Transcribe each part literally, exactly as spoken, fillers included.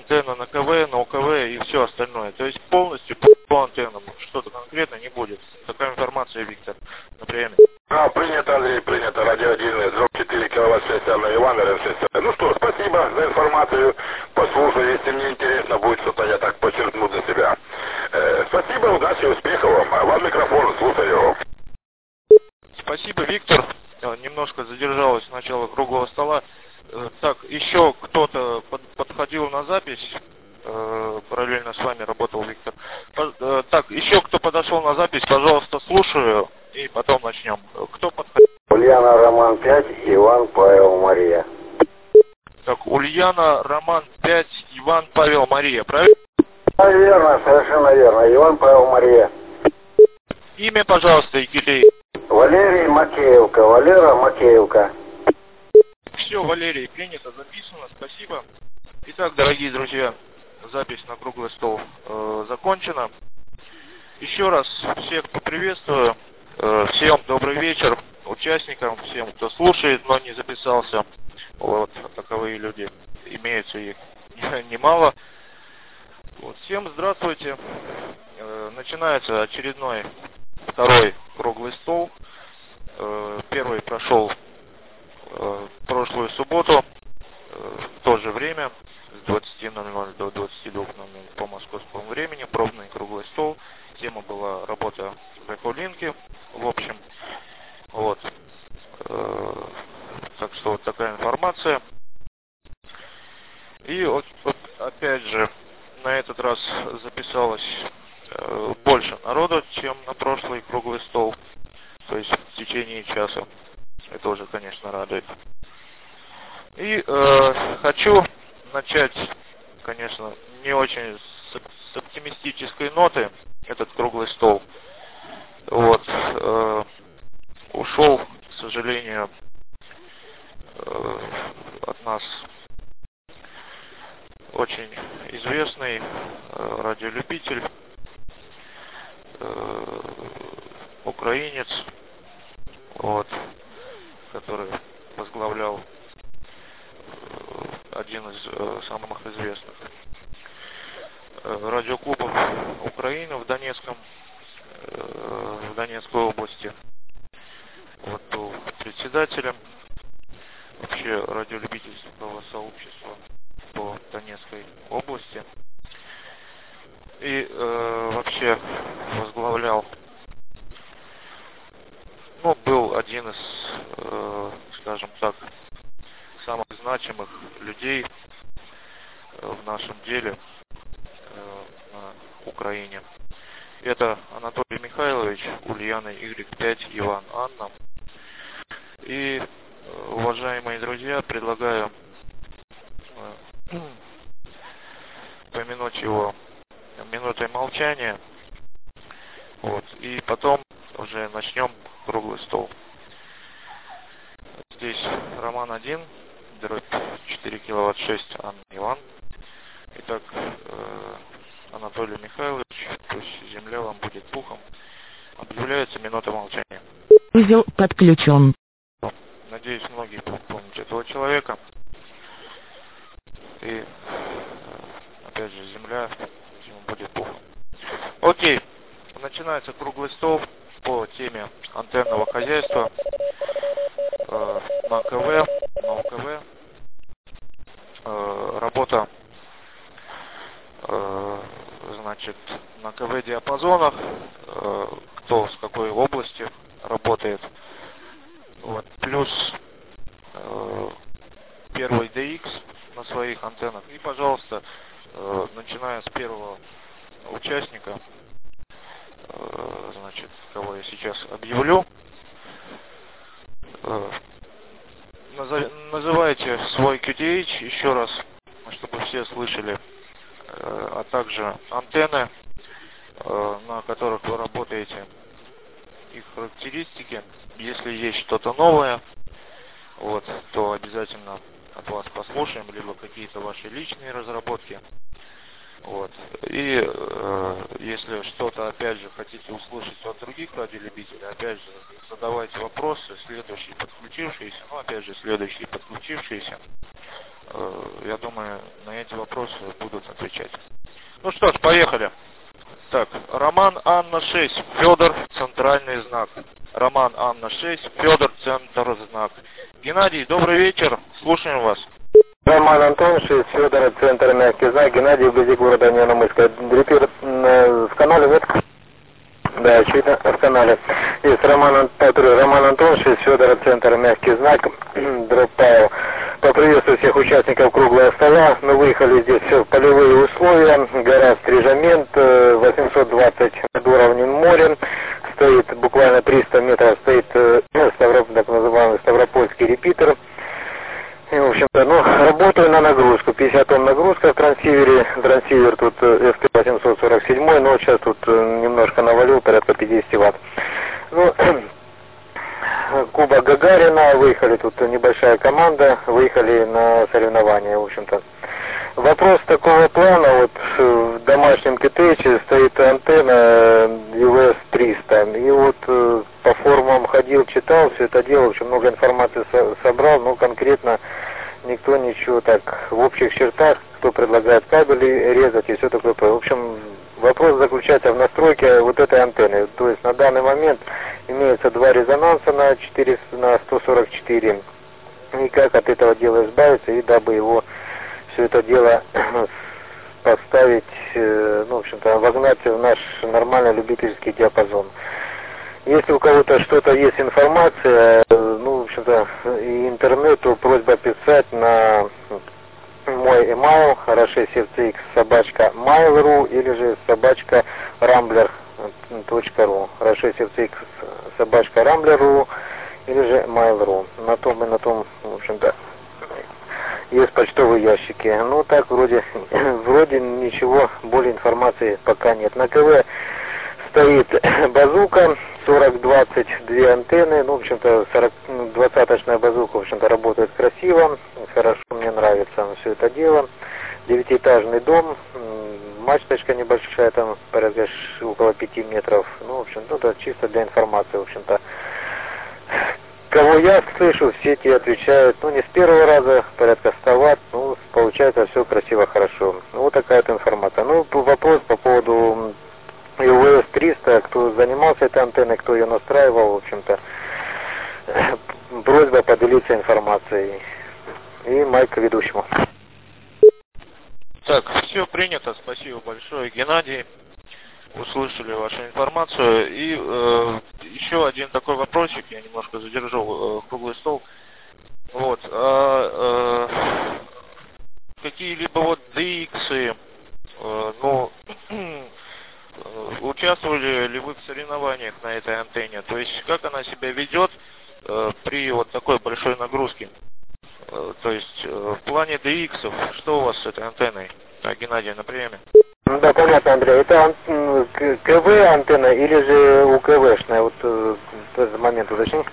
антенна на КВ, на ОКВ и все остальное. То есть полностью по антеннам что-то конкретно не будет. Такая информация, Виктор, на приеме. А, принято, Андрей, принято. Радио один, дроб четыре киловатт шесть, Анна Иван, РМС. Ну что, спасибо за информацию. Послушаю, если мне интересно будет что-то, я так подчеркну для себя. Э, спасибо, удачи, успехов вам. Вам микрофон, слушаю. Спасибо, Виктор. Немножко задержалось начало круглого стола. Так, еще кто-то под, подходил на запись. Параллельно с вами работал Виктор. Так, еще кто подошел на запись, пожалуйста, слушаю. И потом начнем. Кто подходил? Ульяна, Роман пять, Иван, Павел, Мария. Так, Ульяна, Роман пять, Иван, Павел, Мария, правильно? Да, верно, совершенно верно. Иван, Павел, Мария. Имя, пожалуйста, Екатерина. Валерий Макеевка. Валера Макеевка. Все, Валерий, принято, записано, спасибо. Итак, дорогие друзья, запись на круглый стол э, закончена. Еще раз всех поприветствую. Э, всем добрый вечер, участникам, всем, кто слушает, но не записался. Вот, таковые люди имеются, их немало. Вот, всем здравствуйте. Э, начинается очередной второй круглый стол. Э, первый прошел э, прошлую субботу э, в то же время с двадцати ноль-ноль до двадцати двух ноль-ноль по московскому времени. Пробный круглый стол. Тема была работа бэкхолинки. В общем, вот. Э, так что вот такая информация. И вот, вот опять же на этот раз записалось э, больше народу, чем на прошлый круглый стол. То есть в течение часа. Это уже, конечно, радует. И э, хочу начать, конечно, не очень с, с оптимистической ноты этот круглый стол. Вот. Э, ушел, к сожалению, э, от нас очень известный э, радиолюбитель, э, украинец, вот, который возглавлял э, один из э, самых известных э, радиоклубов Украины в Донецком, э, в Донецкой области. Вот, был председателем вообще радиолюбительского сообщества по Донецкой области. И э, вообще возглавлял, ну, был один из, э, скажем так, самых значимых людей э, в нашем деле э, на Украине. Это Анатолий Михайлович, Ульяна Y пять, Иван, Анна. И, э, уважаемые друзья, предлагаю э, помянуть его минутой молчания. Вот. И потом уже начнем круглый стол. Здесь Роман один, дробь четыре киловатт шесть, Анна, Иван. Итак, э, Анатолий Михайлович, пусть земля вам будет пухом. Объявляется минута молчания. Узел подключен. Надеюсь, многие помнят этого человека. И, э, опять же, земля ему будет пухом. Окей, начинается круглый стол по теме антенного хозяйства э, на КВ, на ОКВ. Э, работа, э, значит, на КВ-диапазонах, э, кто с какой области работает. Вот. Плюс э, первый ди икс на своих антеннах. И, пожалуйста, э, начиная с первого участника, э, значит, кого я сейчас объявлю, э, называйте свой кью ти эйч еще раз, чтобы все слышали, э, а также антенны, э, на которых вы работаете, их характеристики. Если есть что-то новое, вот, то обязательно от вас послушаем, либо какие-то ваши личные разработки. Вот. И э, если что-то, опять же, хотите услышать от других радиолюбителей, опять же, задавайте вопросы, следующие подключившиеся, ну, опять же, следующие подключившиеся. Я думаю, на эти вопросы будут отвечать. Ну что ж, поехали. Так, Роман Анна шесть, Федор, центральный знак. Роман Анна шесть, Федор, центр знак. Геннадий, добрый вечер, слушаем вас. Роман Антон, шесть, Федор, центр мягкий знак. Геннадий, вблизи города Невиномысска. Репер в канале, нет? Да, очевидно, в канале. Есть Роман, Роман Антон, шесть, Федор, центр мягкий знак. Дроп Павел. Поприветствую всех участников круглого стола. Мы выехали здесь в полевые условия. Гора Стрижамент, восемьсот двадцать над уровнем моря. Стоит буквально триста метров, стоит Ставроп, так называемый Ставропольский репитер. И, в общем-то, ну, работаю на нагрузку. пятьдесят тонн нагрузка в трансивере. Трансивер тут эф тэ восемьсот сорок семь, но сейчас тут немножко навалил, порядка пятьдесят ватт. Ну, Кубок Гагарина, выехали, тут небольшая команда, выехали на соревнования, в общем-то. Вопрос такого плана, вот в домашнем китече стоит антенна ю эс триста, и вот по форумам ходил, читал все это дело, очень много информации со собрал, но конкретно никто ничего так в общих чертах, кто предлагает кабели резать и все такое. В общем, вопрос заключается в настройке вот этой антенны. То есть на данный момент имеется два резонанса на, четыре, на сто сорок четыре. И как от этого дела избавиться, и дабы его все это дело поставить, ну, в общем-то, вогнать в наш нормальный любительский диапазон. Если у кого-то что-то есть информация, ну, в общем-то, и интернет, то просьба писать на мой email рашесевцеикс собачка mail.ru или же собачка rambler точка ру, рашесевцеикс собачка rambler.ru или же mail.ru. На том и на том, в общем-то, есть почтовые ящики. Ну, так, вроде, вроде ничего, более информации пока нет. На КВ стоит базука, сорок двадцать две антенны, ну, в общем-то, двадцаточная базука, в общем-то, работает красиво, хорошо, мне нравится все это дело. Девятиэтажный дом, мачточка небольшая, там, порядка около пяти метров, ну, в общем, ну, это чисто для информации, в общем-то. Кого я слышу, все те отвечают, ну, не с первого раза, порядка ста ватт, ну, получается все красиво, хорошо. Ну, вот такая вот информация. Ну, вопрос по поводу ю эс триста, кто занимался этой антенной, кто ее настраивал, в общем-то, просьба поделиться информацией. И майк к ведущему. Так, все принято, спасибо большое, Геннадий. Услышали вашу информацию. И э, еще один такой вопросик, я немножко задержал э, круглый стол. Вот. А, э, какие-либо вот ди иксы, э, ну, участвовали ли вы в соревнованиях на этой антенне? То есть, как она себя ведет э, при вот такой большой нагрузке? Э, то есть, э, в плане ди иксов, что у вас с этой антенной, а, Геннадий, на приеме? Да, понятно, Андрей. Это КВ антенна или же УКВшная? Вот в этот момент уточни.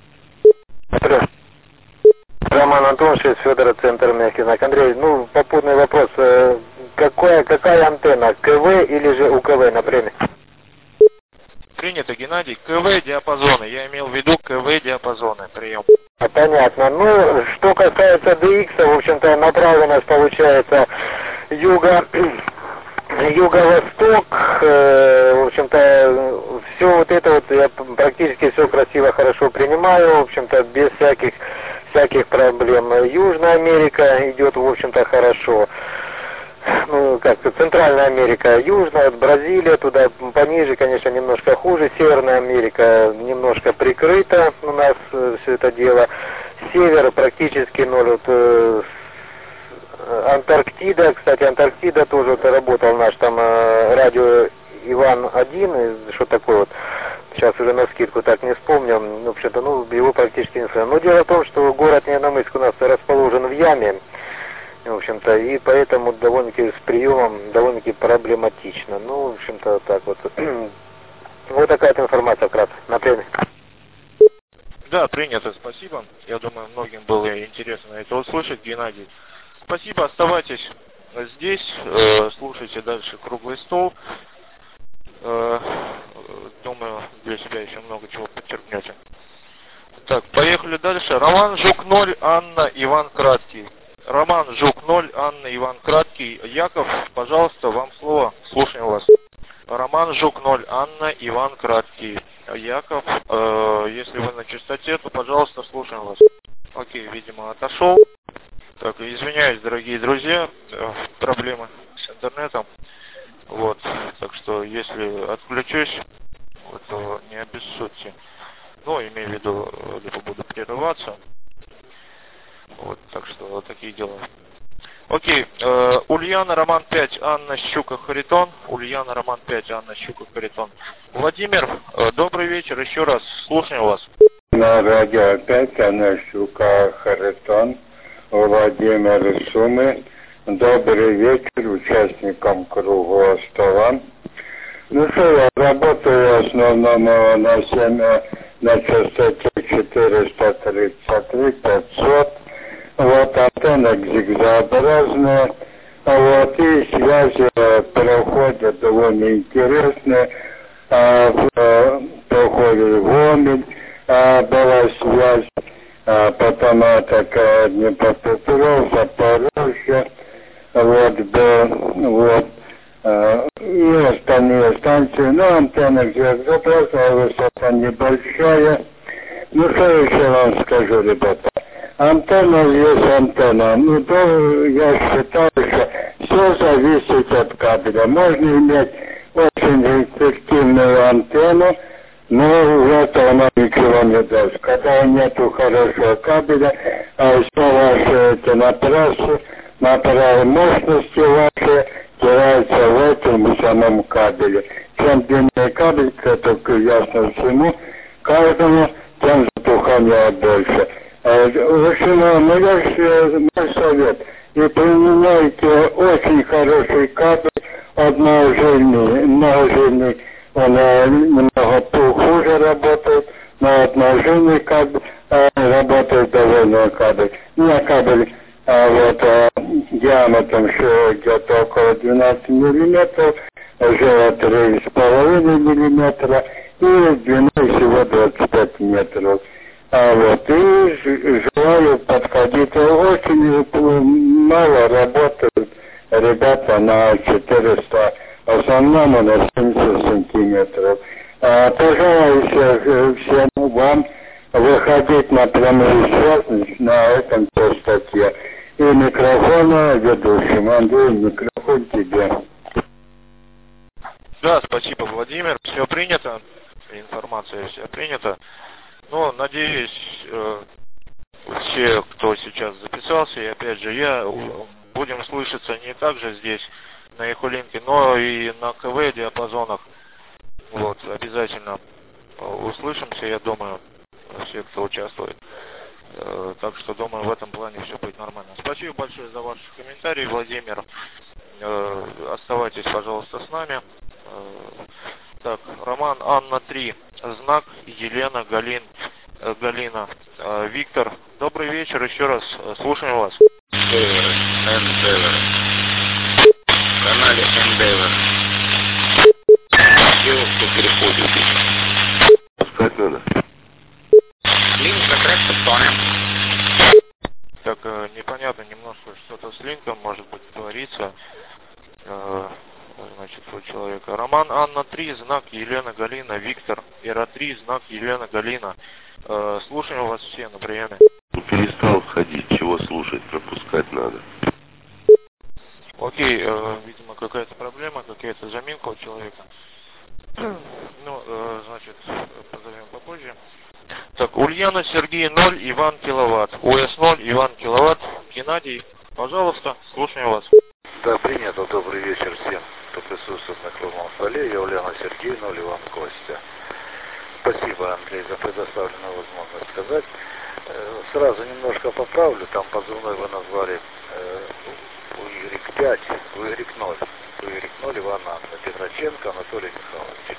Роман Антон, шесть, Федора, центр мягкий знак. Андрей, ну, попутный вопрос. Какая, какая антенна? КВ или же УКВ на премии? Принято, Геннадий. КВ диапазоны. Я имел в виду КВ диапазоны. Прием. А, понятно. Ну, что касается ди икс, в общем-то, направленность получается юга... Юго-восток, э, в общем-то, все вот это вот я практически все красиво, хорошо принимаю, в общем-то, без всяких всяких проблем. Южная Америка идет, в общем-то, хорошо. Ну, как-то Центральная Америка, Южная, Бразилия, туда пониже, конечно, немножко хуже. Северная Америка немножко прикрыта у нас э, все это дело. Север практически ноль. Вот, э, Антарктида, кстати, Антарктида тоже вот работал наш там э, радио Иван один, что такое вот, сейчас уже на скидку так не вспомню, в общем-то, ну, его практически не знаю. Но дело в том, что город Невиномысск у нас расположен в яме, в общем-то, и поэтому довольно-таки с приемом довольно-таки проблематично. Ну, в общем-то, так вот. Вот такая информация вкратце. На премии. Да, принято, спасибо. Я думаю, многим было интересно это услышать, Геннадий. Спасибо, оставайтесь здесь, э, слушайте дальше круглый стол. Э, думаю, для себя еще много чего подчеркнете. Так, поехали дальше. Роман Жук ноль, Анна, Иван Краткий. Роман Жук ноль, Анна Иван Краткий, Яков, пожалуйста, вам слово, слушаем вас. Роман Жук ноль, Анна Иван Краткий, Яков, э, если вы на частоте, то, пожалуйста, слушаем вас. Окей, видимо, отошел. Так, извиняюсь, дорогие друзья, проблемы с интернетом. Вот, так что, если отключусь, то не обессудьте. Ну, имею в виду, либо буду прерываться. Вот, так что, вот такие дела. Окей, э, Ульяна, Роман пять, Анна Щука, Харитон. Ульяна, Роман пять, Анна Щука, Харитон. Владимир, э, добрый вечер, еще раз, слушаем вас. На радио пять, Анна Щука, Харитон. Владимир из Сумы. Добрый вечер участникам круглого стола. Ну что, я работаю в основном на семь, на частоте четыреста тридцать три пятьсот. Вот антенна зигзагообразная. Вот, и связи проходят довольно интересные. А, проходит Гомель, а, была связь. А, потом такая Днепропетровск, Запорожье. Вот, да, вот. А, и остальные станции. Ну, антенна зигзагообразная, высота небольшая. Ну, что еще вам скажу, ребята? Антенна есть антенна. Ну, то я считаю, что все зависит от кабеля. Можно иметь очень эффективную антенну, но в этом она ничего не даст. Когда нету хорошего кабеля, а все ваши эти напрасы, напрасы мощности ваши теряются в этом самом кабеле. Чем длиннее кабель, это ясно всему, каждому, тем затухания больше. В общем, мой, мой совет, и применяйте очень хороший кабель, одножильный, многожильный, он немного хуже работает, но одножильный кабель работает довольно кабель. У меня кабель а, вот, а, диаметром где-то около двенадцати миллиметров, уже три с половиной миллиметра и длиной всего двадцать пять метров. А вот, и желаю подходить. Очень мало работают ребята на четыреста, в основном на семьдесят сантиметров. А, пожалуйста, всем вам выходить на прямую связь на этом частоте. И микрофона ведущим. Андрей, микрофон тебе. Да, спасибо, Владимир. Все принято. Информация вся принята. Ну, надеюсь, э, все, кто сейчас записался, и опять же я, будем слышаться не так же здесь, на Эхолинке, но и на КВ диапазонах. Вот, обязательно услышимся, я думаю, все, кто участвует. Э, так что, думаю, в этом плане все будет нормально. Спасибо большое за ваши комментарии, Владимир. Э, оставайтесь, пожалуйста, с нами. Э, Так, Роман, Анна три, знак, Елена, Галин, э, Галина, э, Виктор. Добрый вечер, еще раз, э, слушаем вас. Endeavor. В канале Endeavor. Девушку переходит. Спать надо. Линк трек подполняем. Так, э, непонятно немножко, что-то с линком, может быть, творится. Э, Значит, у человека. Роман, Анна три, знак, Елена, Галина, Виктор. Ира три, знак, Елена, Галина. Э, слушаем вас все на приеме. Перестал входить, чего слушать, пропускать надо. Окей, э, видимо, какая-то проблема, какая-то заминка у человека. Ну, э, значит, позовем попозже. Так, Ульяна, Сергей ноль, Иван киловатт. УС ноль, Иван киловатт. Геннадий, пожалуйста, слушаем вас. Да, принято. Добрый вечер всем, кто присутствует на круглом столе. Я Ульяна, Сергей ноль, Иван Костя. Спасибо, Андрей, за предоставленную возможность сказать. Сразу немножко поправлю. Там позывной вы назвали у Y пять, у Y ноль. У Y ноль Иван Анна, Петроченко Анатолий Михайлович.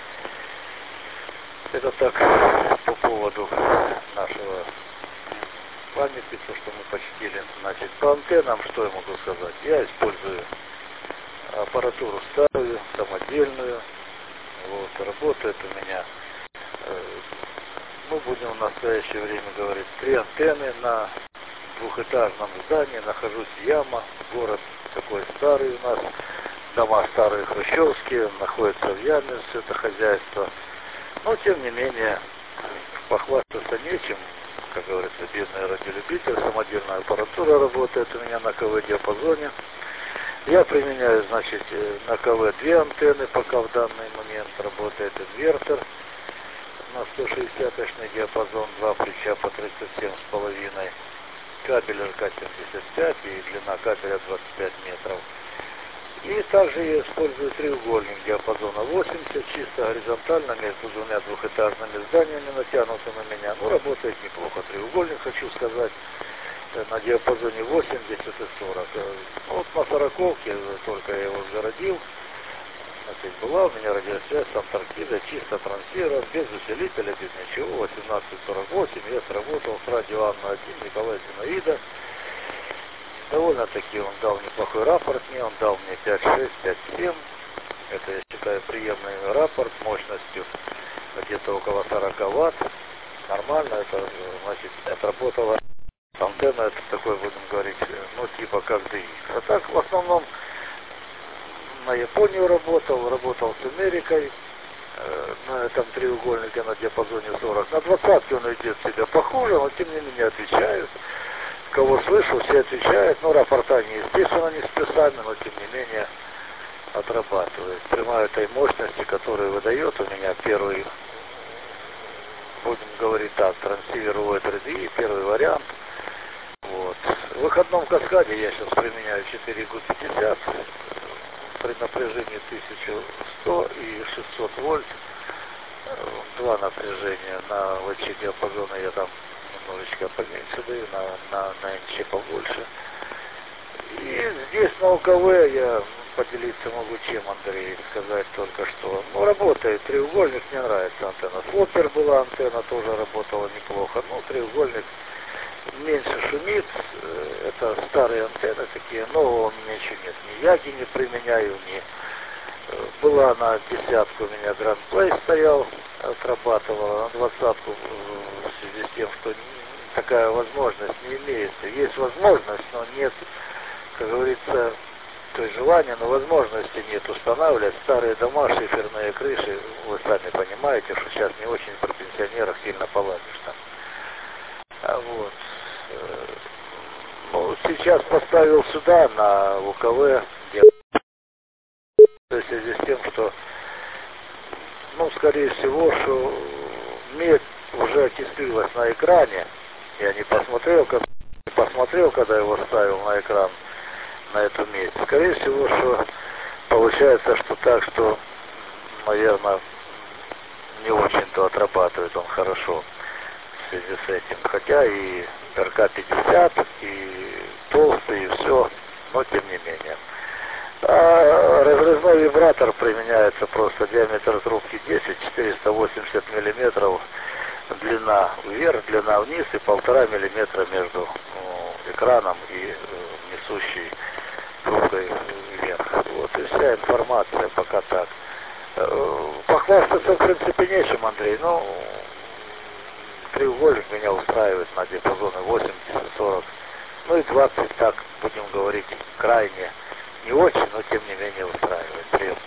Это так по поводу нашего памяти, то, что мы почтили. Значит, по антеннам, что я могу сказать? Я использую аппаратуру старую, самодельную. Вот, работает у меня, э, мы будем в настоящее время говорить, три антенны на двухэтажном здании, нахожусь яма, город такой старый у нас, дома старые хрущевские, находится в яме все это хозяйство. Но тем не менее похвастаться нечем, как говорится, бедный радиолюбитель, самодельная аппаратура работает у меня на КВ-диапазоне. Я применяю, значит, на КВ две антенны, пока в данный момент работает инвертор на сто шестидесяточный диапазон, два плеча по тридцать семь с половиной, кабель эр ка семьдесят пять и длина кабеля двадцать пять метров. И также я использую треугольник диапазона восемьдесят, чисто горизонтально между двумя двухэтажными зданиями, натянутыми на меня. Ну, работает неплохо. Треугольник, хочу сказать, на диапазоне восемьдесят и сорок. Вот на сороковке только я его загородил. Значит, была у меня радиосвязь с Антарктидой, чисто трансивер, без усилителя, без ничего. восемнадцать сорок восемь я сработал с радио Анна один Николая Зинаида. Довольно-таки он дал неплохой рапорт мне, он дал мне пять шесть, пять семь. Это, я считаю, приемлемый рапорт мощностью где-то около сорок ватт. Нормально, это, значит, отработала антенна, это такой, будем говорить, ну, типа как ди икс. А так, в основном, на Японию работал, работал с Америкой, э, на этом треугольнике на диапазоне сорок. На двадцатке он идет себя похуже, но тем не менее отвечают. Кого слышу, все отвечают, но рапорта не, естественно, не с плюсами, но тем не менее отрабатывает. Прямой этой мощности, которую выдает у меня первый, будем говорить так, трансивер ю эйч ди, первый вариант. Вот. В выходном каскаде я сейчас применяю четыре гу пятьдесят при напряжении тысяча сто и шестьсот вольт. Два напряжения на ВЧ диапазона я там немножечко поменьше даю, на, на, на НЧ побольше. И здесь на УКВ я поделиться могу чем, Андрей, сказать только что. Ну, работает треугольник, мне нравится антенна. Флоппер была антенна, тоже работала неплохо. Ну, треугольник меньше шумит. Это старые антенны такие, нового у меня еще нет. Ни яги не применяю, ни... Была на десятку у меня Grand Play стоял, отрабатывала, на двадцатку в связи с тем, что такая возможность не имеется. Есть возможность, но нет, как говорится, то есть желания, но возможности нет устанавливать. Старые дома, шиферные крыши, вы сами понимаете, что сейчас не очень при пенсионерах сильно поладишь там. А вот. Ну, сейчас поставил сюда, на УКВ, где в связи с тем, что, ну, скорее всего, что медь уже окислилась на экране. Я не посмотрел, как, не посмотрел, когда его ставил на экран, на эту медь. Скорее всего, что получается, что так, что, наверное, не очень-то отрабатывает он хорошо в связи с этим. Хотя и эр ка пятьдесят, и толстый, и все, но тем не менее. А разрезной вибратор применяется просто, диаметр трубки десять, четыреста восемьдесят миллиметров, длина вверх, длина вниз и полтора миллиметра между ну, экраном и э, несущей трубкой вверх. Вот и вся информация пока так. Э, похвастаться в принципе нечем, Андрей, но треугольник меня устраивает на диапазоны восемьдесят сорок, ну и двадцать, так будем говорить, крайне. Не очень, но тем не менее устраивает. Привет.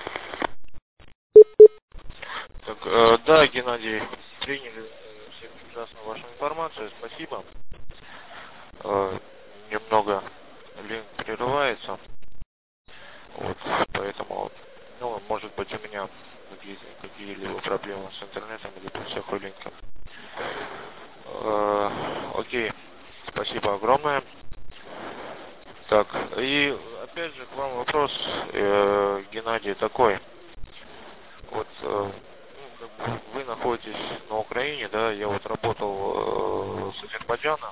Так, э, да, Геннадий, приняли э, всем прекрасно вашу информацию, спасибо. Э, немного линк прерывается, вот, поэтому, ну, может быть, у меня какие-либо какие проблемы с интернетом, либо с линком. Э, окей, спасибо огромное. Так, и опять же к вам вопрос, э, Геннадий, такой. Вот э, ну, как бы вы находитесь на Украине, да, я вот работал э, с Азербайджаном,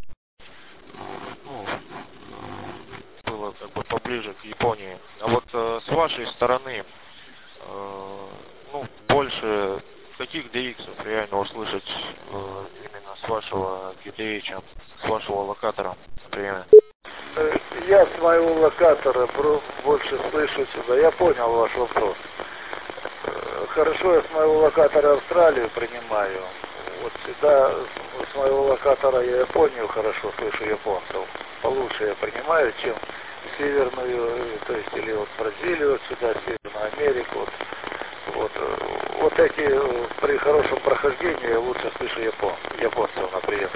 ну, было как бы поближе к Японии. А вот э, с вашей стороны, э, ну, больше каких ди иксов реально услышать э, именно с вашего кей ди эйч, с вашего локатора, например? Я с моего локатора больше слышу сюда. Я понял ваш вопрос. Хорошо, я с моего локатора Австралию принимаю. Вот всегда с моего локатора я Японию хорошо слышу, японцев. Получше я принимаю, чем северную, то есть или вот Бразилию, вот сюда, Северную Америку. Вот, вот, вот эти при хорошем прохождении я лучше слышу япон, японцев, например.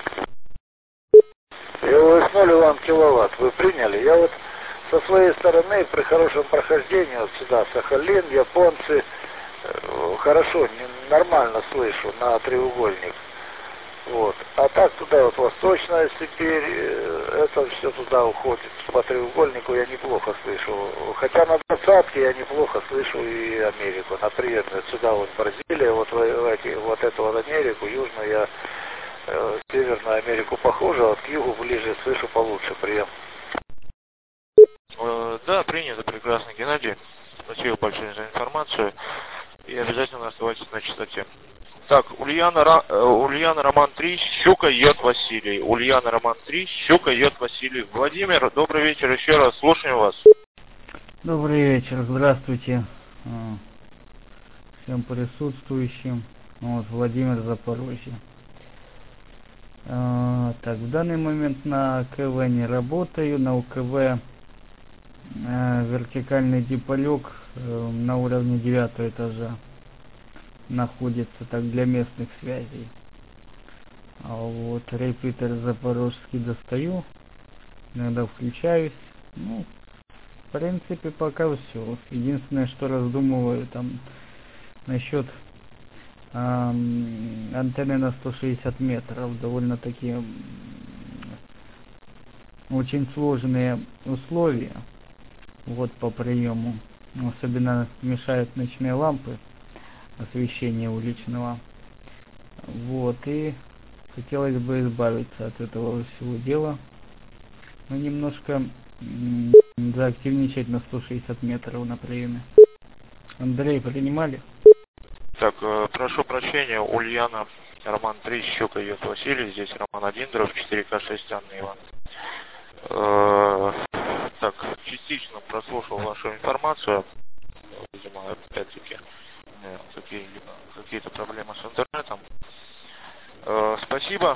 Я восьмой вам киловатт вы приняли. Я вот со своей стороны при хорошем прохождении вот сюда Сахалин, японцы, хорошо, не, нормально слышу на треугольник. Вот. А так туда вот Восточная Сибирь, это все туда уходит. По треугольнику я неплохо слышу. Хотя на двадцатке я неплохо слышу и Америку. Например, сюда вот Бразилия, вот, в эти, вот эту вот Америку, Южную я, э, Северную Америку похоже, а вот к югу ближе слышу получше. Прием. Э, да, принято, прекрасно, Геннадий. Спасибо большое за информацию. И обязательно оставайтесь на частоте. Так, Ульяна, Ра... Ульяна Роман три, Щука, Йод Василий. Ульяна Роман три, Щука, Йод Василий. Владимир, добрый вечер еще раз, слушаем вас. Добрый вечер, здравствуйте всем присутствующим. Вот, Владимир, Запорожье. А, так, в данный момент на КВ не работаю, на УКВ а, вертикальный диполек а, на уровне девятого этажа находится, так, для местных связей. А вот репетер запорожский достаю, иногда включаюсь. Ну, в принципе, пока все. Единственное, что раздумываю там насчет эм, антенны на сто шестьдесят метров. Довольно-таки очень сложные условия вот по приему. Особенно мешают ночные лампы освещения уличного. Вот, и хотелось бы избавиться от этого всего дела. Но немножко м- заактивничать на сто шестьдесят метров на приеме. Андрей, принимали? Так, э, прошу прощения, Ульяна Роман три, Щука, Йод Василий. Здесь Роман один, дробь четыре ка шесть, Анна Иван. Э, так, частично прослушал вашу информацию. Видимо, опять-таки Какие, какие-то проблемы с интернетом. Э, спасибо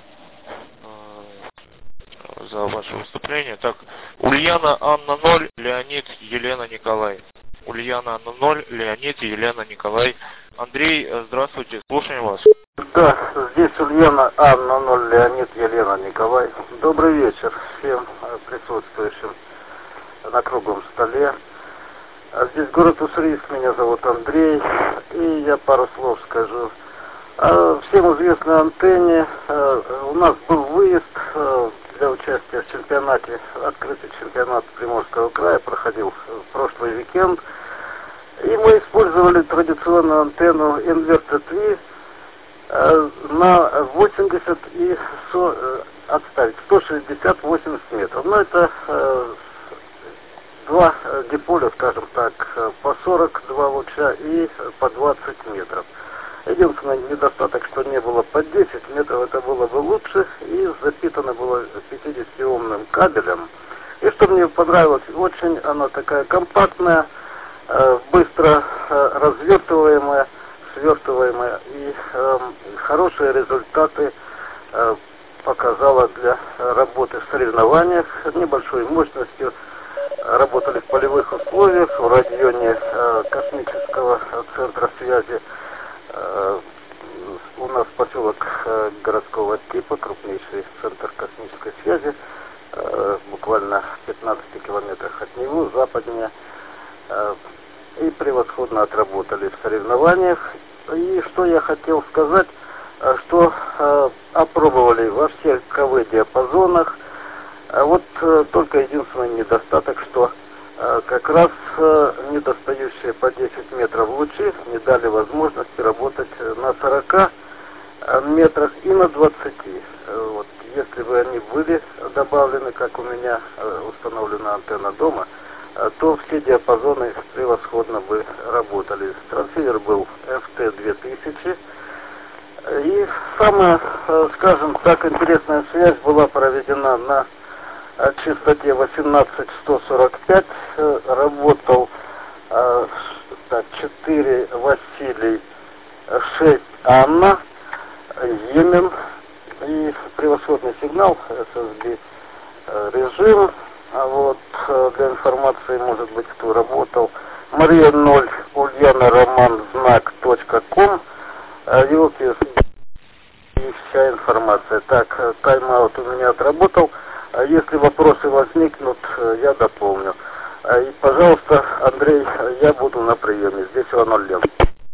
э, за ваше выступление. Так, Ульяна Анна ноль, Леонид Елена Николай. Ульяна Анна ноль, Леонид Елена Николай. Андрей, здравствуйте, слушаем вас. Да, здесь Ульяна Анна ноль, Леонид Елена Николай. Добрый вечер всем присутствующим на круглом столе. Здесь город Уссурийск, меня зовут Андрей, и я пару слов скажу. Всем известной антенне у нас был выезд для участия в чемпионате, открытый чемпионат Приморского края, проходил в прошлый уикенд. И мы использовали традиционную антенну Инвертед ви на восемьдесят и отставить сто шестьдесят восемьдесят метров. Но это два диполя, скажем так, по сорок два луча и по двадцать метров. Единственный недостаток, что не было по десять метров, это было бы лучше, и запитано было пятидесятиомным кабелем. И что мне понравилось, очень она такая компактная, быстро развертываемая, свертываемая, и хорошие результаты показала для работы в соревнованиях небольшой мощностью. Работали в полевых условиях в районе э, космического центра связи. Э, у нас поселок э, городского типа, крупнейший центр космической связи, э, буквально в пятнадцати километрах от него, западнее. Э, и превосходно отработали в соревнованиях. И что я хотел сказать, э, что э, опробовали во всех КВ-диапазонах. А вот э, только единственный недостаток, что э, как раз э, недостающие по десять метров лучи не дали возможности работать на сорока метрах и на двадцати. Э, вот, если бы они были добавлены, как у меня э, установлена антенна дома, э, то все диапазоны превосходно бы работали. Трансивер был эф тэ две тысячи. И самая, э, скажем так, интересная связь была проведена на частоте восемнадцать сто сорок пять, работал э, так, четыре Василий, шесть Анна, частотный сигнал, эс эс би э, режим. А вот э, для информации, может быть, кто работал. Мария ноль, Ульяна Роман, знак точка ком. Э, его пи эс и вся информация. Так, э, тайм-аут у меня отработал. А если вопросы возникнут, э, я дополню. И, пожалуйста, Андрей, я буду на приеме. Здесь Иван Лев.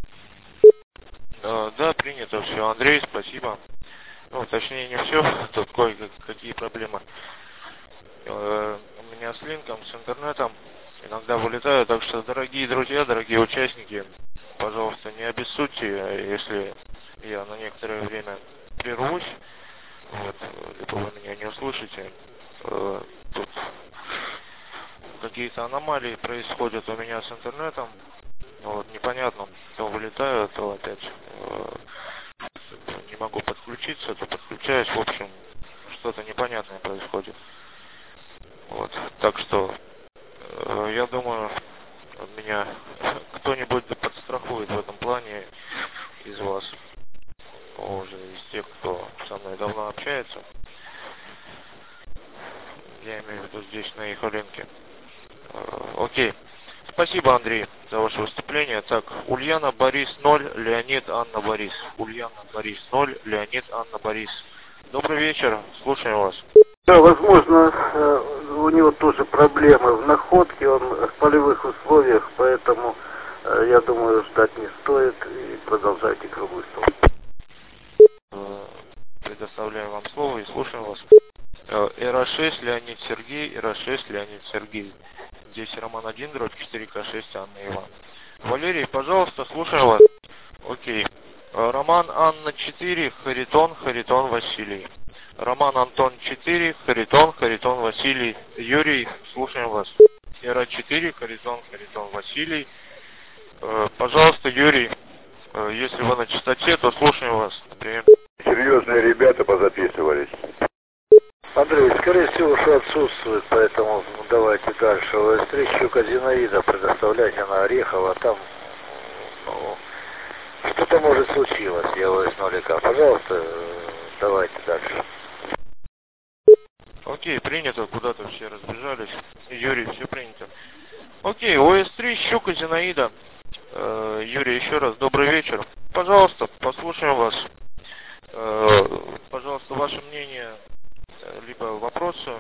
Uh, да, принято все. Андрей, спасибо. Ну, точнее, не все. Тут кое-какие проблемы. Uh, у меня с линком, с интернетом иногда вылетаю. Так что, дорогие друзья, дорогие участники, пожалуйста, не обессудьте, если я на некоторое время прервусь. Вот, либо вы меня не услышите. Uh, тут какие-то аномалии происходят у меня с интернетом. Вот, непонятно, то вылетаю, то опять э, не могу подключиться, то подключаюсь. В общем, что-то непонятное происходит. Вот, так что э, я думаю, меня кто-нибудь подстрахует в этом плане из вас, уже из тех, кто со мной давно общается. Я имею в виду здесь на Ихолинке. Окей. Спасибо, Андрей, за ваше выступление. Так, Ульяна Борис ноль, Леонид Анна Борис. Ульяна Борис ноль, Леонид Анна Борис. Добрый вечер, слушаем вас. Да, возможно, у него тоже проблемы в находке, он в полевых условиях, поэтому я думаю, ждать не стоит и продолжайте круглый стол. Предоставляем вам слово и слушаем вас. Эра шесть, Леонид Сергей, Эра шесть, Леонид Сергей. Здесь Роман один, дробь четыре ка шесть, Анна Иван. Валерий, пожалуйста, слушаем вас. Окей. Роман Анна четыре, Харитон, Харитон Василий. Роман Антон четыре, Харитон, Харитон Василий. Юрий, слушаем вас. Эра четыре, Харитон, Харитон Василий. Пожалуйста, Юрий, если вы на частоте, то слушаем вас. Например. Серьезные ребята позаписывались. Андрей, скорее всего, что отсутствует, поэтому давайте дальше. О эс три Щука Зинаида предоставляйте на Орехова, там ну, что-то может случилось, я о эс ноль ка. Пожалуйста, давайте дальше. Окей, принято, куда-то все разбежались. Юрий, все принято. Окей, о эс три Щука Зинаида. Э, Юрий, еще раз добрый вечер. Пожалуйста, послушаем вас. Э, пожалуйста, ваше мнение, либо вопросы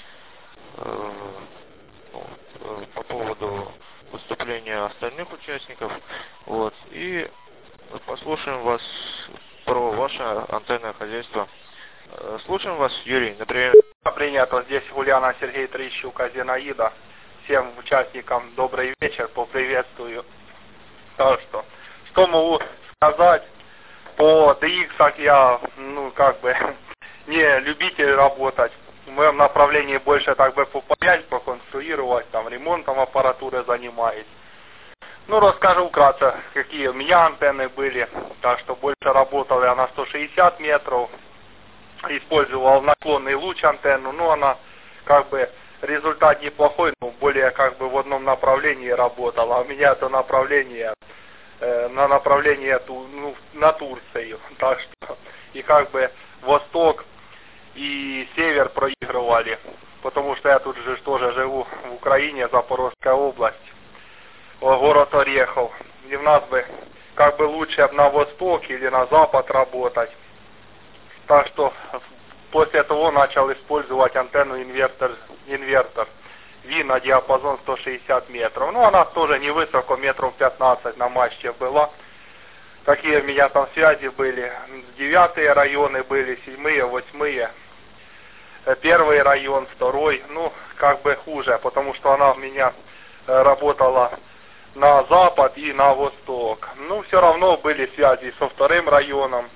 э, ну, э, по поводу выступления остальных участников. Вот. И послушаем вас про ваше антенное хозяйство. Э, слушаем вас, Юрий, например. Принято. Здесь Ульяна Сергей Трищука Зинаида. Всем участникам добрый вечер, поприветствую. Так что, что могу сказать по ди икс, я, ну, как бы, не любитель работать. В моем направлении больше так бы попаять, поконструировать, там, ремонтом аппаратуры занимаюсь. Ну, расскажу вкратце, какие у меня антенны были. Так что больше работал я на сто шестьдесят метров. Использовал наклонный луч антенну, ну, она, как бы, результат неплохой, но более, как бы, в одном направлении работала. А у меня это направление, э, на направление, ну, на Турцию. Так что, и, как бы, восток и север проигрывали, потому что я тут же тоже живу в Украине, Запорожская область, город Орехов. И у нас бы как бы лучше на восток или на запад работать. Так что после того начал использовать антенну инвертор, инвертор Ви на диапазон сто шестьдесят метров. Ну, она тоже невысоко, метров пятнадцать на мачте была. Какие у меня там связи были. Девятые районы были, седьмые, восьмые. Первый район, второй, ну, как бы хуже, потому что она у меня работала на запад и на восток. Ну, все равно были связи со вторым районом.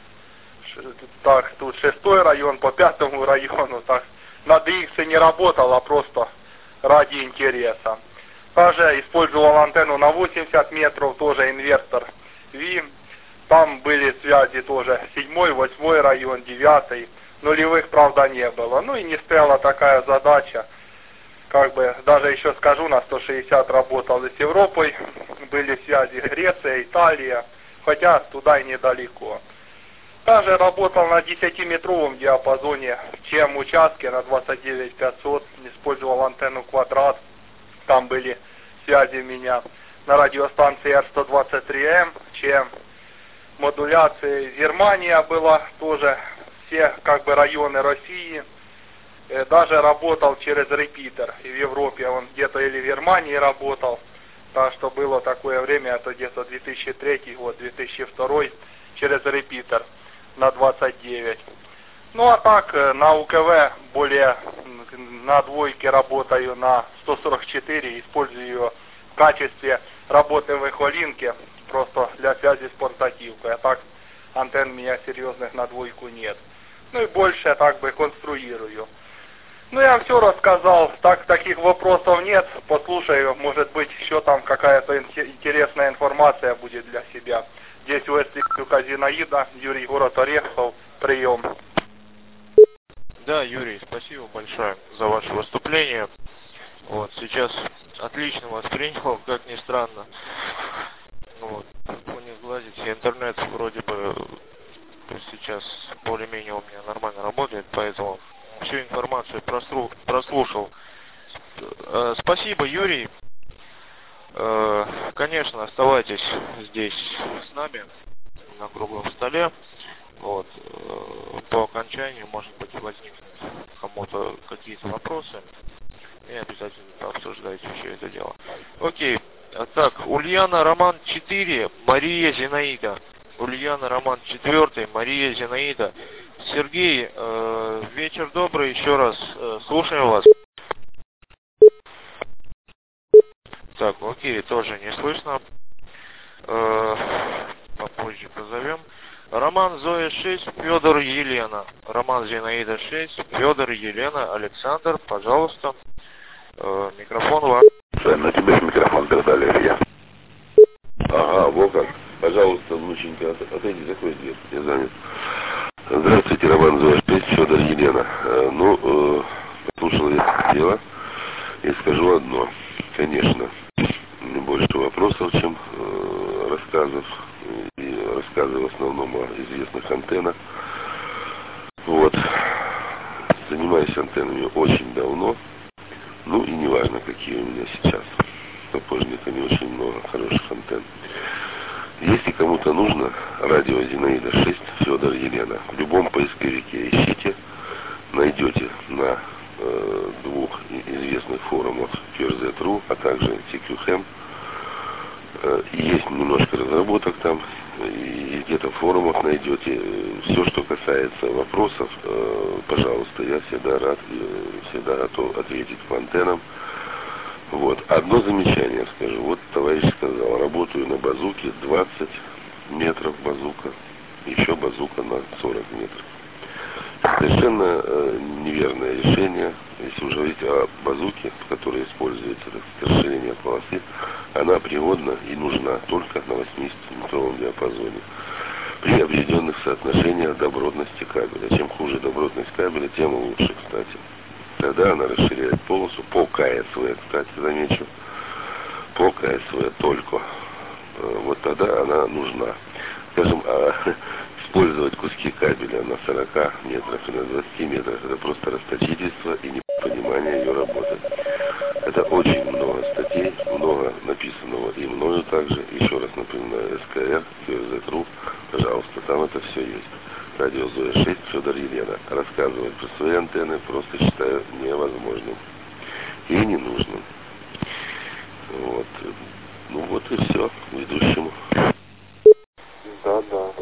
Так, тут шестой район, по пятому району. Так, на ди икс не работала, просто ради интереса. Также использовал антенну на восемьдесят метров, тоже инвертор Ви. Там были связи тоже седьмой, восьмой район, девятый. Нулевых, правда, не было. Ну и не стояла такая задача. Как бы, даже еще скажу, на сто шестьдесят работал и с Европой. Были связи Греция, Италия. Хотя туда и недалеко. Даже работал на десятиметровом диапазоне, чем участке на двадцать девять пятьсот, использовал антенну «Квадрат», там были связи у меня на радиостанции эр сто двадцать три эм, чем модуляция Германия была, тоже все как бы районы России. Даже работал через репитер, и в Европе он где-то или в Германии работал, так что было такое время, это где-то две тысячи третий год, две тысячи второй, через репитер на двадцать девять. Ну а так, на УКВ более на двойке работаю на сто сорок четыре, использую ее в качестве работы в эхолинке, просто для связи с портативкой. А так антенн у меня серьезных на двойку нет. Ну и больше я так бы конструирую. Ну я все рассказал, так таких вопросов нет, послушаю, может быть еще там какая-то интересная информация будет для себя. Здесь у Эстика Зинаида, Юрий, город Орехов, прием. Да, Юрий, спасибо большое за ваше выступление. Вот, сейчас отлично воспринял, как ни странно. Вот, не сглазите, интернет вроде бы сейчас более-менее у меня нормально работает, поэтому всю информацию прослу- прослушал. Э, спасибо, Юрий. Э, конечно, оставайтесь здесь с нами на круглом столе. Вот. Э, по окончанию, может быть, возникнут кому-то какие-то вопросы. И обязательно обсуждайте все это дело. Окей. Так, Ульяна, Роман четыре, Мария Зинаида. Ульяна, Роман четыре, Мария Зинаида. Сергей, э, вечер добрый, еще раз э, слушаем вас. Так, окей, тоже не слышно. Э, попозже позовем. Роман Зоя шесть, Федор Елена. Роман Зинаида шесть, Федор Елена, Александр, пожалуйста. Э, микрофон вам. На тебе микрофон передали, Илья. Ага, вот как. Пожалуйста, внученька, отойди, закрой дверь, я занят. Здравствуйте, Роман Зоя шесть, Федор Елена. Э, ну, э, послушал я это дело и скажу одно. Конечно, больше вопросов, чем э, рассказов. И рассказы в основном о известных антеннах. Вот. Занимаюсь антеннами очень давно. Ну и неважно, какие у меня сейчас. Сапожниками очень много хороших антенн. Если кому-то нужно, радио Зинаида шесть, Федор Елена. В любом поисковике ищите, найдете на э, двух известных форумах кью эр зет точка ру, а также ти кью хэм. Э, есть немножко разработок там, и где-то в форумах найдете. Все, что касается вопросов, э, пожалуйста, я всегда рад, э, всегда готов ответить по антеннам. Вот. Одно замечание скажу. Вот товарищ сказал, работаю на базуке двадцать метров базука, еще базука на сорок метров. Совершенно э, неверное решение. Если уже говорить о базуке, которая используется для расширения полосы, она пригодна и нужна только на восьмидесятиметровом диапазоне. При определенных соотношениях добротности кабеля. Чем хуже добротность кабеля, тем лучше, кстати. Тогда она расширяет полосу по ка эс вэ, кстати, замечу, по ка эс вэ только. Вот тогда она нужна. Скажем, а использовать куски кабеля на сорока метрах и на двадцати метрах, это просто расточительство и непонимание ее работы. Это очень много статей, много написанного и мною также. Еще раз напоминаю, эс ка эр, кью эр зет точка ру, пожалуйста, там это все есть. Радио Зоя шесть, Федор Елена. Рассказывать про свои антенны просто считаю невозможным и ненужным. Вот. Ну вот и все. Ведущему. Да, да.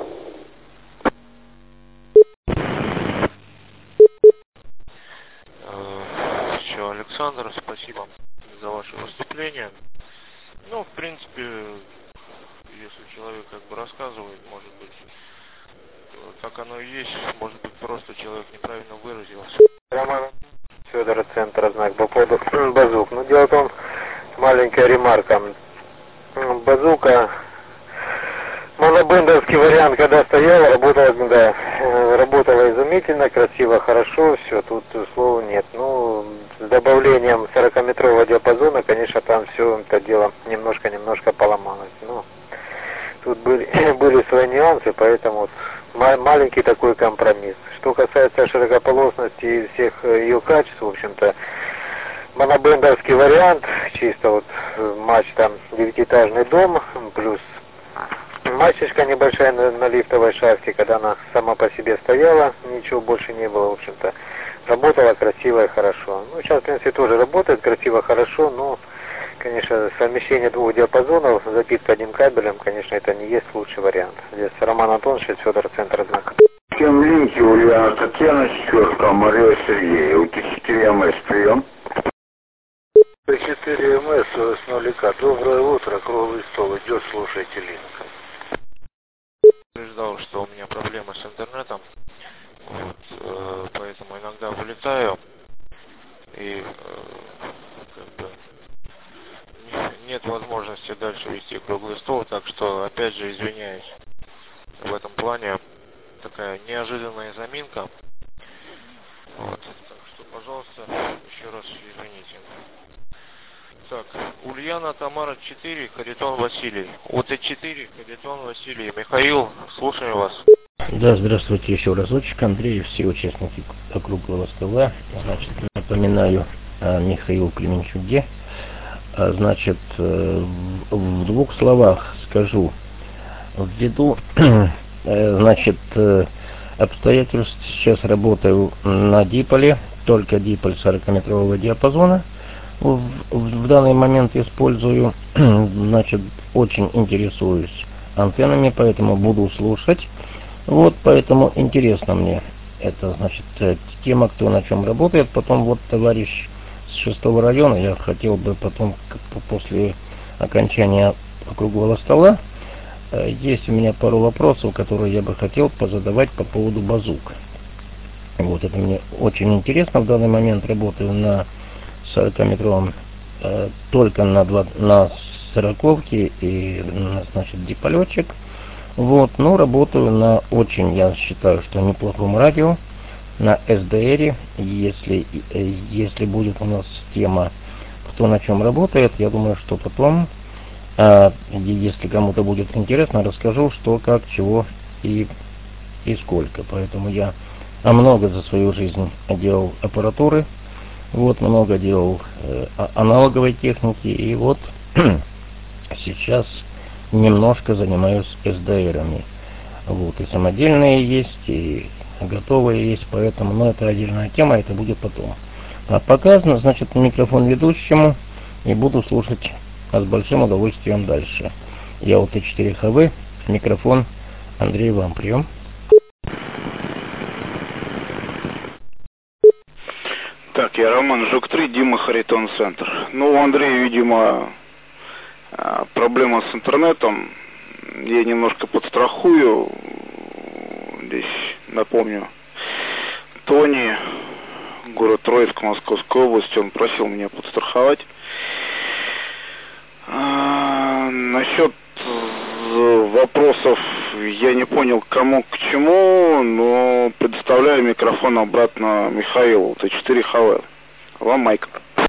Все, Александр, спасибо за ваше выступление. Ну, в принципе, если человек как бы рассказывает, может быть, так оно и есть, может быть, просто человек неправильно выразился. Роман Федор, центр, знак по поводу базук. Ну, дело в том, маленькая ремарка. Базука, монобендовский вариант, когда стоял, работала, да, работала изумительно, красиво, хорошо, все, тут слова нет. Ну, с добавлением сорокаметрового диапазона, конечно, там все это дело немножко-немножко поломалось. Ну, тут были, были свои нюансы, поэтому маленький такой компромисс. Что касается широкополосности и всех ее качеств, в общем-то, монобендовский вариант, чисто вот матч там девятиэтажный дом, плюс мачечка небольшая на, на лифтовой шахте, когда она сама по себе стояла, ничего больше не было, в общем-то, работала красиво и хорошо. Ну, сейчас, в принципе, тоже работает красиво, хорошо, но, конечно, совмещение двух диапазонов, запитка одним кабелем, конечно, это не есть лучший вариант. Здесь Роман Антонович, Федор, центр знак. Всем линки Ульяна Татьяна, четверка, Мария Сергея, у Т четыре эм эс, прием. Т четыре эм эс, с нулика. Доброе утро, круглый стол, идет, слушайте линк. Ждал, что у меня проблемы с интернетом, вот, э, поэтому иногда вылетаю и э, как бы не, нет возможности дальше вести круглый стол, так что опять же извиняюсь в этом плане, такая неожиданная заминка, вот, так что пожалуйста еще раз извините. Так, Ульяна Тамара четыре, Харитон Василий. У Т четыре, Харитон Василий. Михаил, слушаем вас. Да, здравствуйте еще разочек, Андрей, все участники круглого стола. Значит, напоминаю о Михаилу Клименчуке. Значит, в двух словах скажу. Ввиду, значит, обстоятельств сейчас работаю на диполе, только диполь сорокаметрового диапазона. В, в данный момент использую, значит, очень интересуюсь антеннами, поэтому буду слушать. Вот, поэтому интересно мне это, значит, тема, кто на чем работает. Потом вот товарищ с шестого района, я хотел бы потом, после окончания круглого стола, есть у меня пару вопросов, которые я бы хотел позадавать по поводу базук. Вот, это мне очень интересно. В данный момент работаю на сорокаметровом, э, только на, два, на сороковке и, значит, диполетчик. Вот, но работаю на очень, я считаю, что неплохом радио, на эс дэ эр. Если, э, если будет у нас тема, кто на чем работает, я думаю, что потом, э, если кому-то будет интересно, расскажу, что, как, чего и, и сколько. Поэтому я много за свою жизнь делал аппаратуры. Вот, много делал э, аналоговой техники, и вот сейчас немножко занимаюсь эс дэ эрами. Вот, и самодельные есть, и готовые есть, поэтому, но это отдельная тема, это будет потом. А показано, значит, микрофон ведущему, и буду слушать с большим удовольствием дальше. Я у Т четыре ха вэ, микрофон, Андрей, вам прием. Так, я Роман, Жук три, Дима, Харитон, центр. Ну, у Андрея, видимо, проблема с интернетом. Я немножко подстрахую. Здесь, напомню, Тони, город Троицк, Московская область, он просил меня подстраховать. А, насчет вопросов я не понял, кому к чему, но предоставляю микрофон обратно Михаилу, Т четыре ха вэ. Вам майк.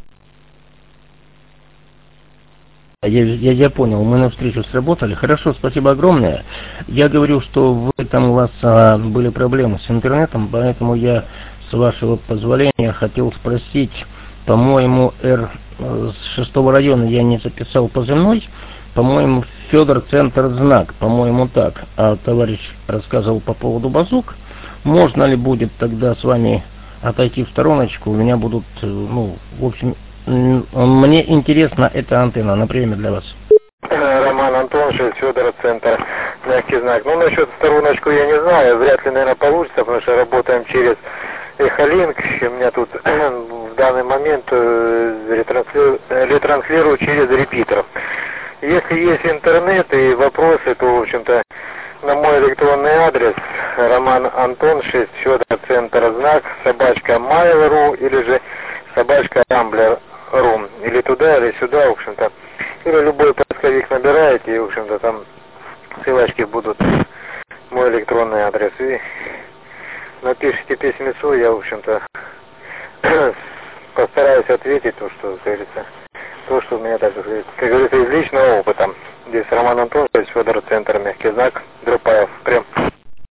Я, я, я понял, мы на встречу сработали. Хорошо, спасибо огромное. Я говорю, что в этом у вас а, были проблемы с интернетом, поэтому я, с вашего позволения, хотел спросить, по-моему, Р с шестого района я не записал позывной, по-моему, Федор, центр знак, по-моему, так. А товарищ рассказывал по поводу базук. Можно ли будет тогда с вами отойти в стороночку? У меня будут, ну, в общем, мне интересна эта антенна на приеме для вас. Роман Антонович, Федор, центр, мягкий знак. Ну, насчет стороночку я не знаю, вряд ли, наверное, получится, потому что работаем через Эхолинк. У меня тут в данный момент ретранслирую, ретранслирую через репитер. Если есть интернет и вопросы, то, в общем-то, на мой электронный адрес Роман Антон шесть, Федор, центр знак, собачка mail.ru или же собачка Rambler.ru. Или туда, или сюда, в общем-то. Или любой поисковик набираете, и, в общем-то, там ссылочки будут мой электронный адрес. И напишите письмецо, я, в общем-то, постараюсь ответить то, что, как говорится, то, что у меня, так сказать, как говорится, из личного опыта. Здесь Роман Антонович, Федор, центр, мягкий знак, Друпаев, прям.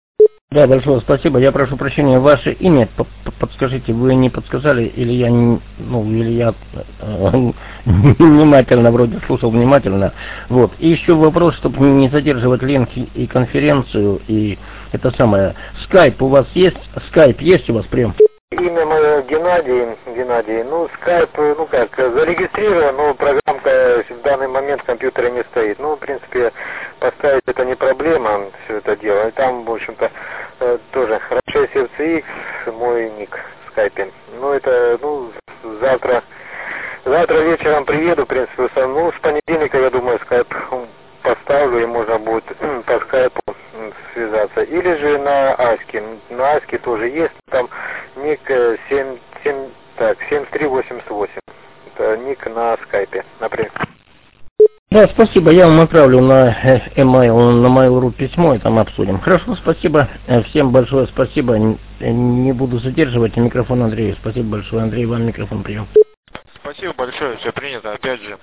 Да, большое спасибо. Я прошу прощения, ваше имя подскажите, вы не подсказали, или я не, ну, или я э, внимательно, вроде слушал внимательно. Вот. И еще вопрос, чтобы не задерживать ленки и конференцию, и это самое. Скайп у вас есть? Скайп есть у вас прям? Имя мое Геннадий, Геннадий. Ну, скайп, ну как, зарегистрирован, но программка в данный момент в компьютере не стоит. Ну, в принципе, поставить это не проблема, все это дело. И там, в общем-то, тоже шесть эф си икс, мой ник в скайпе. Ну, это, ну, завтра, завтра вечером приеду, в принципе, ну, с понедельника, я думаю, скайп поставлю, и можно будет по скайпу связаться. Или же на Аське. На Аське тоже есть, там ник семь, семь, так, семь три восемьдесят восемь. Это ник на скайпе, например. Да, спасибо, я вам отправлю на email, на Mail.ru письмо, и там обсудим. Хорошо, спасибо, всем большое спасибо, не буду задерживать, микрофон Андрею. Спасибо большое, Андрей, вам микрофон прием. Спасибо большое, все принято, опять же,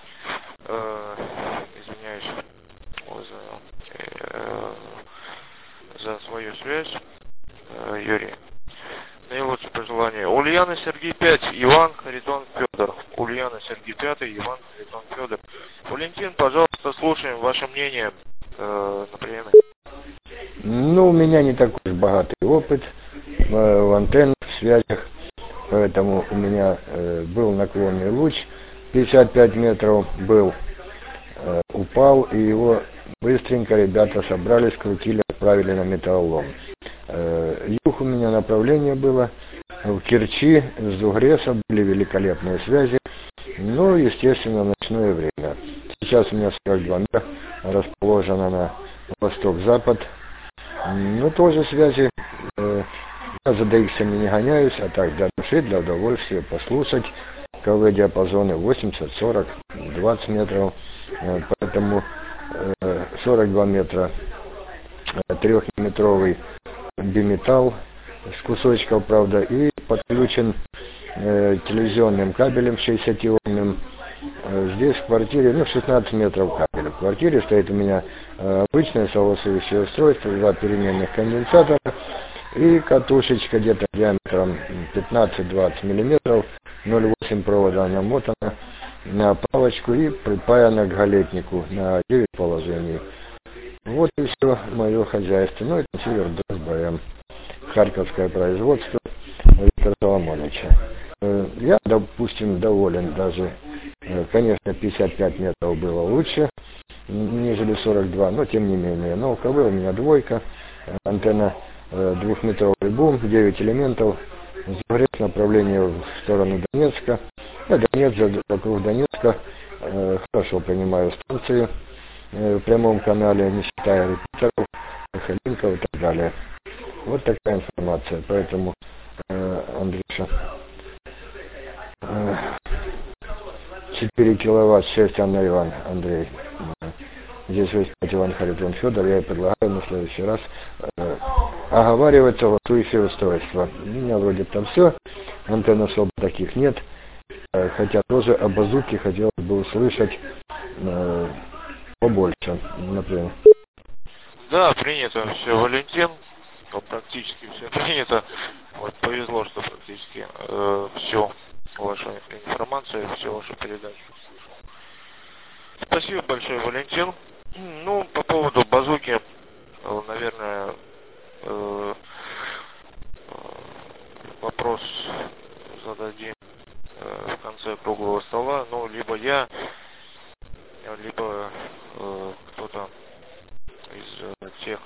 э, извиняюсь за, э, за свою связь, э, Юрий. Наилучшие пожелания. Ульяна Сергей пять, Иван Харитон Федор. Ульяна Сергей пять, Иван Харитон Федор. Валентин, пожалуйста, слушаем ваше мнение э, на приеме. Ну, у меня не такой богатый опыт э, в антеннах, в связях, поэтому у меня э, был наклонный луч, пятьдесят пять метров был, э, упал, и его быстренько ребята собрали, скрутили, отправили на металлолом. Юг у меня направление было в Керчи, с Угреса, были великолепные связи, ну, естественно, ночное время. Сейчас у меня сорок два метра, расположено на восток-запад, ну, тоже связи, э, я за ди икс не гоняюсь, а так для души, для удовольствия послушать, КВ диапазоны восемьдесят, сорок, двадцать метров, э, поэтому э, сорок два метра, э, трехметровый биметалл с кусочков, правда, и подключен э, телевизионным кабелем шестидесятиомным. Э, здесь в квартире, ну, шестнадцать метров кабеля. В квартире стоит у меня э, обычное согласующее устройство, два переменных конденсатора и катушечка где-то диаметром пятнадцать-двадцать миллиметров, ноль целых восемь провода намотана на палочку и припаяна к галетнику на девять положений. Вот и все мое хозяйство. Ну, это Севердос-БМ, харьковское производство Виктора Соломоновича. Я, допустим, доволен даже, конечно, пятьдесят пять метров было лучше, нежели сорок два, но тем не менее. Но КВ у меня двойка, антенна двухметровый бум, девять элементов, Загреб, направление в сторону Донецка. Я Донецк, вокруг Донецка, хорошо понимаю станции в прямом канале, не считая репетеров, Халинков и так далее. Вот такая информация. Поэтому, э, Андрюша, э, четыре киловатт, шесть Анна Иван, Андрей. Э, здесь выступает Иван Харитон Федор. Я и предлагаю на следующий раз э, оговаривать согласующее устройство. У меня вроде там все, антенн особо таких нет. Э, хотя тоже о базуке хотелось бы услышать э, побольше, например. Да, принято все, Валентин. Ну, практически все принято. Вот повезло, что практически э, все ваша информация, все ваши передачи услышал. Спасибо большое, Валентин. Ну, по поводу базуки, наверное, э, вопрос зададим э, в конце круглого стола. Ну, либо я, либо э, кто-то из э, тех,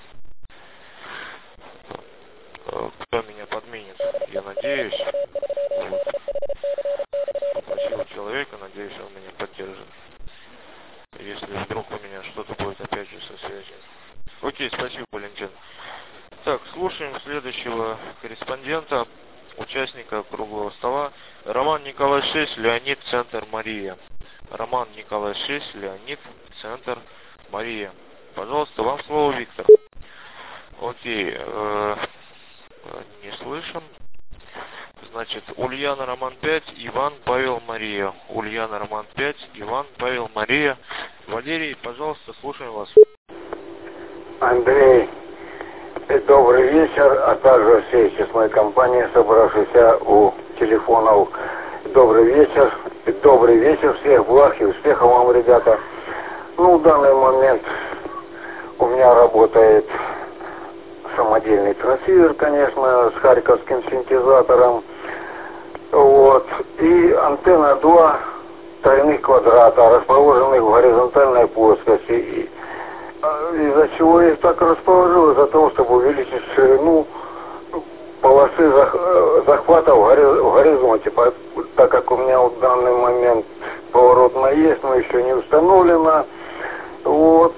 кто меня подменит, я надеюсь. Вот. Попросил человека, надеюсь, он меня поддержит. Если вдруг у меня что-то будет опять же со связью. Окей, спасибо, Валентин. Так, слушаем следующего корреспондента, участника круглого стола. Роман Николай шесть, Леонид, Центр, Мария. Роман Николай шесть, Леонид, Центр, Мария. Пожалуйста, вам слово, Виктор. Окей, э, не слышим. Значит, Ульяна, Роман пять, Иван, Павел, Мария. Ульяна, Роман пять, Иван, Павел, Мария. Валерий, пожалуйста, слушаем вас. Андрей, добрый вечер, а также всей честной компании, собравшейся у телефонов. Добрый вечер, добрый вечер, всех благ и успехов вам, ребята. Ну, в данный момент у меня работает самодельный трансивер, конечно, с харьковским синтезатором. Вот. И антенна два тройных квадрата, расположенных в горизонтальной плоскости. И, из-за чего я их так расположил? Из-за того, чтобы увеличить ширину полосы захвата в горизонте, так как у меня в данный момент поворотная есть, но еще не установлена. Вот.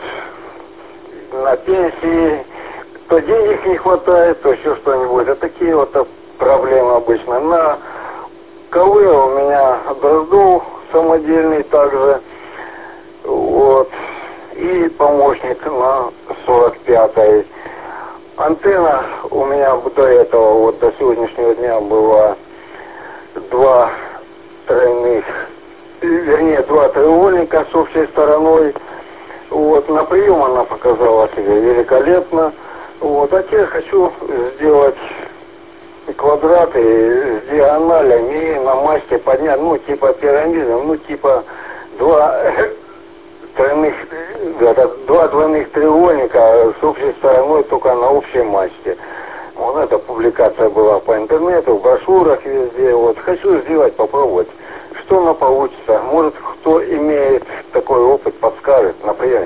На пенсии то денег не хватает, то еще что-нибудь. Это такие вот проблемы обычно. На КВ у меня Дроздов самодельный также. Вот. И помощник на сорок пятой. Антенна у меня до этого, вот до сегодняшнего дня была два тройных, вернее, два треугольника с общей стороной. Вот, на прием она показала себя великолепно. Вот, а теперь хочу сделать квадраты с диагоналями и на масте поднять, ну, типа пирамиды, ну, типа два тройных, это, два двойных треугольника с общей стороной только на общей масте. Вот эта публикация была по интернету, в брошюрах везде. Вот, хочу сделать, попробовать. Что она получится? Может, кто имеет такой опыт, подскажет на приеме.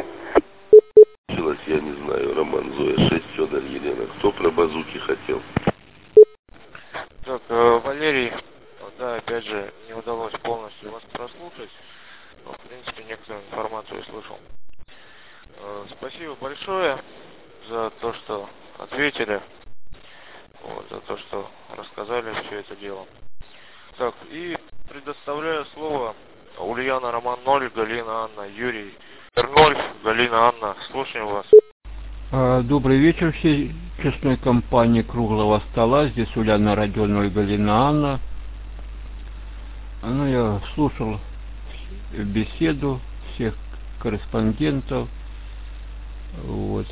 Я не знаю, Роман, Зоя, шесть, Федор, Елена. Кто про базуки хотел? Так, э, Валерий, да, опять же, не удалось полностью вас прослушать, но, в принципе, некоторую информацию я слышал. Э, спасибо большое за то, что ответили, вот, за то, что рассказали все это дело. Так, и предоставляю слово Ульяна, Роман ноль, Галина, Анна, Юрий ноль, Галина, Анна, слушаем вас. Добрый вечер всей честной компании Круглого стола. Здесь Ульяна, радио ноль, Галина, Анна. Ну, я слушал беседу всех корреспондентов. Вот.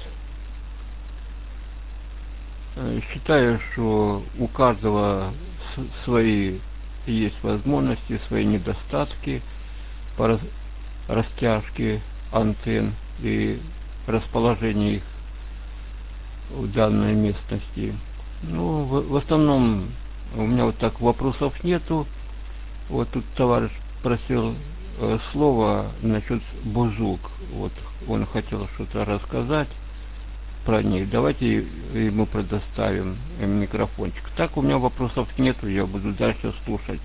Считаю, что у каждого свои есть возможности, свои недостатки по растяжке антенн и расположении их в данной местности. Ну, в, в основном у меня вот так вопросов нету. Вот тут товарищ просил э, слово насчет бузук. Вот он хотел что-то рассказать про них. Давайте ему предоставим микрофончик. Так, у меня вопросов нету, я буду дальше слушать.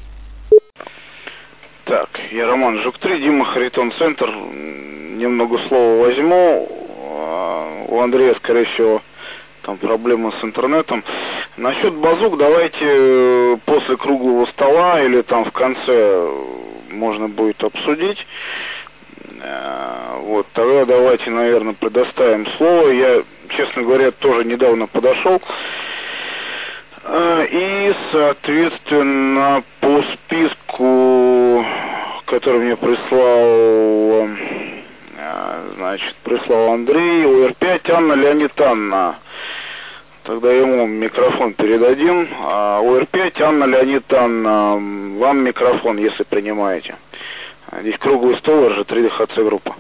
Так, я Роман Жук три, Дима, Харитон Центр. Немного слова возьму. У Андрея, скорее всего, там проблема с интернетом. Насчет базук давайте после круглого стола или там в конце можно будет обсудить. Вот, тогда давайте, наверное, предоставим слово. Я, честно говоря, тоже недавно подошел. И, соответственно, по списку, который мне прислал, значит, прислал Андрей, У Р пять, Анна Леонид Анна. Тогда ему микрофон передадим. А У Р пять, Анна Леонид Анна, вам микрофон, если принимаете. Здесь круглый стол, Р Ж три Д Х Ц группа.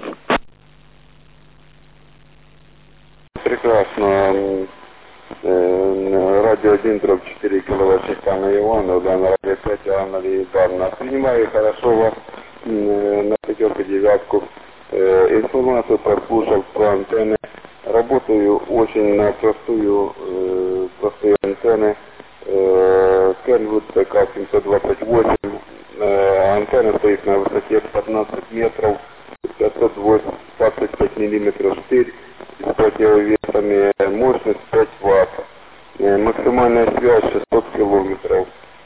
Прекрасно. Радио один, дробь четыре, киловатт, Анна Ивановна, да, на радио пять, Анна Ивановна. Принимаю хорошо вас на пятерку, девятку. Информацию прослушал про антенны. Работаю очень на простую, простые антенны. Kenwood Т К семьсот двадцать восемь. Антенна стоит на высоте пятнадцать метров, пятьсот двадцать пять миллиметров штырь, с противовесами, мощность пять ватт, максимальная связь шестьсот километров.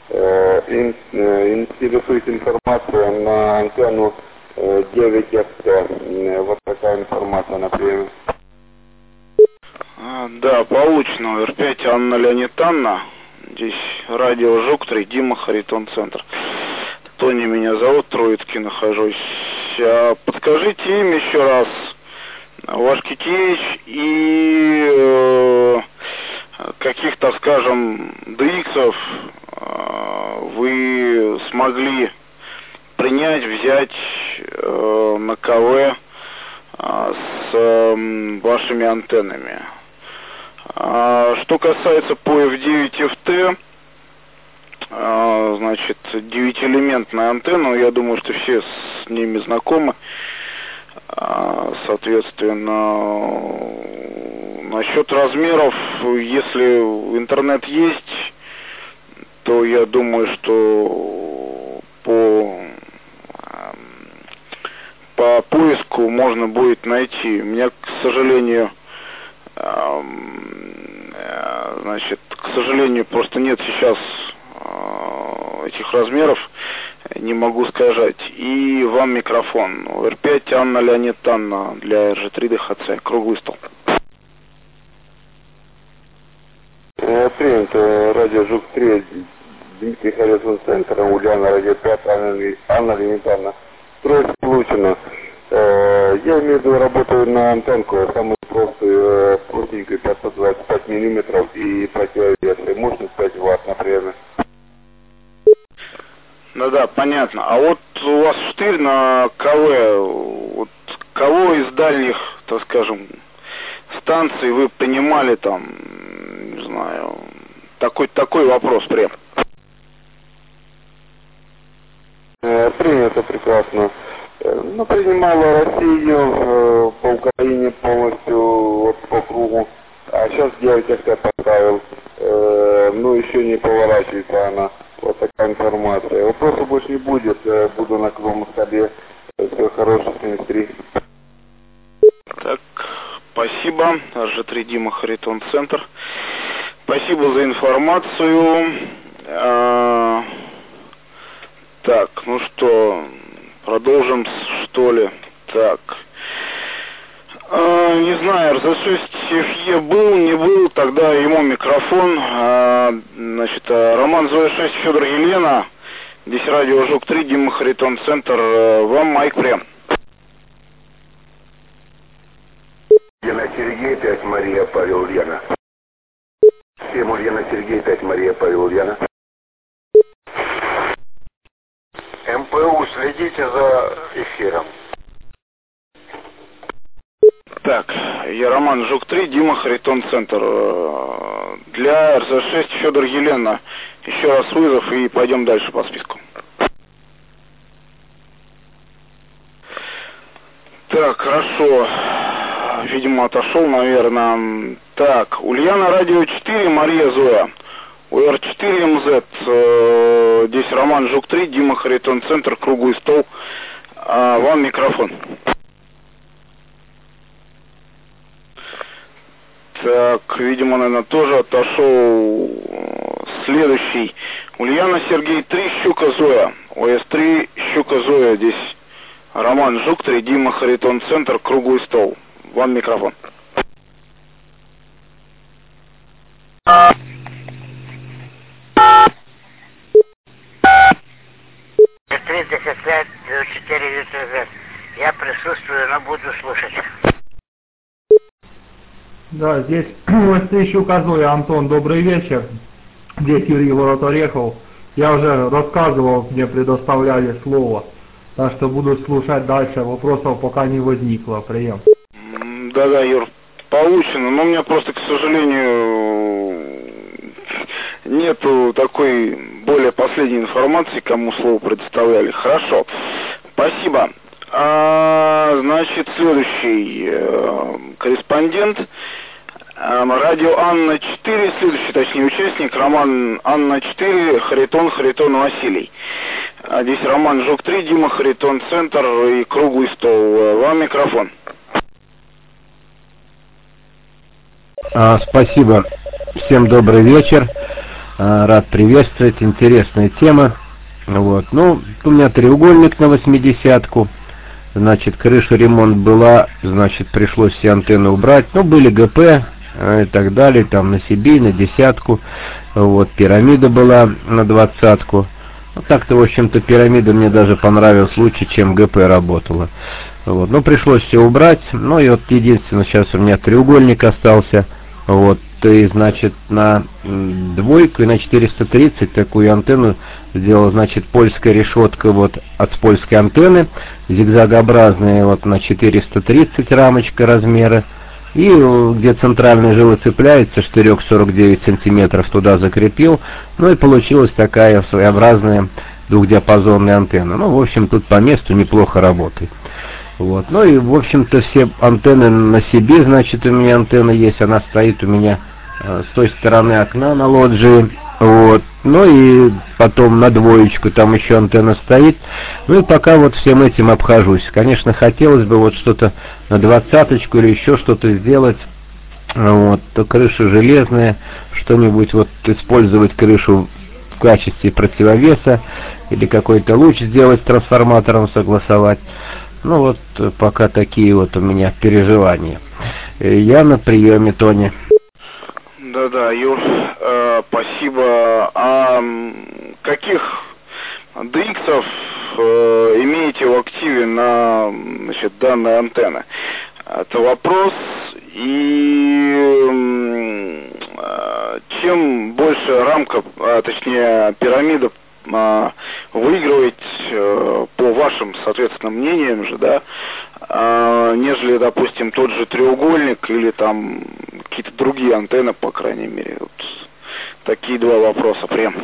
Интересует информация на антенну девять Х Т. Вот такая информация на приеме. Да, получено. Р пять, Анна Леонид Анна. Здесь радио Жук три, Дима, Харитон Центр. Тони меня зовут, Троицкий нахожусь. А подскажите им еще раз ваш Кикевич и э, каких-то, скажем, ди иксов вы смогли принять, взять э, на КВ э, с э, вашими антеннами. А что касается по эф девять эф ти, э, значит, девятиэлементная антенна, я думаю, что все с ними знакомы. Э, соответственно, насчет размеров, если интернет есть, то я думаю, что по по поиску можно будет найти. У меня, к сожалению, значит, к сожалению, просто нет сейчас этих размеров, не могу сказать. И вам микрофон. эр пять Анна Леонид Анна для эр жэ три дэ ха цэ. Круглый стол. Принято. Радио Жук три, Дмитрий Харитон Центр, Ульяна, Радио пять, Анна Леонид Анна. Строить получено. Э, я имею в виду, работаю на антенку, самую простую, простенькую, пятьсот двадцать пять миллиметров и противовес, мощность пять ватт, например. Ну да, понятно. А вот у вас штырь на КВ, вот кого из дальних, так скажем, станций вы принимали там, не знаю, такой, такой вопрос прям? Э, принято прекрасно. Ну, принимала Россию э, по Украине полностью, вот, по кругу. А сейчас девять эф ти поставил. Э, ну, еще не поворачивается она. Вот такая информация. Вопросов больше не будет. Э, буду на круглом столе. Все хорошо, семьдесят три. Так, спасибо. эр жэ три Дима Харитон Центр. Спасибо за информацию. А, так, ну что... Продолжим, что ли? Так. А, не знаю, эр зэ шесть эф е был, не был, тогда ему микрофон. А, значит, Роман Зоя шесть, Федор Елена. Здесь радио Жук три, Дима Харитон Центр. Вам майк прям. Ульяна Сергей, пять Мария Павел Ульяна. семь Ульяна Сергей, пять Мария Павел Ульяна. эм пэ у, следите за эфиром. Так, я Роман Жук три, Дима Харитон Центр. Для эр зэ шесть Федор Елена. Еще раз вызов и пойдем дальше по списку. Так, хорошо. Видимо, отошел, наверное. Так, Ульяна Радио четыре, Мария Зоя. У эр четыре эм зет, э, здесь Роман Жук три, Дима Харитон Центр, круглый стол. А, вам микрофон. Так, видимо, наверное, тоже отошел. Следующий. Ульяна Сергей три, Щука Зоя. о эс три, Щука Зоя, здесь Роман Жук три, Дима Харитон Центр, круглый стол. Вам микрофон. тридцать пять четыре ю. Я присутствую, но буду слушать. Да, здесь о Щука Зоя, Антон, добрый вечер. Здесь Юрий, город Орехов. Я уже рассказывал, мне предоставляли слово. Так что буду слушать дальше, вопросов пока не возникло. Прием. Да-да, Юр, получено. Но у меня просто, к сожалению, нету такой более последней информации, кому слово предоставляли. Хорошо, спасибо. А, значит, следующий э, корреспондент. Э, радио Анна четыре, следующий, точнее, участник, Роман Анна четыре, Харитон, Харитон Василий. А здесь Роман Жук три, Дима Харитон Центр и круглый стол. Вам микрофон. А, спасибо. Всем добрый вечер. А, рад приветствовать. Интересная тема. Вот. Ну, у меня треугольник на восьмидесятку. Значит, крыша ремонт была, значит, пришлось все антенны убрать. Ну, были ГП и так далее, там на Сибирь, на десятку. Вот, пирамида была на двадцатку. Ну, так-то, в общем-то, пирамида мне даже понравилась лучше, чем ГП работала. Вот, ну, пришлось все убрать. Ну, и вот единственное, сейчас у меня треугольник остался. Вот, и, значит, на двойку и на четыреста тридцать такую антенну сделал, значит, польская решетка вот от польской антенны, зигзагообразная вот на четыреста тридцать рамочка размера, и где центральная жила цепляется, штырек сорок девять сантиметров туда закрепил, ну и получилась такая своеобразная двухдиапазонная антенна. Ну, в общем, тут по месту неплохо работает. Вот. Ну и, в общем-то, все антенны на себе, значит, у меня антенна есть, она стоит у меня э, с той стороны окна на лоджии. Вот. Ну и потом на двоечку там еще антенна стоит. Ну и пока вот всем этим обхожусь. Конечно, хотелось бы вот что-то на двадцаточку или еще что-то сделать. Вот. То крыша железная, что-нибудь вот использовать крышу в качестве противовеса или какой-то луч сделать с трансформатором, согласовать. Ну вот пока такие вот у меня переживания. Я на приеме, Тони. Да-да, Юр, э, спасибо. А каких ди иксов э, имеете в активе на, значит, данной антенны? Это вопрос. И э, чем больше рамка, а, точнее пирамида э, выигрывает э, по вашим, соответственно, мнениям же, да, э, нежели, допустим, тот же треугольник или там какие-то другие антенны, по крайней мере. Вот такие два вопроса прям.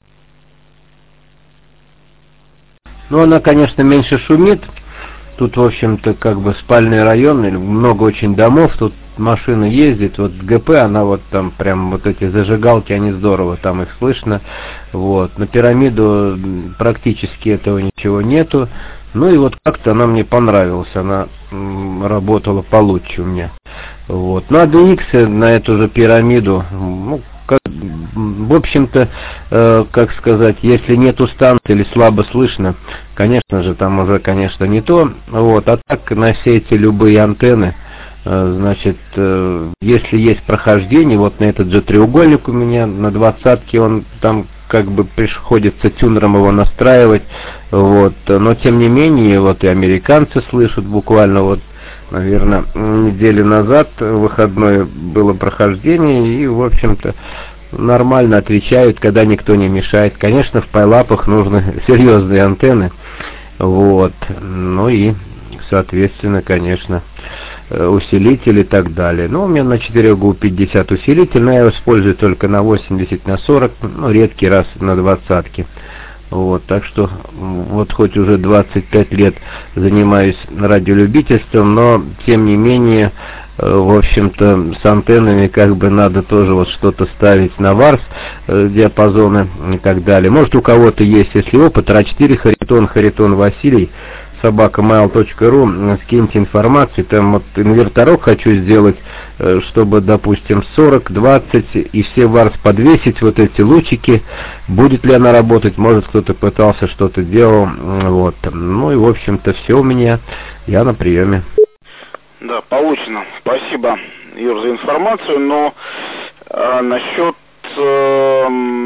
Ну, она, конечно, меньше шумит. Тут, в общем-то, как бы спальный район, много очень домов, тут машина ездит, вот ГП, она вот там прям, вот эти зажигалки, они здорово, там их слышно, вот. На пирамиду практически этого ничего нету, ну и вот как-то она мне понравилась, она м, работала получше у меня, вот. Ну, а ди икс на эту же пирамиду, ну, как, в общем-то, э, как сказать, если нету станции или слабо слышно, конечно же, там уже, конечно, не то, вот, а так на все эти любые антенны, э, значит, э, если есть прохождение, вот на этот же треугольник у меня, на двадцатке он там как бы приходится тюнером его настраивать, вот, но тем не менее, вот и американцы слышат буквально вот, наверное, недели назад выходное было прохождение, и, в общем-то, нормально отвечают, когда никто не мешает. Конечно, в пайлапах нужны серьезные антенны, вот, ну и, соответственно, конечно, усилитель и так далее. Ну, у меня на четыре джи пятьдесят усилитель, но я его использую только на восемьдесят на сорок, ну, редкий раз на двадцатке. Вот, так что вот хоть уже двадцать пять лет занимаюсь радиолюбительством, но тем не менее, в общем-то, с антеннами как бы надо тоже вот что-то ставить на варс, диапазоны и так далее. Может, у кого-то есть, если опыт, эр четыре Харитон, Харитон Василий, собака mail точка ру, скиньте информацию, там вот инверторок хочу сделать, чтобы, допустим, сорок, двадцать и все варс подвесить, вот эти лучики, будет ли она работать, может кто-то пытался, что-то делал, вот, ну и в общем-то все у меня, я на приеме. Да, получено, спасибо, Юр, за информацию, но а, насчет э,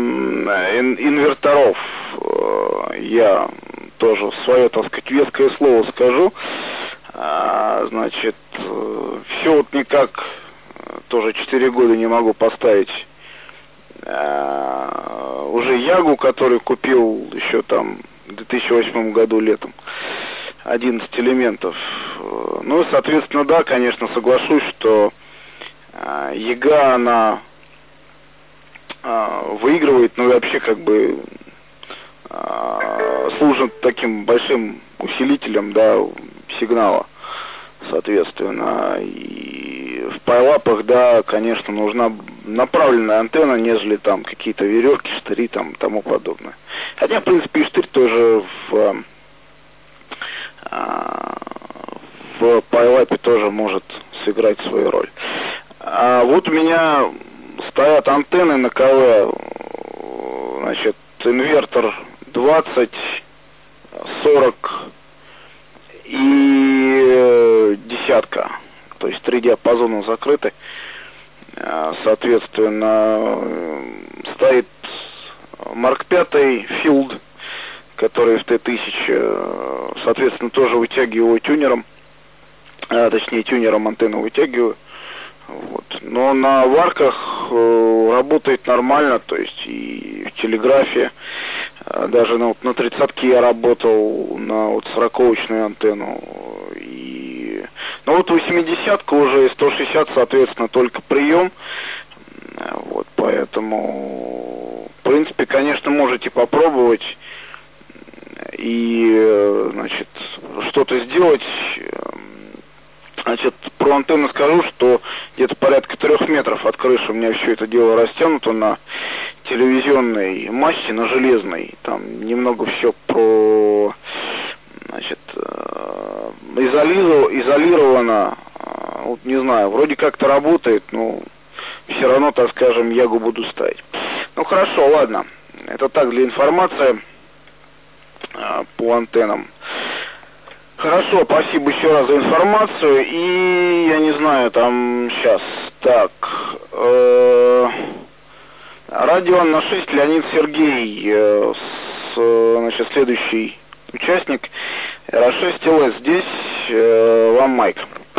ин инверторов э, я тоже свое, так сказать, веское слово скажу. А, значит, все вот никак, тоже четыре года не могу поставить а, уже Ягу, который купил еще там в две тысячи восьмом году летом, одиннадцать элементов. Ну и, соответственно, да, конечно, соглашусь, что а, Яга, она а, выигрывает, ну и вообще как бы служит таким большим усилителем, да, сигнала, соответственно. И в пайлапах, да, конечно, нужна направленная антенна, нежели там какие-то веревки, штыри там и тому подобное. Хотя, в принципе, и штырь тоже в, в пайлапе тоже может сыграть свою роль. А вот у меня стоят антенны на КВ, значит, инвертор двадцать, сорок и десятка, то есть три диапазона закрыты. Соответственно, стоит Марк пять Field, который в Т тысяча, соответственно, тоже вытягиваю тюнером, а, точнее тюнером антенну вытягиваю. Вот. Но на варках э, работает нормально, то есть и в телеграфе, э, даже на, вот, на тридцатке я работал на вот сороковочную антенну, и, ну вот восьмидесятка уже и сто шестьдесят, соответственно, только прием, вот, поэтому, в принципе, конечно, можете попробовать и, значит, что-то сделать. Значит, про антенну скажу, что где-то порядка трех метров от крыши у меня все это дело растянуто на телевизионной массе, на железной. Там немного все про, значит, изолировано, изолировано, вот не знаю, вроде как-то работает, но все равно, так скажем, ягу буду ставить. Ну хорошо, ладно, это так для информации по антеннам. Хорошо, спасибо еще раз за информацию. И я не знаю, там сейчас так. Э, радио на шесть, Леонид Сергей, э, с, значит, следующий участник. эр шесть эл эс, здесь э, вам майк.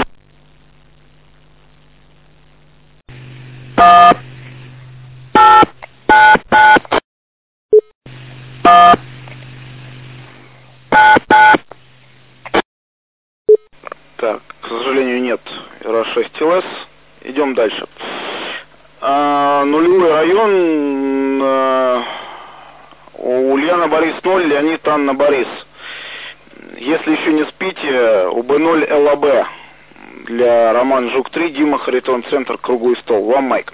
Так, к сожалению, нет эр шесть эл эс. Идем дальше. А, нулевой район. А, Ульяна Борис ноль, Леонид Анна Борис. Если еще не спите, у бэ ноль эл а бэ для Роман Жук три, Дима Харитон, центр, круглый стол. Вам майк.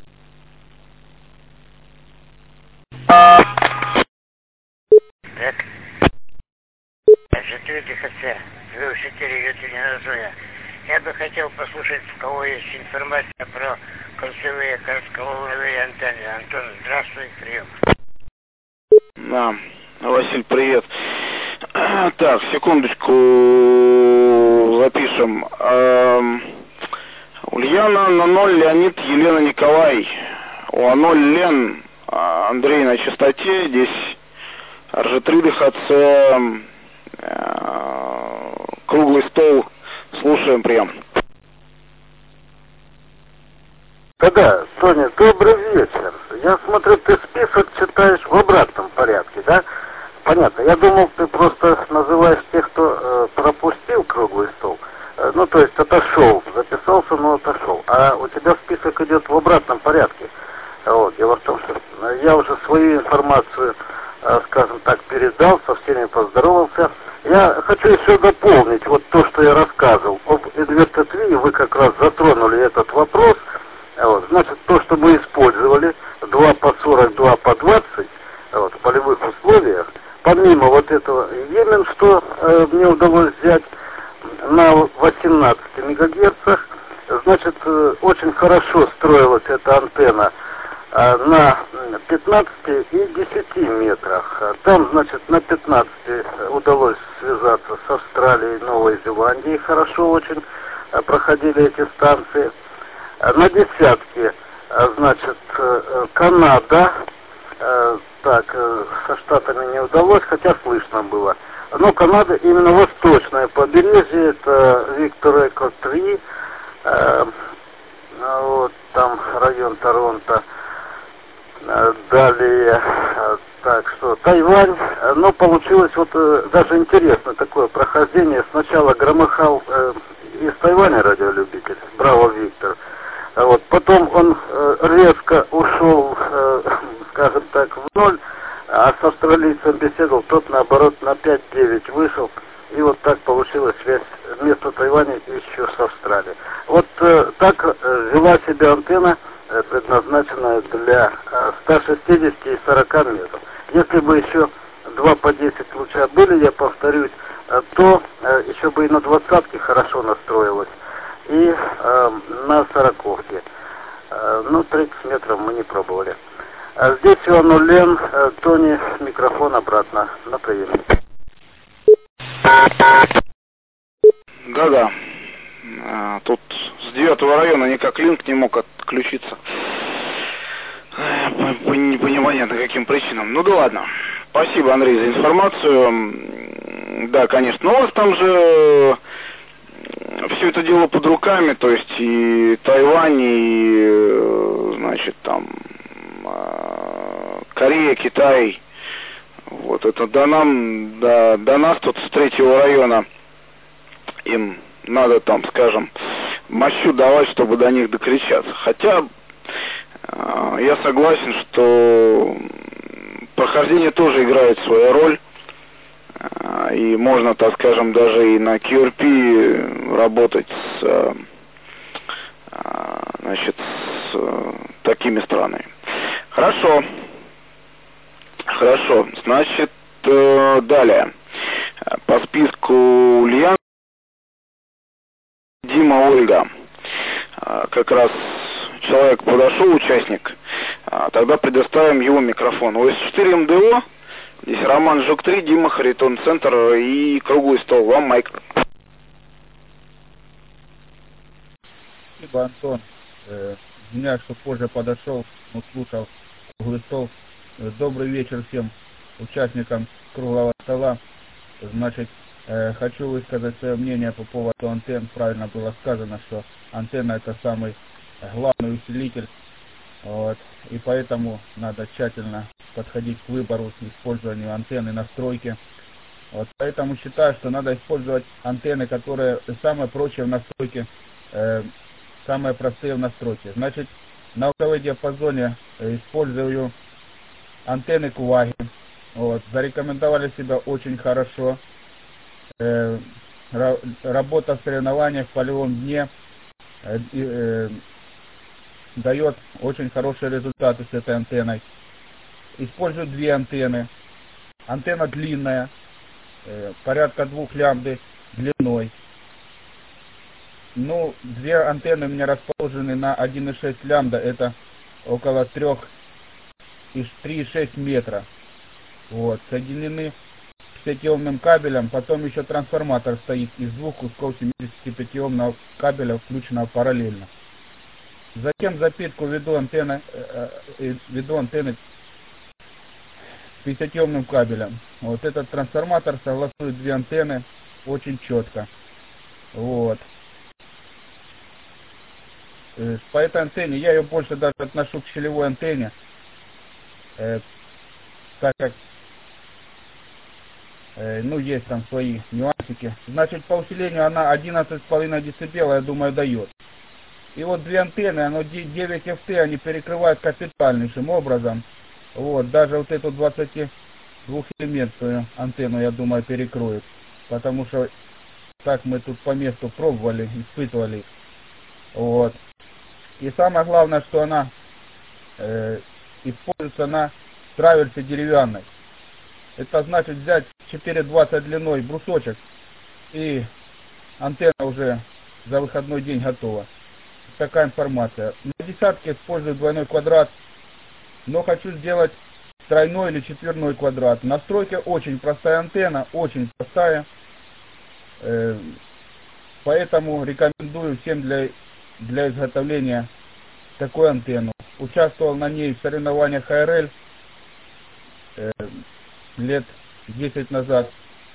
Так. четыре дэ ха цэ. четыре Екатерина. Я бы хотел послушать, у кого есть информация про кольцевые коротковолновые антенны. Антон, здравствуй, прием. Да, Василь, привет. Так, секундочку, запишем. Эм, Ульяна на ноль, Леонид, Елена, Николай. У а ноль Лен, Андрей на частоте. Здесь эр жэ три дэ ха цэ. Круглый стол. Слушаем, прием. Да-да, Соня, добрый вечер. Я смотрю, ты список читаешь в обратном порядке, да? Понятно. Я думал, ты просто называешь тех, кто э, пропустил круглый стол. Э, ну, то есть отошел. Записался, но отошел. А у тебя список идет в обратном порядке. Вот. Дело в том, что я уже свою информацию, э, скажем так, передал, со всеми поздоровался. Я хочу еще дополнить вот то, что я рассказывал. Об инвертотвии вы как раз затронули этот вопрос. Вот. Значит, то, что мы использовали, два по сорок, два по двадцать, вот, в полевых условиях, помимо вот этого Йемен, что э, мне удалось взять на восемнадцати мегагерцах, значит, э, очень хорошо строилась эта антенна э, на пятнадцати и десяти метрах. Там, значит, на пятнадцати удалось связаться с Австралией и Новой Зеландией, хорошо очень э, проходили эти станции. На десятке, значит, Канада, так, со Штатами не удалось, хотя слышно было. Но Канада именно восточное побережье, это Виктор Эко три, вот там район Торонто. Далее, так что, Тайвань, но получилось вот даже интересно такое прохождение. Сначала громыхал из Тайваня радиолюбитель, Браво Виктор. Вот. Потом он э, резко ушел, э, скажем так, в ноль, а с австралийцем беседовал, тот наоборот на пять-девять вышел, и вот так получилась связь вместо Тайваня еще с Австралией. Вот э, так э, вела себя антенна, э, предназначенная для э, ста шестидесяти и сорока метров. Если бы еще два по десять луча были, я повторюсь, э, то э, еще бы и на двадцатке хорошо настроилась. И э, на сороковке. Э, ну, тридцать метров мы не пробовали. А здесь Ивану Лен, э, Тони, микрофон обратно на приеме. Да-да. А, тут с девятого района никак линк не мог отключиться. По, по непонятно каким причинам. Ну да ладно. Спасибо, Андрей, за информацию. Да, конечно. Но у вас там же все все это дело под руками, то есть и Тайвань, и, значит, там, Корея, Китай. Вот это до нам, до, до нас тут с третьего района им надо там, скажем, мощу давать, чтобы до них докричаться. Хотя э, я согласен, что прохождение тоже играет свою роль. Э, и можно, так скажем, даже и на кью эр пи работать с, э, значит, с э, такими странами. Хорошо. Хорошо. Значит, э, далее. По списку Ульяна, Дима, Ольга. Как раз человек подошел, участник. Тогда предоставим его микрофон. ОС четыре эм дэ о. Здесь Роман Жук три, Дима, Харитон Центр и круглый стол. Вам майк. Спасибо, Антон. Извиняюсь, что позже подошел, но слушал круглый стол. Добрый вечер всем участникам круглого стола. Значит, э, хочу высказать свое мнение по поводу антенн. Правильно было сказано, что антенна это самый главный усилитель. Вот, и поэтому надо тщательно подходить к выбору, к использованию антенны, настройки. Вот, поэтому считаю, что надо использовать антенны, которые самые прочие в настройке, э, самые простые в настройке. Значит, на УКВ диапазоне э, использую антенны Куваги. Вот, зарекомендовали себя очень хорошо. Э, ра, работа в соревнованиях в полевом дне э, э, дает очень хорошие результаты с этой антенной. Использую две антенны. Антенна длинная, э, порядка двух лямбды длиной. Ну, две антенны у меня расположены на один и шесть лямбда, это около три и шесть метра. Вот, соединены пятиомным кабелем, потом еще трансформатор стоит из двух кусков семидесятипятиомного кабеля, включенного параллельно. Затем запитку веду антенны, э, э, веду антенны пятидесятиомным кабелем. Вот этот трансформатор согласует две антенны очень четко. Вот. Э, по этой антенне, я ее больше даже отношу к щелевой антенне, э, так как ну, есть там свои нюансики. Значит, по усилению она одиннадцать с половиной децибел, я думаю, дает. И вот две антенны, оно девять эф ти, они перекрывают капитальнейшим образом. Вот, даже вот эту двадцатидвухэлементную антенну, я думаю, перекроет. Потому что так мы тут по месту пробовали, испытывали. Вот. И самое главное, что она э, используется на траверсе деревянной. Это значит взять четыре двадцать длиной брусочек, и антенна уже за выходной день готова. Такая информация. На десятке использую двойной квадрат, но хочу сделать тройной или четверной квадрат. Настройка очень простая антенна, очень простая. Э, поэтому рекомендую всем для, для изготовления такой антенну. Участвовал на ней в соревнованиях ха эр эль. Э, лет десять назад.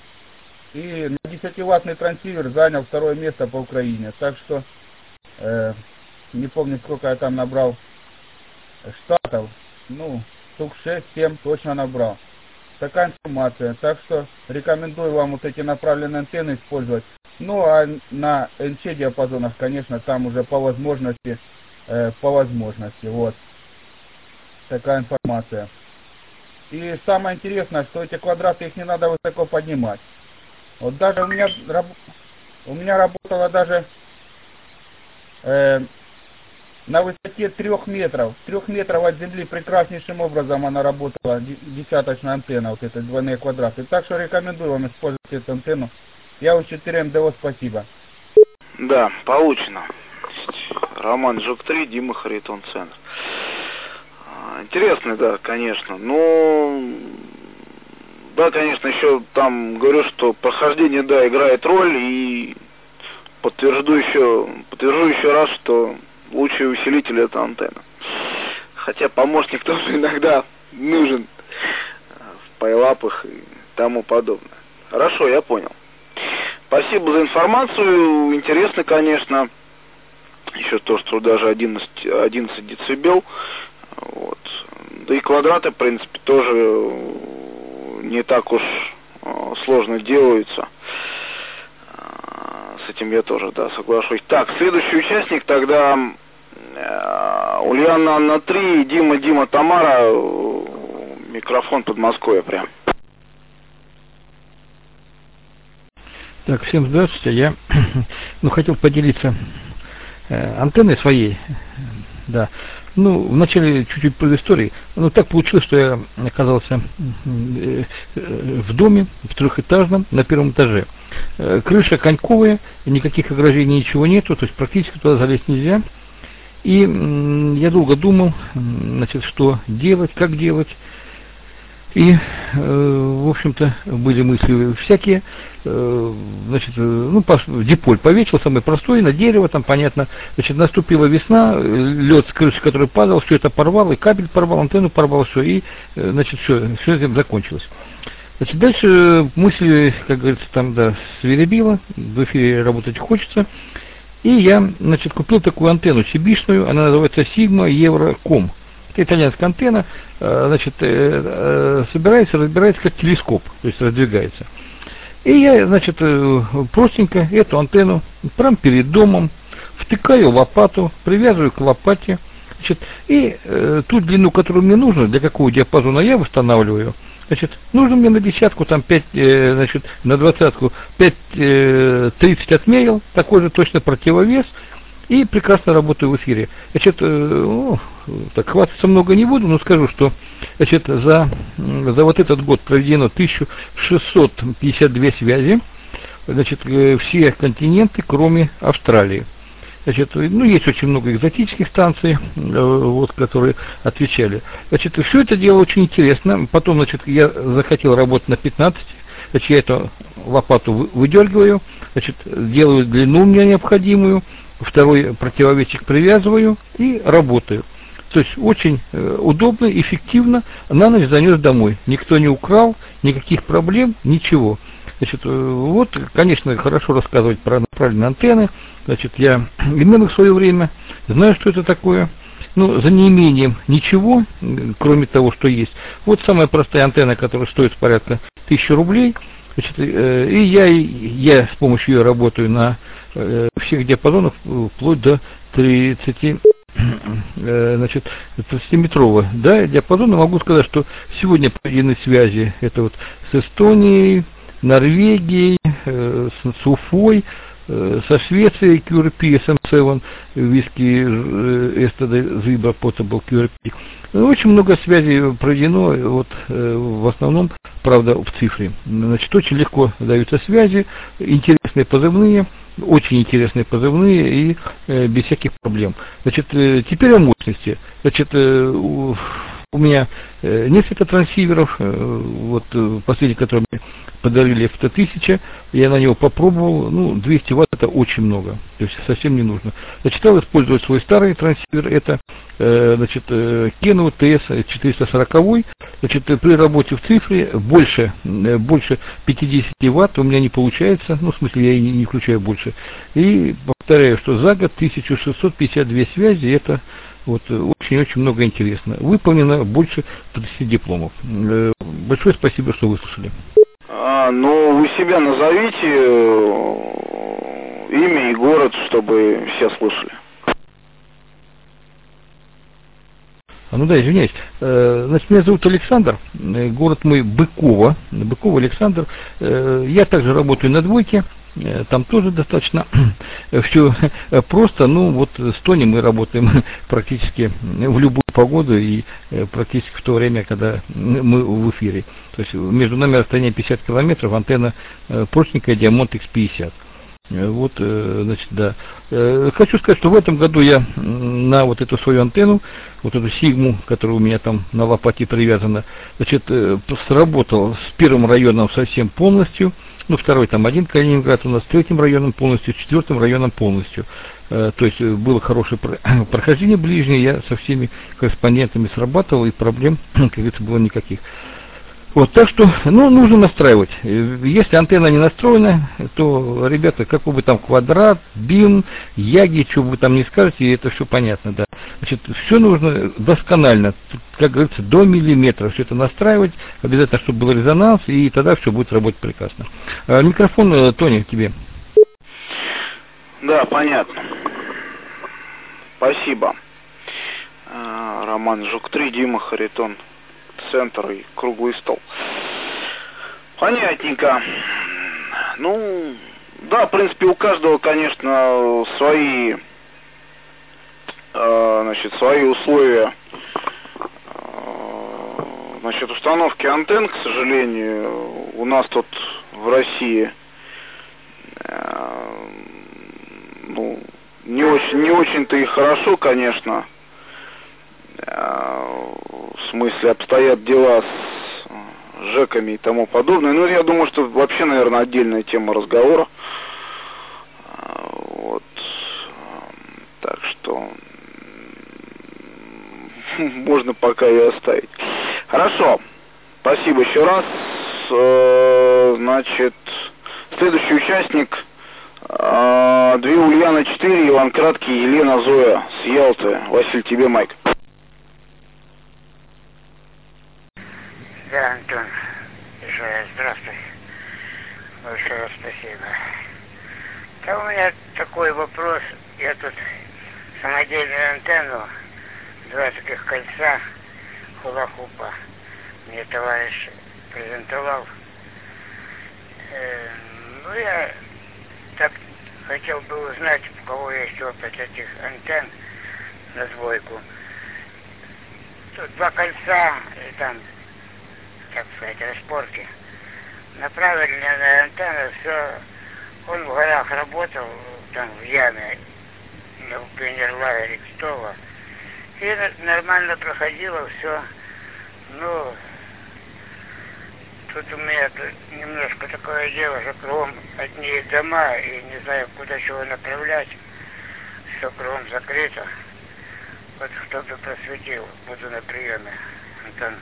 И на десятиваттный трансивер занял второе место по Украине. Так что, э, не помню, сколько я там набрал штатов. Ну, штук шесть-семь точно набрал. Такая информация. Так что рекомендую вам вот эти направленные антенны использовать. Ну, а на эн че диапазонах, конечно, там уже по возможности, э, по возможности. Вот. Такая информация. И самое интересное, что эти квадраты, их не надо высоко поднимать. Вот даже у меня, у меня работала даже э, на высоте трех метров. Трех метров от земли прекраснейшим образом она работала, десяточная антенна, вот эти двойные квадраты. Так что рекомендую вам использовать эту антенну. Я у четыре эм дэ о, спасибо. Да, получено. Роман Жук три, Дима, Харитон Центр. Интересно, да, конечно. Но, да, конечно, еще там говорю, что прохождение, да, играет роль. И подтвержду еще, подтвержу еще раз, что лучший усилитель — это антенна. Хотя помощник тоже иногда нужен в пайлапах и тому подобное. Хорошо, я понял. Спасибо за информацию, интересно, конечно. Еще то, что даже одиннадцать, одиннадцать децибел. Вот. Да и квадраты, в принципе, тоже не так уж сложно делаются. С этим я тоже, да, соглашусь. Так, следующий участник тогда Ульяна Анна три, Дима, Дима, Тамара, микрофон Подмосковья прям. Так, всем здравствуйте. Я ну, хотел поделиться э, антенной своей. Да. Ну, вначале чуть-чуть по истории. Ну, так получилось, что я оказался э, э, в доме, в трехэтажном, на первом этаже. Э, крыша коньковая, никаких ограждений, ничего нету, то есть практически туда залезть нельзя. И э, я долго думал, значит, что делать, как делать. И, э, в общем-то, были мысли всякие. Э, значит, ну, диполь повесил, самый простой, на дерево, там, понятно. Значит, наступила весна, лед с крыши, который падал, все это порвал, и кабель порвал, антенну порвал, все, и, значит, все, все этим закончилось. Значит, дальше мысли, как говорится, там, да, свирепило, в эфире работать хочется. И я, значит, купил такую антенну сибишную, она называется Sigma Eurocom. Это итальянская антенна, значит, собирается, разбирается как телескоп, то есть раздвигается. И я, значит, простенько эту антенну прямо перед домом втыкаю в лопату, привязываю к лопате, значит, и э, ту длину, которую мне нужно, для какого диапазона я восстанавливаю, значит, нужно мне на десятку, там, пять, э, значит, на двадцатку, пять тридцать отмерил, такой же точно противовес, и прекрасно работаю в эфире. Значит, э, ну, так хвастаться много не буду, но скажу, что, значит, за, за вот этот год проведено тысяча шестьсот пятьдесят две связи, значит, э, все континенты, кроме Австралии. Значит, ну, есть очень много экзотических станций, э, вот, которые отвечали. Значит, все это дело очень интересно. Потом, значит, я захотел работать на пятнадцать. Значит, я эту лопату выдергиваю, значит, делаю длину мне необходимую, второй противовесик привязываю и работаю. То есть очень э, удобно, эффективно, на ночь занес домой. Никто не украл, никаких проблем, ничего. Значит, э, вот, конечно, хорошо рассказывать про направленные антенны. Значит, я имел их в свое время, знаю, что это такое. Ну, за неимением ничего, кроме того, что есть. Вот самая простая антенна, которая стоит порядка тысячи рублей. Значит, э, и я, я с помощью ее работаю на э, всех диапазонах, вплоть до тридцати, э, значит, тридцатиметрового, да, диапазона. Могу сказать, что сегодня проведены связи, это вот с Эстонией, Норвегией, э, с, с Уфой, э, со Швецией, кью эр пи эс эм семь, виски Эстеда Зибра Potable кью эр пи. Очень много связей проведено, вот, э, в основном, правда, в цифре. Значит, очень легко даются связи, интересные позывные, очень интересные позывные и э, без всяких проблем. Значит, э, теперь о мощности. Значит, э, у, у меня э, несколько трансиверов, э, вот э, последний, который мне подарили, эф тэ тысяча, я на него попробовал, ну, двести ватт это очень много, то есть совсем не нужно. Значит, стал использовать свой старый трансивер, это, э, значит, э, Keno ти эс четыреста сорок, значит, при работе в цифре больше, э, больше пятьдесят ватт у меня не получается, ну, в смысле, я и не, не включаю больше. И повторяю, что за год тысяча шестьсот пятьдесят две связи, это вот очень-очень много интересно. Выполнено больше тридцати дипломов. Э, большое спасибо, что выслушали. А, ну, вы себя назовите, имя и город, чтобы все слышали. А, ну да, извиняюсь. Э, значит, меня зовут Александр, э, город мой Быково, Быково Александр. Э, я также работаю на двойке, э, там тоже достаточно все просто. Ну, вот с Тони мы работаем практически в любую погоду и э, практически в то время, когда мы в эфире. То есть между нами расстояние пятьдесят километров, антенна э, простенькая, Diamond икс пятьдесят. Вот, значит, да. Хочу сказать, что в этом году я на вот эту свою антенну, вот эту Сигму, которая у меня там на лопате привязана, значит, сработал с первым районом совсем полностью, ну, второй там один Калининград у нас, с третьим районом полностью, с четвертым районом полностью. То есть было хорошее прохождение ближнее, я со всеми корреспондентами срабатывал, и проблем, как говорится, было никаких. Вот, так что, ну, нужно настраивать. Если антенна не настроена, то, ребята, какой бы там квадрат, бин, яги, что бы вы там не скажете, это все понятно, да. Значит, все нужно досконально, как говорится, до миллиметра все это настраивать, обязательно, чтобы был резонанс, и тогда все будет работать прекрасно. А, микрофон, Тони, тебе. Да, понятно. Спасибо. Роман Жук три, Дима Харитон, центр и круглый стол. Понятненько. Ну, да, в принципе, у каждого, конечно, свои, э, значит, свои условия э, насчет установки антенн, к сожалению, у нас тут в России э, ну, не очень, не очень-то и хорошо, конечно. В смысле, обстоят дела с ЖЭКами и тому подобное. Ну, я думаю, что вообще, наверное, отдельная тема разговора. Вот. Так что можно пока и оставить. Хорошо. Спасибо еще раз. Значит, следующий участник. Две Ульяна четыре, Иван Краткий, Елена Зоя с Ялты. Василий, тебе майк. Да, Антон, еще раз здравствуй. Большое раз спасибо. Да у меня такой вопрос. Я тут самодельную антенну, два таких кольца хула-хупа мне товарищ презентовал. Э, ну, я так хотел бы узнать, у кого есть опыт этих антенн на двойку. Тут два кольца, и там, так сказать, распорки. Направили меня на антенну, все. Он в горах работал, там в яме, в пионерлагере Кстова. И нормально проходило все. Ну, тут у меня тут немножко такое дело, что кругом одни дома, и не знаю, куда чего направлять. Все кругом закрыто. Вот кто-то просветил, буду на приеме. Антон.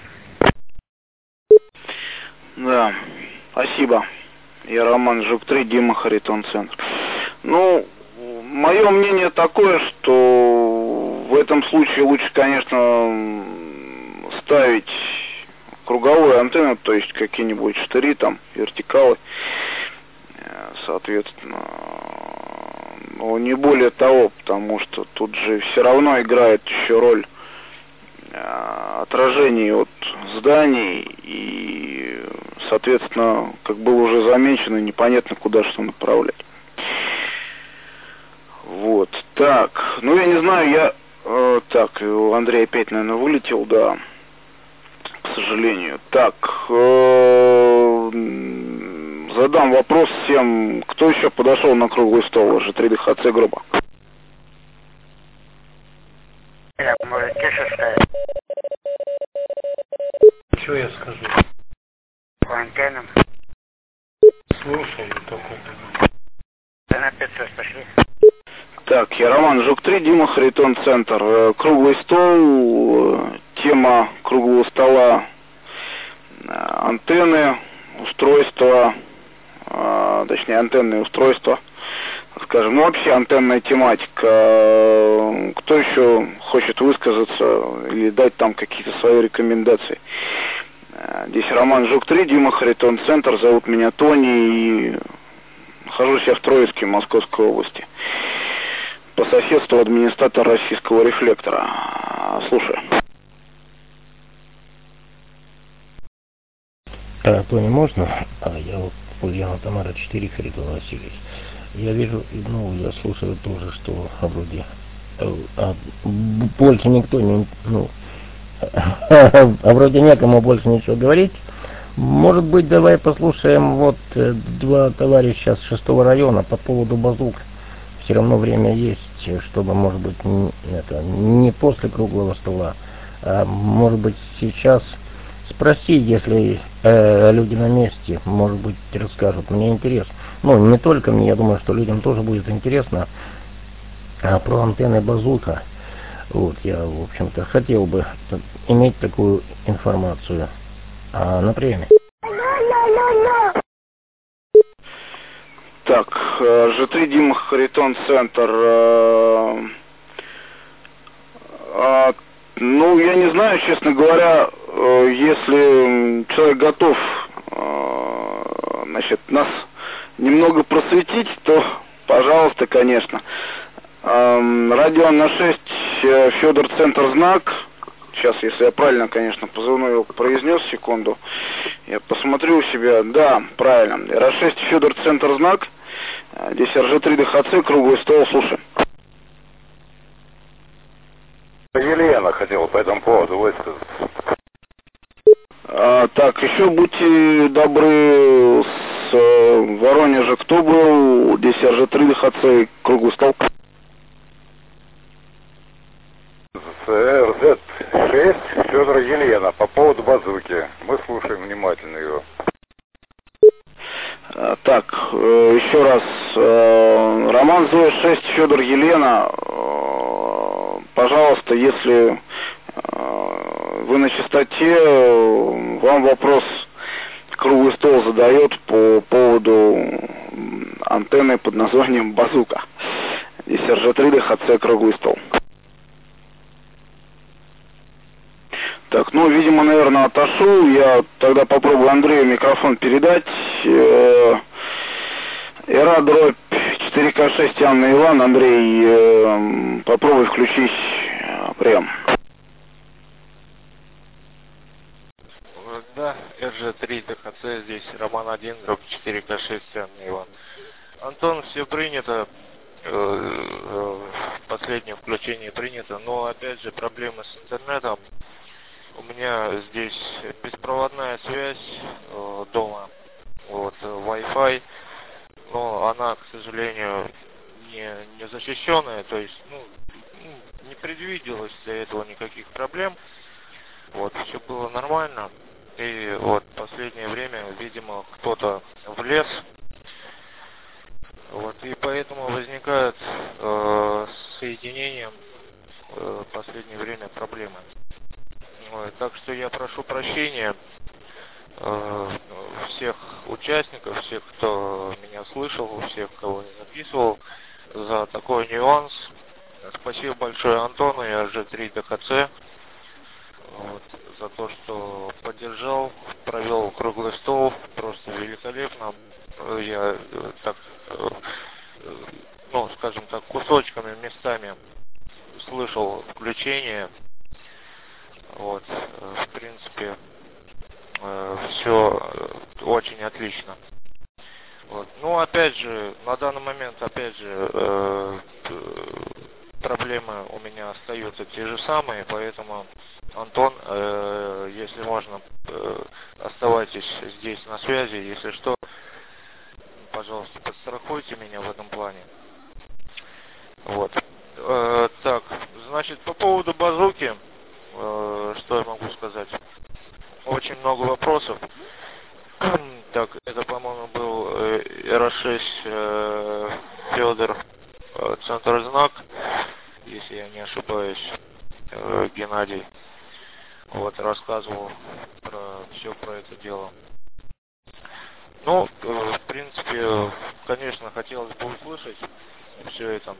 Да, спасибо. Я Роман Жук три, Дима Харитон, центр. Ну, мое мнение такое, что в этом случае лучше, конечно, ставить круговую антенну, то есть какие-нибудь штыри там, вертикалы, соответственно. Но не более того, потому что тут же все равно играет еще роль отражений от зданий и, соответственно, как было уже замечено, непонятно куда что направлять. Вот, так, ну я не знаю, я, э, так, Андрей опять, наверное, вылетел, да, к сожалению. Так, э, задам вопрос всем, кто еще подошел на круглый стол, же три дэ ха цэ группа. Я, может, тише ставить? Что я скажу? По антеннам. Слушаю только. Да на пятьсот пошли. Так, я Роман Жук три, Дима Харитон, центр. Круглый стол, тема круглого стола, антенны, устройства, точнее антенные устройства, скажем, ну вообще антенная тематика. Кто еще хочет высказаться или дать там какие-то свои рекомендации? Здесь Роман Жук три, Дима Харитон, центр, зовут меня Тони, и нахожусь я в Троицке, Московской области. По соседству администратор российского рефлектора. Слушаю. А, Тони, можно? А, я вот Ульяна Тамара четыре, Харитон Васильевич. Я вижу, ну, я слушаю тоже, что вроде а, больше никто не, ну, а вроде некому больше ничего говорить. Может быть, давай послушаем вот два товарища с шестого района по поводу базук. Все равно время есть, чтобы, может быть, не, это, не после круглого стола, а может быть сейчас спроси, если э, люди на месте, может быть, расскажут. Мне интересно. Ну, не только мне, я думаю, что людям тоже будет интересно а, про антенны базука. Вот, я, в общем-то, хотел бы иметь такую информацию. А, на приеме. Так, Ж три Дима Харитон Центр. Э, э, ну, я не знаю, честно говоря, э, если человек готов э, значит, нас немного просветить, то пожалуйста, конечно. Э, радио на шесть, э, Федор Центр Знак. Сейчас, если я правильно, конечно, позывной его произнес, секунду. Я посмотрю у себя. Да, правильно. Р шесть Федор Центр Знак. Здесь Р Ж три Д Х Ц, круглый стол, слушай. Елена хотела по этому поводу высказаться. А, так, еще будьте добры, с э, Воронежа кто был? Здесь Р Ж три Д Х Ц, круглый стол. С Р З шесть Федор Елена по поводу базуки. Мы слушаем внимательно его. А, так, э, еще раз. Э, Роман Зоя шесть Федор Елена. Э, пожалуйста, если э, вы на частоте, э, вам вопрос круглый стол задает по поводу антенны под названием базука. Здесь Р Ж три Д Х Ц, круглый стол. Так, ну, видимо, наверное, отошел. Я тогда попробую Андрею микрофон передать. Эра дробь четыре К шесть Анна Иван. Андрей, попробуй включить прием. Да, Р Ж три Д Х Ц, здесь Роман один, дробь четыре К шесть Анна Иван. Антон, все принято. Последнее включение принято, но опять же проблемы с интернетом. У меня здесь беспроводная связь э, дома, вот, Wi-Fi, но она, к сожалению, не, не защищенная, то есть, ну, не предвиделось для этого никаких проблем, вот, все было нормально, и вот в последнее время, видимо, кто-то влез, вот, и поэтому возникают э, с соединением э, в последнее время проблемы. Так что я прошу прощения э, всех участников, всех, кто меня слышал, всех, кого я записывал, за такой нюанс. Спасибо большое Антону и Р Ж три Д Х Ц вот, за то, что поддержал, провел круглый стол, просто великолепно. Я так, ну, скажем так, кусочками, местами слышал включение. Вот, в принципе, все очень отлично. Вот. Ну, опять же, на данный момент, опять же, проблемы у меня остаются те же самые, поэтому, Антон, если можно, оставайтесь здесь на связи, если что, пожалуйста, подстрахуйте меня в этом плане. Вот. Так, значит, по поводу базуки, что я могу сказать? Очень много вопросов. Так, это, по-моему, был Р шесть Федор Центр Знак, если я не ошибаюсь, Геннадий. Вот, рассказывал про все про это дело. Ну, в принципе, конечно, хотелось бы услышать все это.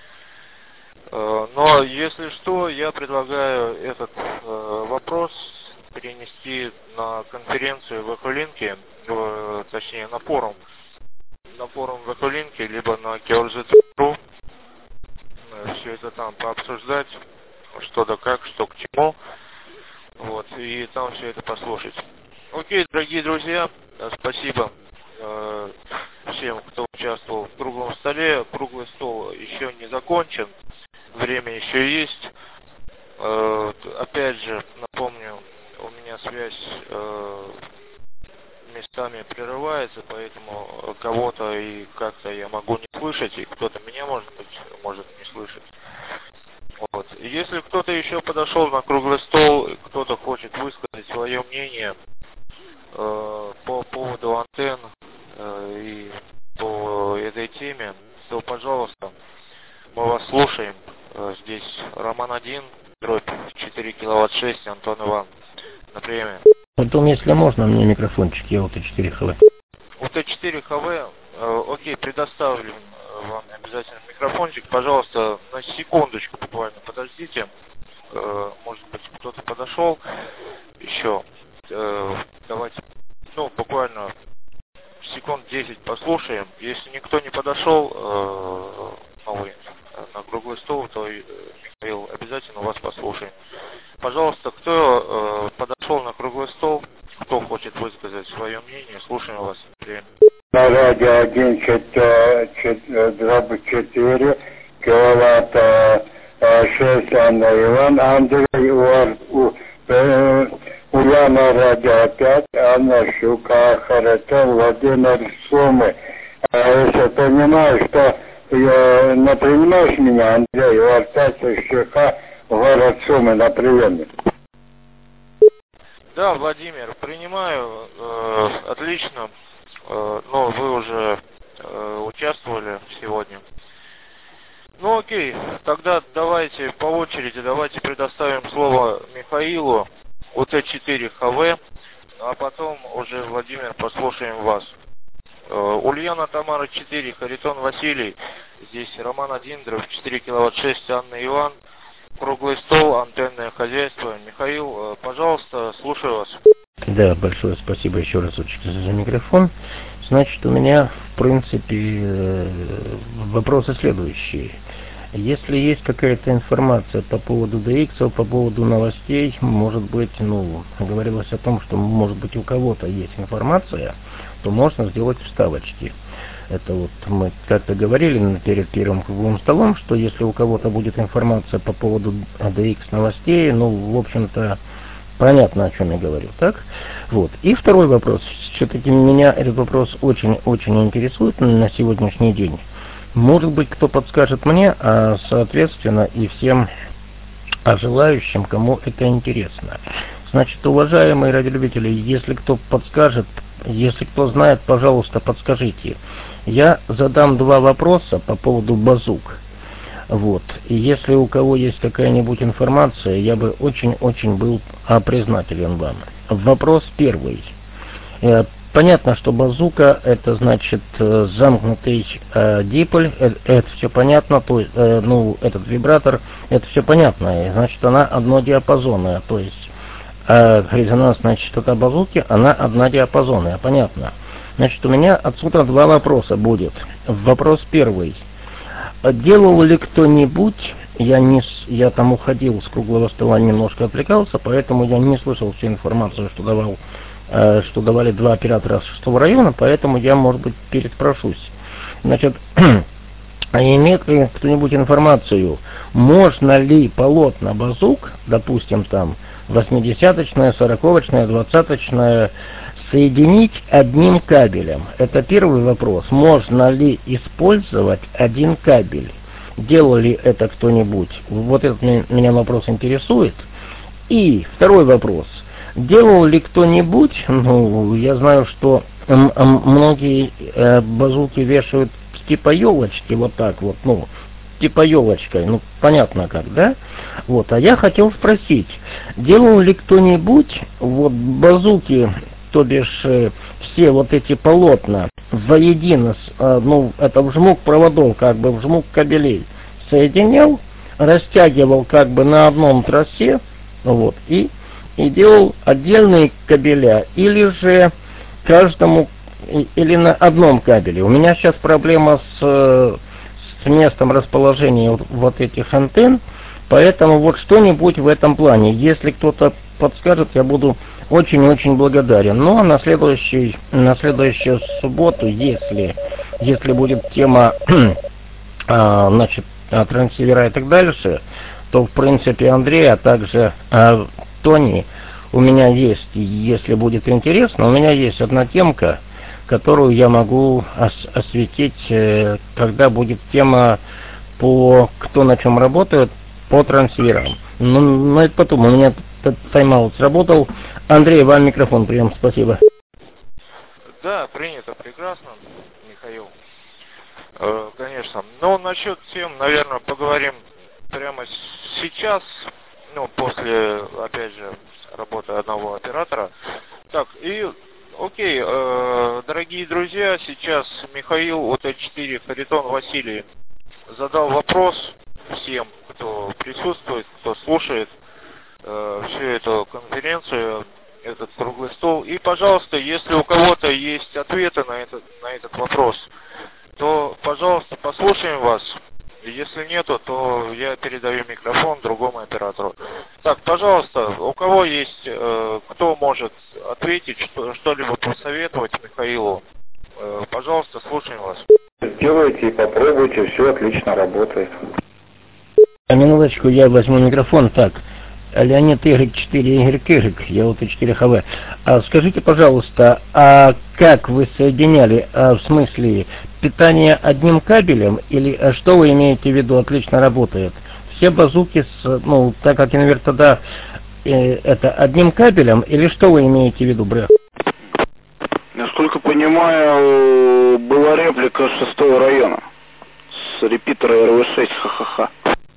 Но, если что, я предлагаю этот э, вопрос перенести на конференцию в Эколинке, э, точнее на форум, на форум в Эколинке, либо на Георгий точка ру. Э, все это там пообсуждать, что да как, что к чему, вот, и там все это послушать. Окей, дорогие друзья, спасибо э, всем, кто участвовал в круглом столе. Круглый стол еще не закончен. Время еще есть. Э, опять же, напомню, у меня связь э, местами прерывается, поэтому кого-то и как-то я могу не слышать, и кто-то меня, может быть, может не слышать. Вот. Если кто-то еще подошел на круглый стол, кто-то хочет высказать свое мнение э, по поводу антенн э, и по этой теме, то, пожалуйста, мы вас слушаем. Здесь Роман один, дробь четыре киловатт шесть, Антон Иван. На приеме. Потом, если можно, мне микрофончик, я УТ четыре ХВ. УТ четыре ХВ, э, окей, предоставлю вам обязательно микрофончик. Пожалуйста, на секундочку буквально подождите. Э, может быть, кто-то подошел еще. Э, давайте, ну, буквально секунд десять послушаем. Если никто не подошел э, новый на круглый стол, то э, Михаил, обязательно вас послушаем. Пожалуйста, кто э, подошел на круглый стол, кто хочет высказать свое мнение, слушаем вас. На радио один четыре киловатта шесть Анна Иван, Андрей у, э, Ульяна радио пять, Анна Щука, Харитон, Владимир Сумы. А если понимаешь, что я, не принимаешь меня, Андрей, у Артасия Щука, город Сумы на приеме. Да, Владимир, принимаю, э, отлично, э, но вы уже э, участвовали сегодня. Ну окей, тогда давайте по очереди, давайте предоставим слово Михаилу, УТ четыре ХВ, а потом уже, Владимир, послушаем вас. Э, Ульяна Тамара четыре, Харитон Василий, здесь Роман один, дробь четыре киловатт шесть, Анна Иван. Круглый стол, антенное хозяйство. Михаил, пожалуйста, слушаю вас. Да, большое спасибо еще разочек за микрофон. Значит, у меня, в принципе, вопросы следующие. Если есть какая-то информация по поводу ди икс, по поводу новостей, может быть, ну, говорилось о том, что, может быть, у кого-то есть информация, то можно сделать вставочки. Это вот мы как-то говорили перед первым круглым столом, что если у кого-то будет информация по поводу ди икс новостей, ну, в общем-то, понятно, о чем я говорю, так? Вот. И второй вопрос. Все-таки меня этот вопрос очень-очень интересует на сегодняшний день. Может быть, кто подскажет мне, а соответственно и всем желающим, кому это интересно. Значит, уважаемые радиолюбители, если кто подскажет, если кто знает, пожалуйста, подскажите. Я задам два вопроса по поводу базук. Вот. И если у кого есть какая-нибудь информация, я бы очень-очень был признателен вам. Вопрос первый. Понятно, что базука это значит замкнутый э, диполь, это, это все понятно, то есть, э, ну, этот вибратор, это все понятно, и, значит, она однодиапазонная, то есть э, резонансная частота базуки, она однодиапазонная, понятно. Значит, у меня отсюда два вопроса будет. Вопрос первый. Делал ли кто-нибудь, я, не, я там уходил с круглого стола, немножко отвлекался, поэтому я не слышал всю информацию, что давал что давали два оператора шестого района, поэтому я, может быть, переспрашусь. Значит, имеет ли кто-нибудь информацию, можно ли полотна базук, допустим, там, восьмидесяточная, сороковочная, двадцаточная, соединить одним кабелем? Это первый вопрос. Можно ли использовать один кабель? Делал ли это кто-нибудь? Вот этот меня вопрос интересует. И второй вопрос. Делал ли кто-нибудь, ну, я знаю, что м- м- многие э, базуки вешают типа елочки, вот так вот, ну, типа елочкой, ну, понятно как, да? Вот, а я хотел спросить, делал ли кто-нибудь вот базуки, то бишь э, все вот эти полотна воедино, с, э, ну, это в жмук проводов, как бы в жмук кабелей соединял, растягивал как бы на одном тросе, вот, и и делал отдельные кабеля, или же каждому, или на одном кабеле. У меня сейчас проблема с, с местом расположения вот, вот этих антенн, поэтому вот что-нибудь в этом плане. Если кто-то подскажет, я буду очень-очень благодарен. Ну а на следующий, на следующую субботу, если, если будет тема а, значит, трансивера и так дальше, то в принципе Андрей, а также а, Тони, у меня есть, если будет интересно, у меня есть одна темка, которую я могу ос- осветить, э, когда будет тема по кто на чем работает, по трансферам. Ну, ну это потом, у меня тайм-аут сработал. Андрей, вам микрофон, прием, спасибо. Да, принято, прекрасно, Михаил. Э, конечно. Но насчет тем, наверное, поговорим прямо сейчас. Ну, после, опять же, работы одного оператора. Так, и окей, э, дорогие друзья, сейчас Михаил о тэ четыре Харитон Василий задал вопрос всем, кто присутствует, кто слушает э, всю эту конференцию, этот круглый стол. И, пожалуйста, если у кого-то есть ответы на этот, на этот вопрос, то, пожалуйста, послушаем вас. Если нету, то я передаю микрофон другому оператору. Так, пожалуйста, у кого есть, э, кто может ответить, что, что-либо посоветовать Михаилу, э, пожалуйста, слушаем вас. Сделайте и попробуйте, все отлично работает. А минуточку, я возьму микрофон. Так, Леонид Игорь четыре Игорь Кыжик, я о тэ четыре ха вэ. А скажите, пожалуйста, а как вы соединяли, а, в смысле, питание одним кабелем, или а что вы имеете в виду, отлично работает? Все базуки, с, ну, так как инвертор тогда, э, это одним кабелем, или что вы имеете в виду, бре? Насколько понимаю, была реплика шестого района с репитера эр вэ шесть, ха-ха-ха.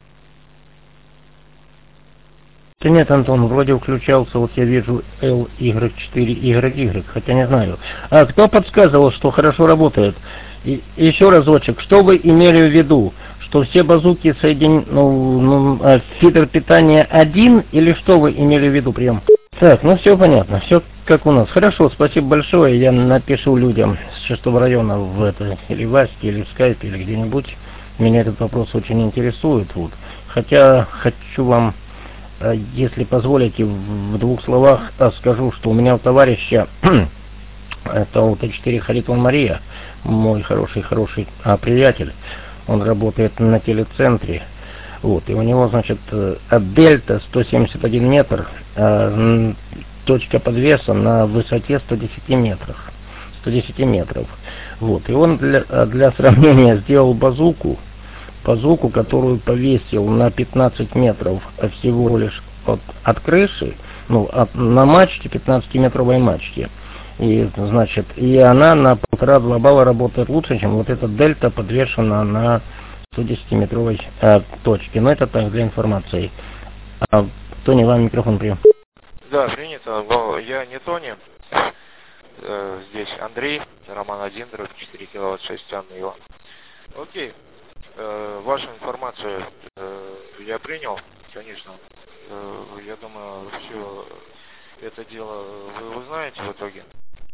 Да нет, Антон, вроде включался, вот я вижу эл игрек четыре игрек игрек, хотя не знаю. А кто подсказывал, что хорошо работает? И, еще разочек, что вы имели в виду? Что все базуки соединены, ну, ну а фидер питания один, или что вы имели в виду, прием? Так, ну все понятно, все как у нас. Хорошо, спасибо большое, я напишу людям с шестого района в это, или в Аське, или в скайпе, или где-нибудь. Меня этот вопрос очень интересует, вот. Хотя хочу вам, если позволите, в двух словах скажу, что у меня у товарища, это о тэ четыре Харитон Мария, мой хороший-хороший а, приятель, он работает на телецентре, вот, и у него, значит, от дельта сто семьдесят один метр, а, точка подвеса на высоте сто десять метров, сто десять метров, вот, и он для, для сравнения сделал базуку, базуку, которую повесил на пятнадцать метров всего лишь от, от крыши, ну, от, на мачте, пятнадцатиметровой мачте. И, значит, и она на полтора-два балла работает лучше, чем вот эта дельта подвешена на сто десятиметровой э, точке. Но это так, для информации. А, Тони, вам микрофон прием. Да, принято. Но я не Тони. Э, здесь Андрей, Роман один, дробь четыре киловатт шесть, Анна Иван. Окей. Э, вашу информацию э, я принял, конечно. Э, я думаю, все это дело вы узнаете в итоге.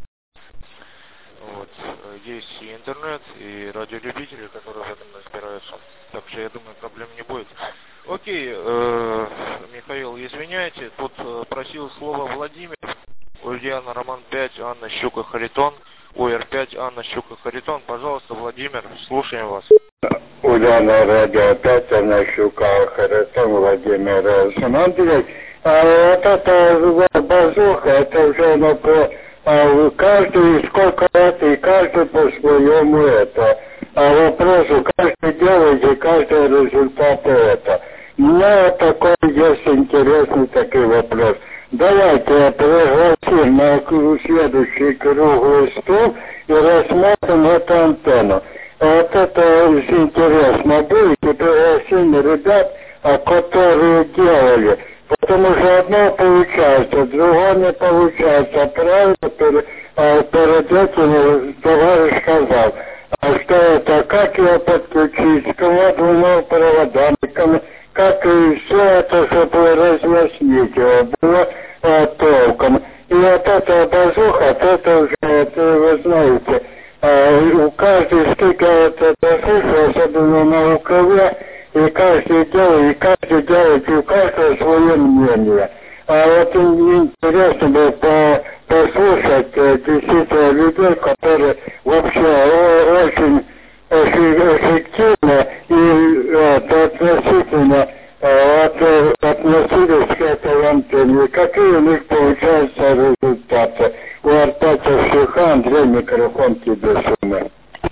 Вот. Есть и интернет, и радиолюбители, которые в этом разбираются. Так что я думаю, проблем не будет. Окей, э, Михаил, извиняйте, тут э, просил слово Владимир. Ульяна, Роман пять, Анна Щука Харитон. ОР пять, Анна Щука Харитон. Пожалуйста, Владимир, слушаем вас. Ульяна, радио пять, Анна Щука Харитон, Владимир Семенович. А вот это базука, это уже на по... А каждый сколько лет, и каждый по-своему это. А вопросу, каждый делает, и каждый результат это. У меня такой есть интересный такой вопрос. Давайте пригласим на следующий круглый стол и рассмотрим эту антенну. Вот это интересно будет, и пригласим ребят, которые делали. Потому что одно получается, другое не получается. Правильно перед, перед этим товарищ сказал, а что это, как его подключить, кому двумя проводами, как и все это, чтобы разъяснить его, было а, толком. И вот эта базуха, это уже, это, вы знаете, а, у каждой стыкает это слышал, особенно на рукаве, и каждый делает, и каждый делает, и у каждого свое мнение. А вот интересно было по, послушать действительно людей, которые вообще очень эффективно и это, относительно от, относились к этой антенне. Какие у них получаются результаты? У Артача Шиха, Андрей, микрофон тебе суммы.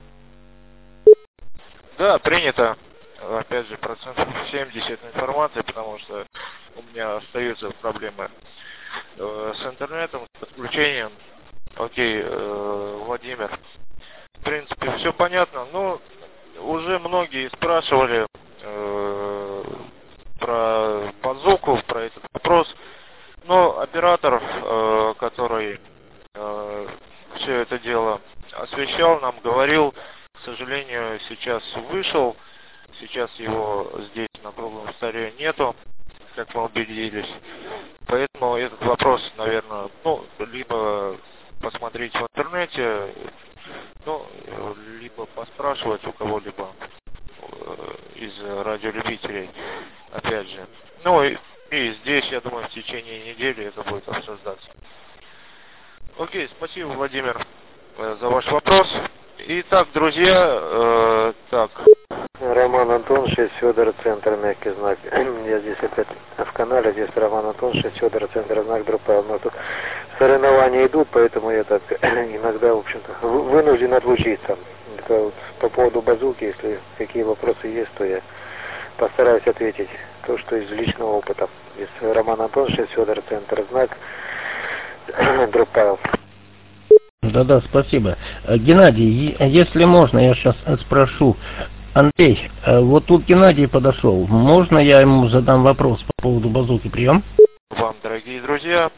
Да, принято. Опять же, процентов семьдесят информации, потому что у меня остаются проблемы э, с интернетом, с подключением. Окей, э, Владимир. В принципе, все понятно. Ну, уже многие спрашивали э, про базуку, про этот вопрос. Но оператор, э, который э, все это дело освещал, нам говорил, к сожалению, сейчас вышел, сейчас его здесь на круглом столе нету, как мы убедились. Поэтому этот вопрос, наверное, ну, либо посмотреть в интернете, ну, либо поспрашивать у кого-либо из радиолюбителей, опять же. Ну и, и здесь, я думаю, в течение недели это будет обсуждаться. Окей, спасибо, Владимир, за ваш вопрос. Итак, друзья, э, так. Роман Антон, шесть Федор, центр, мягкий знак. Я здесь опять в канале, здесь Роман Антон, шесть Федор, центр, знак, Друпал. Но тут соревнования идут, поэтому я так иногда, в общем-то, вынужден отлучиться. Это вот по поводу базуки, если какие вопросы есть, то я постараюсь ответить то, что из личного опыта. Здесь Роман Антон, шесть Федор, центр, знак, Друпал. Да-да, спасибо. Геннадий, если можно, я сейчас спрошу. Андрей, вот тут Геннадий подошел. Можно я ему задам вопрос по поводу базуки? Прием? Вам, дорогие друзья,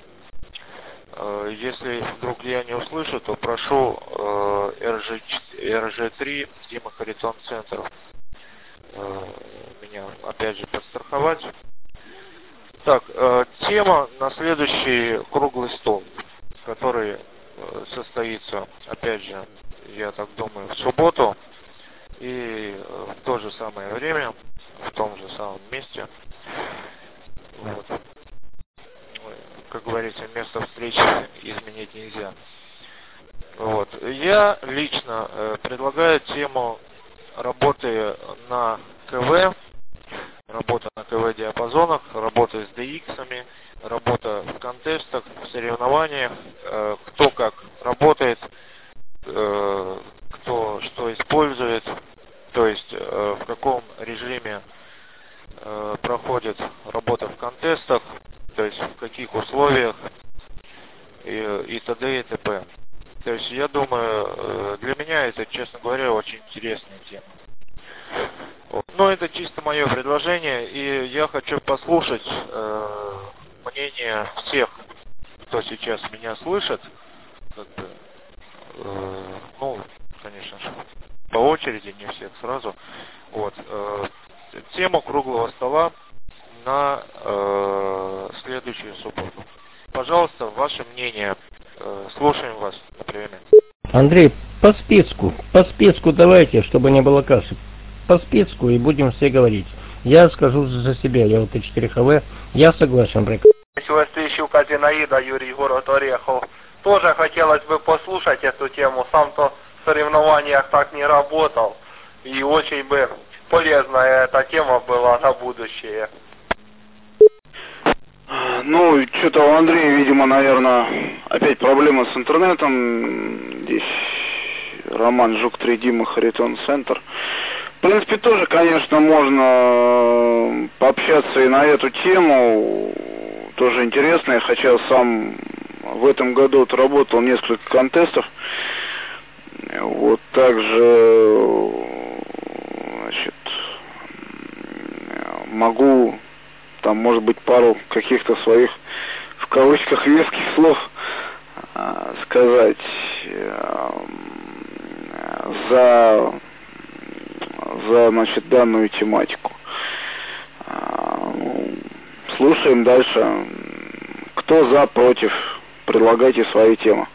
если вдруг я не услышу, то прошу эр жэ три Дима Харитон Центр меня опять же подстраховать. Так, тема на следующий круглый стол, который состоится, опять же, я так думаю, в субботу и в то же самое время, в том же самом месте. Вот. Как говорится, место встречи изменить нельзя. Вот. Я лично э, предлагаю тему работы на КВ, работа на КВ-диапазонах, работа с ди иксами, работа в контестах, в соревнованиях, э, кто как работает, э, кто что использует, то есть э, в каком режиме э, проходит работа в контестах, то есть в каких условиях и, и т.д. и т.п. То есть я думаю, э, для меня это, честно говоря, очень интересная тема. Вот. Но это чисто мое предложение, и я хочу послушать э, мнение всех, кто сейчас меня слышит, как бы, э, ну, конечно же, по очереди, не всех сразу. Вот, э, тему круглого стола на э, следующую субботу. Пожалуйста, ваше мнение. Э, слушаем вас на приеме. Андрей, по списку, по списку давайте, чтобы не было каши. По списку и будем все говорить. Я скажу за себя, я вот Т четыре ха вэ, я согласен, Брик. Щука Зинаида, Юрий, город Орехов. Тоже хотелось бы послушать эту тему. Сам-то в соревнованиях так не работал. И очень бы полезная эта тема была на будущее. Ну, что-то у Андрея, видимо, наверное, опять проблема с интернетом. Здесь Роман Жук три, Дима Харитон Центр. В принципе, тоже, конечно, можно пообщаться и на эту тему. Тоже интересно, хотя сам в этом году отработал несколько контестов. Вот также, значит, могу там, может быть, пару каких-то своих, в кавычках, веских слов э, сказать э, за, за, значит, данную тематику. Э, слушаем дальше. Кто за, против, предлагайте свои темы.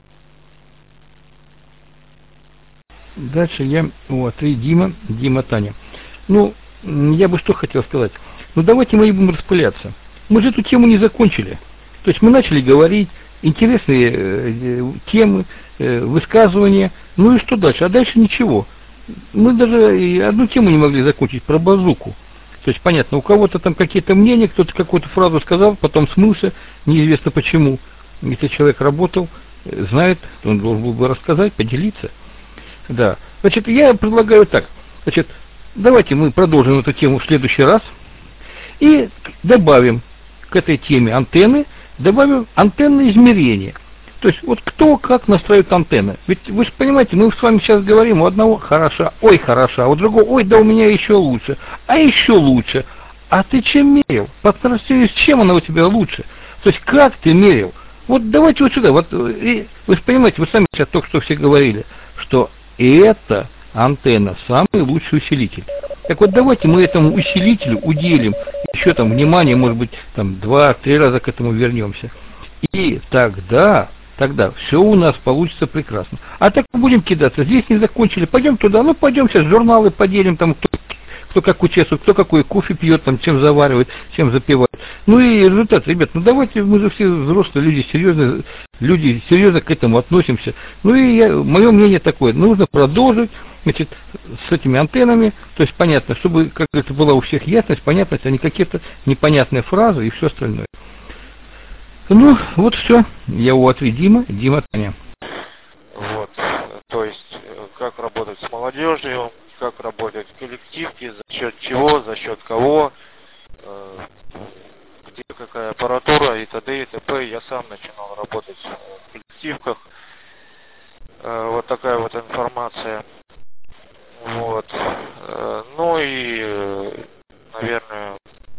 Дальше я, вот, и Дима, Дима, Таня. Ну, я бы что хотел сказать. Ну, давайте мы не будем распыляться. Мы же эту тему не закончили. То есть мы начали говорить, интересные э, темы, э, высказывания. Ну и что дальше? А дальше ничего. Мы даже и одну тему не могли закончить, про базуку. То есть, понятно, у кого-то там какие-то мнения, кто-то какую-то фразу сказал, потом смылся, неизвестно почему. Если человек работал, знает, он должен был бы рассказать, поделиться. Да. Значит, я предлагаю так. Значит, давайте мы продолжим эту тему в следующий раз. И добавим к этой теме антенны, добавим антенны измерения. То есть, вот кто как настраивает антенны. Ведь вы же понимаете, мы с вами сейчас говорим, у одного хороша, ой, хороша, у другого, ой, да у меня еще лучше, а еще лучше. А ты чем мерил? По сравнению с чем она у тебя лучше? То есть как ты мерил? Вот давайте вот сюда, вот и, вы же понимаете, вы сами сейчас только что все говорили, что это антенна самый лучший усилитель. Так вот давайте мы этому усилителю уделим еще там внимание, может быть, там два-три раза к этому вернемся. И тогда, тогда все у нас получится прекрасно. А так мы будем кидаться, здесь не закончили, пойдем туда, ну пойдем сейчас журналы поделим, там кто, кто как участвует, кто какой кофе пьет, там чем заваривает, чем запивает. Ну и результат, ребят, ну давайте, мы же все взрослые люди, серьезно, люди серьезно к этому относимся. Ну и я, мое мнение такое, нужно продолжить, значит, с этими антеннами, то есть понятно, чтобы как это была у всех ясность, понятность, а не какие-то непонятные фразы и все остальное. Ну, вот все. Я у ответ Дима, Дима Таня. Вот, то есть, как работать с молодежью, как работать в коллективке, за счет чего, за счет кого, э, где какая аппаратура и т.д. и т.п. Я сам начинал работать в коллективках. Э, вот такая вот информация. Вот. Э, ну и, э, наверное,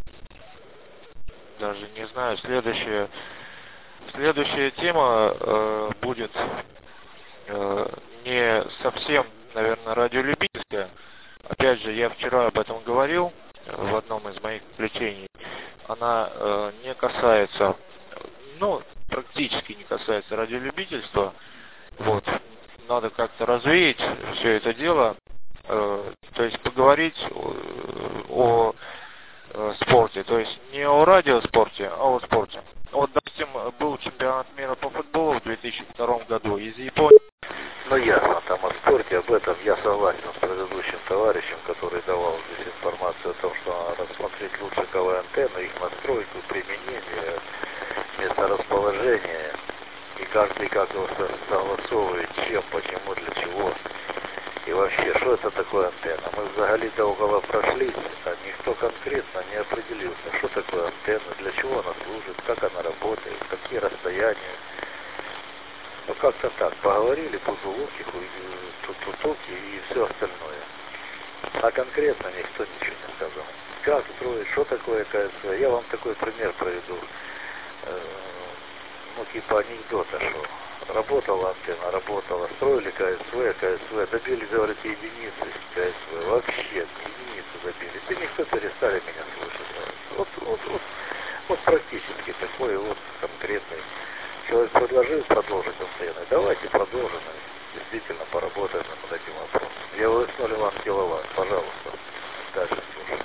даже не знаю, следующая, следующая тема э, будет э, не совсем, наверное, радиолюбительская. Опять же, я вчера об этом говорил в одном из моих включений. Она э, не касается, ну, практически не касается радиолюбительства. Вот. Надо как-то развеять все это дело. Э, то есть поговорить о, о э, спорте. То есть не о радиоспорте, а о спорте. Вот, допустим, был чемпионат мира по футболу в две тысячи втором году из Японии. Ну, ясно, там о спорте, об этом я согласен с предыдущим товарищем, который давал здесь информацию о том, что надо рассмотреть лучшие антенны, их настройку, применение, месторасположение, и каждый как его согласовывает, чем, почему, для чего. И вообще, что это такое антенна? Мы взагалі до угла прошлись, а никто конкретно не определился, что такое антенна, для чего она служит, как она работает, какие расстояния. Ну как-то так, поговорили, бузулуки, тутутуки и все остальное. А конкретно никто ничего не сказал. Как строить, что такое КСВ? Я вам такой пример приведу. Э, ну типа анекдота, что работала антенна, работала, строили КСВ, КСВ, добились, говорите, единицы КСВ, вообще единицу добились. И никто перестали меня слушать. Вот, вот, вот, вот практически такой вот конкретный. Человек предложил продолжить антенны. Давайте продолжим. Действительно поработаем над этим вопросом. Я выснули вам деловать. Пожалуйста. Дальше слушаю.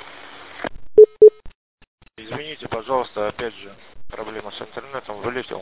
Извините, пожалуйста, опять же, проблема с интернетом, вылетел.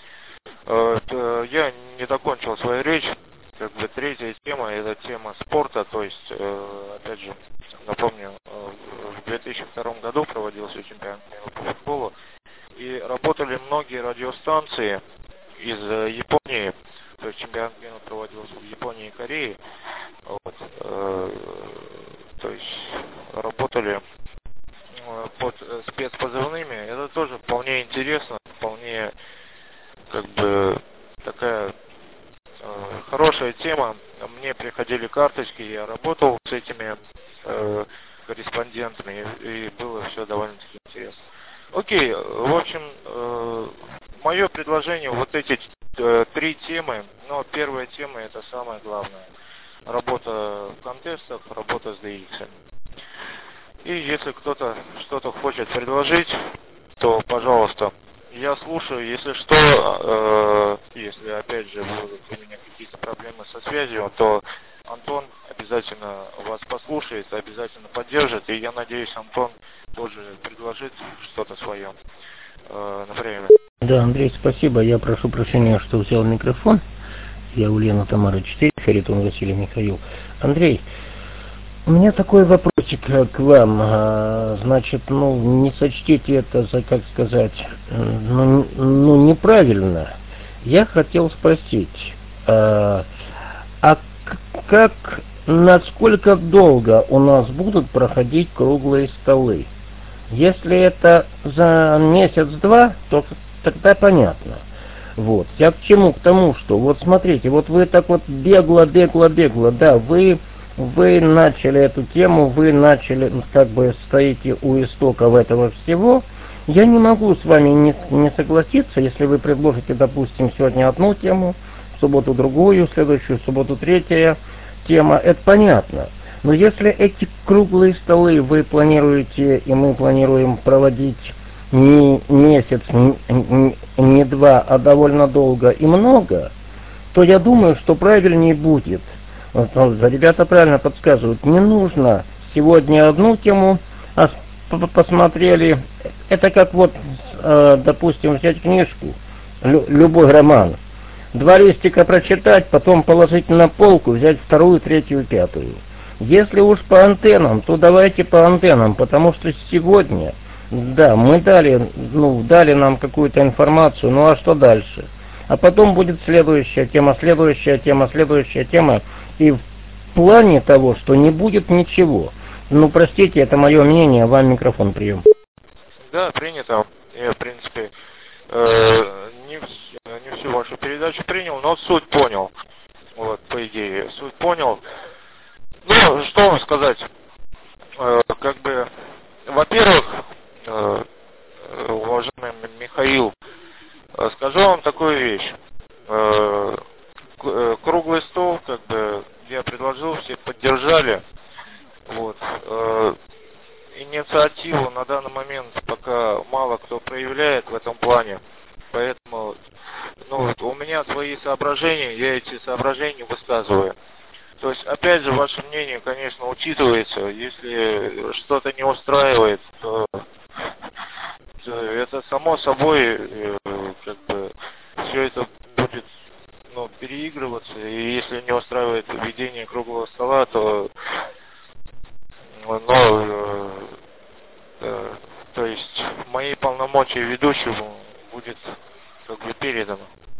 Э, я не докончил свою речь. Как бы третья тема, это тема спорта. То есть, э, опять же, напомню, в две тысячи втором году проводился чемпионат мира по футболу. И работали многие радиостанции из Японии, то есть чемпионат мира проводился в Японии и Корее. Вот, э, то есть работали под спецпозывными. Это тоже вполне интересно, вполне как бы такая э, хорошая тема. Мне приходили карточки, я работал с этими э, корреспондентами, и было все довольно-таки интересно. Окей, в общем, э, мое предложение, вот эти э, три темы, но первая тема это самое главное. Работа в контестах, работа с ди икс. И если кто-то что-то хочет предложить, то, пожалуйста, я слушаю. Если что, э, если опять же будут у меня какие-то проблемы со связью, то Антон обязательно вас послушает, обязательно поддержит, и я надеюсь, Антон тоже предложит что-то свое э, на время. Да, Андрей, спасибо. Я прошу прощения, что взял микрофон. Я у Лены Тамара четыре, Харитон Василий Михаил. Андрей, у меня такой вопросик к вам. Значит, ну, не сочтите это за, как сказать, ну, ну неправильно. Я хотел спросить, а, а как, насколько долго у нас будут проходить круглые столы? Если это за месяц-два, то тогда понятно. Вот. Я к чему? К тому, что вот смотрите, вот вы так вот бегло, бегло, бегло, да, вы, вы начали эту тему, вы начали, как бы стоите у истоков этого всего, Я не могу с вами не, не согласиться, если вы предложите, допустим, сегодня одну тему, в субботу другую, в следующую субботу третья тема, это понятно. Но если эти круглые столы вы планируете, и мы планируем проводить не месяц, не, не два, а довольно долго и много, то я думаю, что правильнее будет. Вот, ребята правильно подсказывают, не нужно сегодня одну тему, а посмотрели, это как вот, э, допустим, взять книжку, лю, любой роман, два листика прочитать, потом положить на полку, взять вторую, третью, пятую. Если уж по антеннам, то давайте по антеннам, потому что сегодня, да, мы дали, ну, дали нам какую-то информацию, ну а что дальше? А потом будет следующая тема, следующая тема, следующая тема, и в плане того, что не будет ничего. Ну, простите, это мое мнение, вам микрофон прием. Да, принято. Я, в принципе, э, не, вс- не всю вашу передачу принял, но суть понял. Вот, по идее, суть понял. Ну, что вам сказать? Э, как бы, во-первых, э, уважаемый Михаил, э, скажу вам такую вещь. Э, к- круглый стол, как бы, я предложил, все поддержали. Вот. Э, инициативу на данный момент пока мало кто проявляет в этом плане. Поэтому, ну, вот у меня свои соображения, я эти соображения высказываю. То есть, опять же, ваше мнение, конечно, учитывается. Если что-то не устраивает, то, то это само собой, э, как бы, все это будет, ну, переигрываться. И если не устраивает ведение круглого стола, то но, э, э, то есть, мои полномочия ведущему будет, как бы, передано.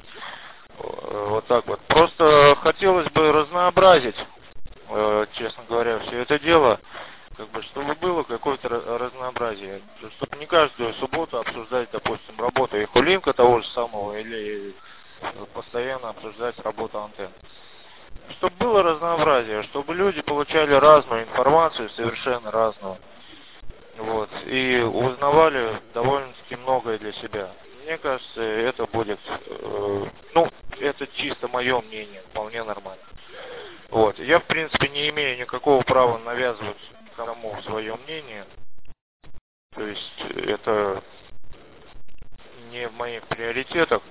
Вот так вот. Просто хотелось бы разнообразить, э, честно говоря, все это дело, как бы, чтобы было какое-то разнообразие. Чтобы не каждую субботу обсуждать, допустим, работу Ихулинка того же самого, или постоянно обсуждать работу антенн. Чтобы было разнообразие, чтобы люди получали разную информацию, совершенно разную. Вот. И узнавали довольно-таки многое для себя. Мне кажется, это будет, э, ну, это чисто мое мнение, вполне нормально. Вот. Я, в принципе, не имею никакого права навязывать кому свое мнение. То есть, это не в моих приоритетах.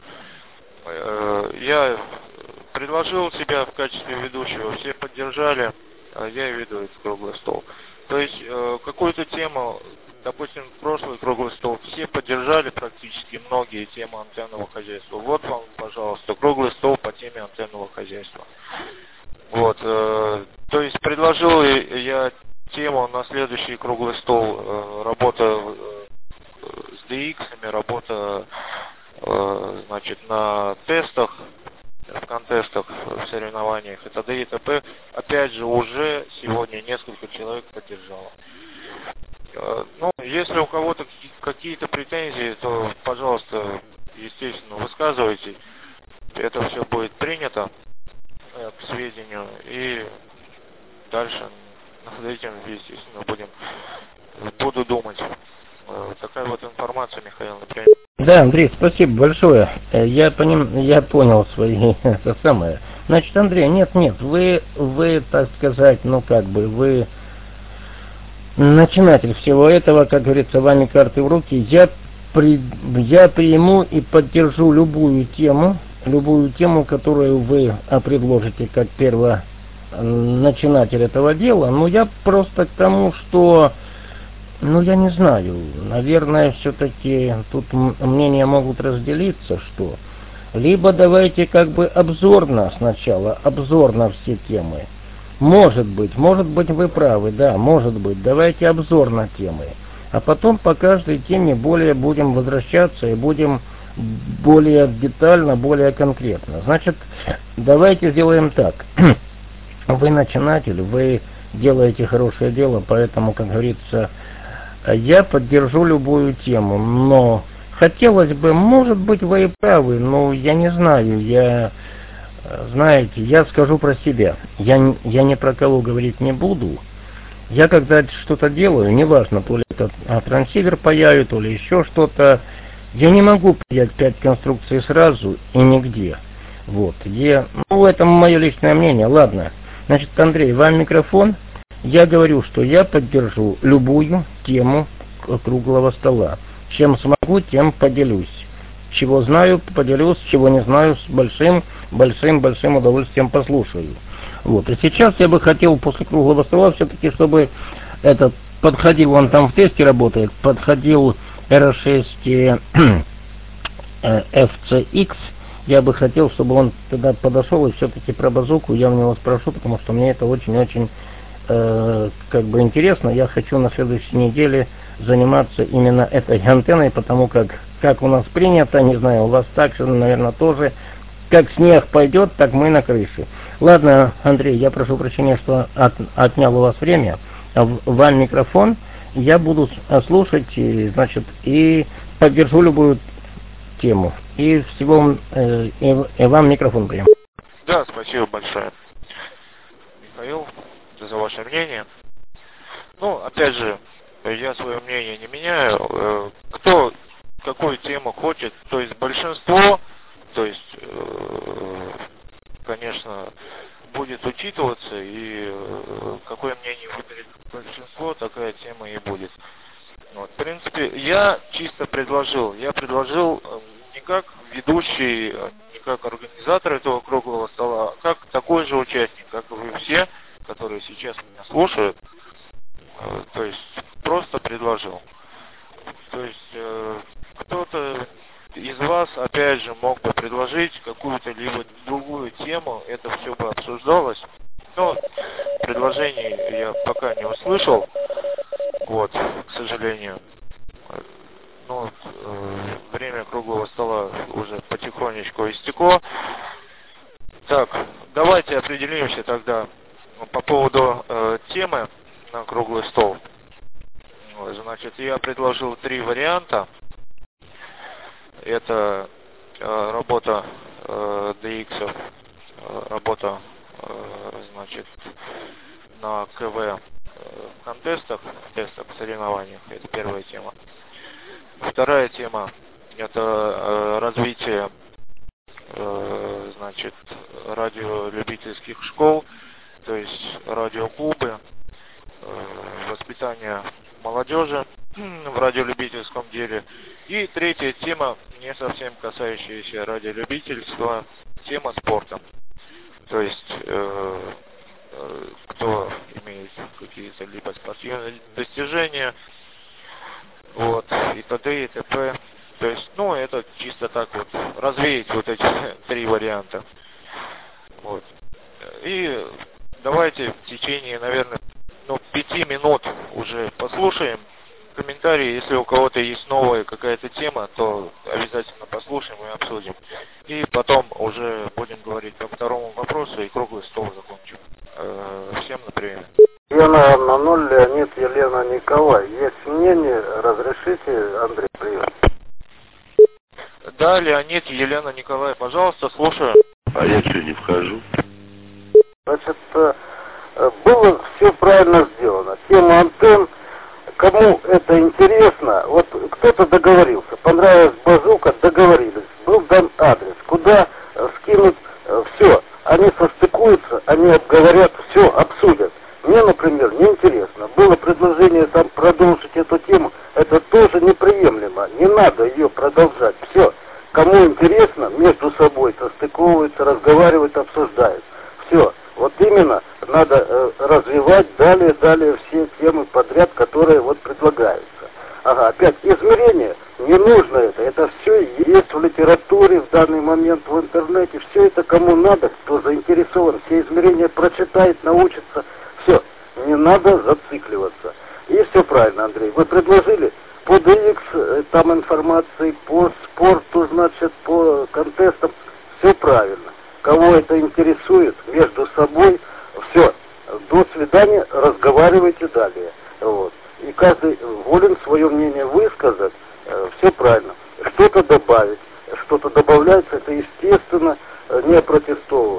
Э, я предложил себя в качестве ведущего, все поддержали, а я веду этот круглый стол. То есть, э, какую-то тему, допустим, прошлый круглый стол, все поддержали практически многие темы антенного хозяйства. Вот вам, пожалуйста, круглый стол по теме антенного хозяйства. Вот, э, то есть, предложил я тему на следующий круглый стол, э, работа э, с ди иксами, работа, э, значит, на тестах, в контестах, в соревнованиях и т.д. и т.п. Опять же, уже сегодня несколько человек поддержало. Ну, если у кого-то какие-то претензии, то, пожалуйста, естественно, высказывайте. Это все будет принято к сведению. И дальше над этим, естественно, будем, буду думать. Такая вот информация, Михаил, например. Да, Андрей, спасибо большое. Я, поним, я понял свои, это самое. Значит, Андрей, нет, нет, вы, вы, так сказать, ну как бы, вы начинатель всего этого, как говорится, вами карты в руки. Я, при, я приму и поддержу любую тему, любую тему, которую вы предложите как первоначинатель этого дела. Но я просто к тому, что... Ну, я не знаю. Наверное, все-таки тут мнения могут разделиться, что либо давайте как бы обзорно сначала, обзорно все темы. Может быть, может быть вы правы, да, может быть. Давайте обзорно темы. А потом по каждой теме более будем возвращаться и будем более детально, более конкретно. Значит, давайте сделаем так. Вы начинатель, вы делаете хорошее дело, поэтому, как говорится, я поддержу любую тему, но хотелось бы, может быть, вы и правы, но я не знаю, я, знаете, я скажу про себя, я, я ни про кого говорить не буду, Я когда что-то делаю, неважно, то ли это а, трансивер паяю, то ли еще что-то, я не могу паять пять конструкций сразу и нигде. Вот. Я, ну, это мое личное мнение. Ладно. Значит, Андрей, вам микрофон. Я говорю, что я поддержу любую тему круглого стола. Чем смогу, тем поделюсь. Чего знаю, поделюсь, чего не знаю, с большим, большим, большим удовольствием послушаю. Вот. И сейчас я бы хотел после круглого стола все-таки, чтобы этот подходил, он там в тесте работает, подходил эр шесть эф си икс. Я бы хотел, чтобы он тогда подошел и все-таки про базуку я у него спрошу, потому что мне это очень-очень э, как бы интересно. Я хочу на следующей неделе заниматься именно этой антенной, потому как, как у нас принято, не знаю, у вас так же, наверное, тоже. Как снег пойдет, так мы на крыше. Ладно, Андрей, я прошу прощения, что от, отнял у вас время. Вам микрофон. Я буду слушать, и, значит, и поддержу любую тему. И всего э, и, и вам микрофон прям. Да, спасибо большое, Михаил, за ваше мнение. Ну, опять же, я свое мнение не меняю. Кто какую тему хочет, то есть большинство, то есть, э, конечно, будет учитываться, и э, какое мнение выберет большинство, такая тема и будет. Вот, в принципе, я чисто предложил, я предложил не как ведущий, не как организатор этого круглого стола, а как такой же участник, как и вы все, которые сейчас меня слушают. Э, то есть просто предложил. То есть э, кто-то из вас, опять же, мог бы предложить какую-то либо другую тему, это все бы обсуждалось. Но предложений я пока не услышал, вот, к сожалению. Ну, э, время круглого стола уже потихонечку истекло. Так, давайте определимся тогда по поводу э, темы на круглый стол. Значит, я предложил три варианта. Это э, работа э, ди икс, э, работа, э, значит, на КВ э, контестах, тестах, соревнованиях. Это первая тема. Вторая тема – это э, развитие, э, значит, радиолюбительских школ, то есть радиоклубы, э, воспитание молодежи в радиолюбительском деле. И третья тема, не совсем касающаяся радиолюбительства, тема спорта. То есть, э, э, кто имеет какие-то либо спортивные достижения, вот, и т.д. и т.п. То есть, ну, это чисто так вот, развеять вот эти три варианта. Вот. И давайте в течение, наверное, ну, пяти минут уже послушаем комментарии. Если у кого-то есть новая какая-то тема, то обязательно послушаем и обсудим. И потом уже будем говорить по второму вопросу и круглый стол закончим. Э, всем на прием. Елена на ноль, Леонид, Елена, Николай. Есть мнение? Разрешите, Андрей, привет. Да, Леонид, Елена, Николай, пожалуйста, слушаю. А я что, не вхожу? Значит, было все правильно сделано. Тема антенн, кому это интересно, вот кто-то договорился, понравилась базука, договорились, был дан адрес, куда скинуть все. Они состыкуются, они обговорят, все обсудят. Мне, например, неинтересно. Было предложение там продолжить эту тему. Это тоже неприемлемо. Не надо ее продолжать. Все. Кому интересно, между собой состыковываются, разговаривают, обсуждают. Все. Вот именно надо э, развивать далее, далее все темы подряд, которые вот предлагаются. Ага, опять измерения. Не нужно это. Это все есть в литературе в данный момент, в интернете. Все это кому надо, кто заинтересован. Все измерения прочитает, научится. Все, не надо зацикливаться. И все правильно, Андрей. Вы предложили по ди икс, там информации, по спорту, значит, по контестам. Все правильно. Кого это интересует, между собой, все. До свидания, разговаривайте далее. Вот. И каждый волен свое мнение высказать. Все правильно. Что-то добавить. Что-то добавляется, это естественно не опротестовывается.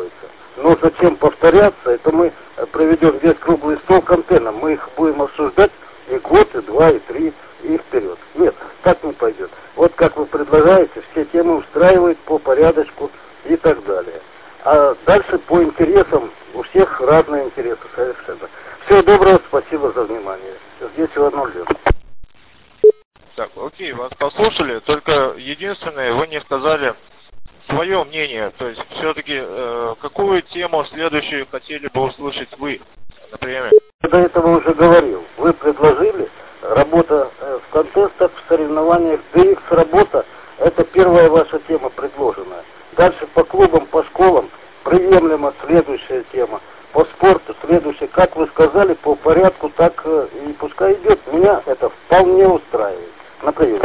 Но зачем повторяться? Это мы проведем здесь круглый стол к антеннам. Мы их будем обсуждать и год, и два, и три, и вперед. Нет, так не пойдет. Вот как вы предлагаете, все темы устраивают по порядочку и так далее. А дальше по интересам, у всех разные интересы совершенно. Всего доброго, спасибо за внимание. Здесь Иван Лев. Так, окей, вас послушали, только единственное, вы не сказали свое мнение, то есть все-таки э, какую тему следующую хотели бы услышать вы, например? Я до этого уже говорил, вы предложили работа э, в контестах, в соревнованиях, ди икс работа, это первая ваша тема предложенная. Дальше по клубам, по школам, приемлема следующая тема. По спорту следующая, как вы сказали, по порядку, так э, и пускай идет. Меня это вполне устраивает. На прием.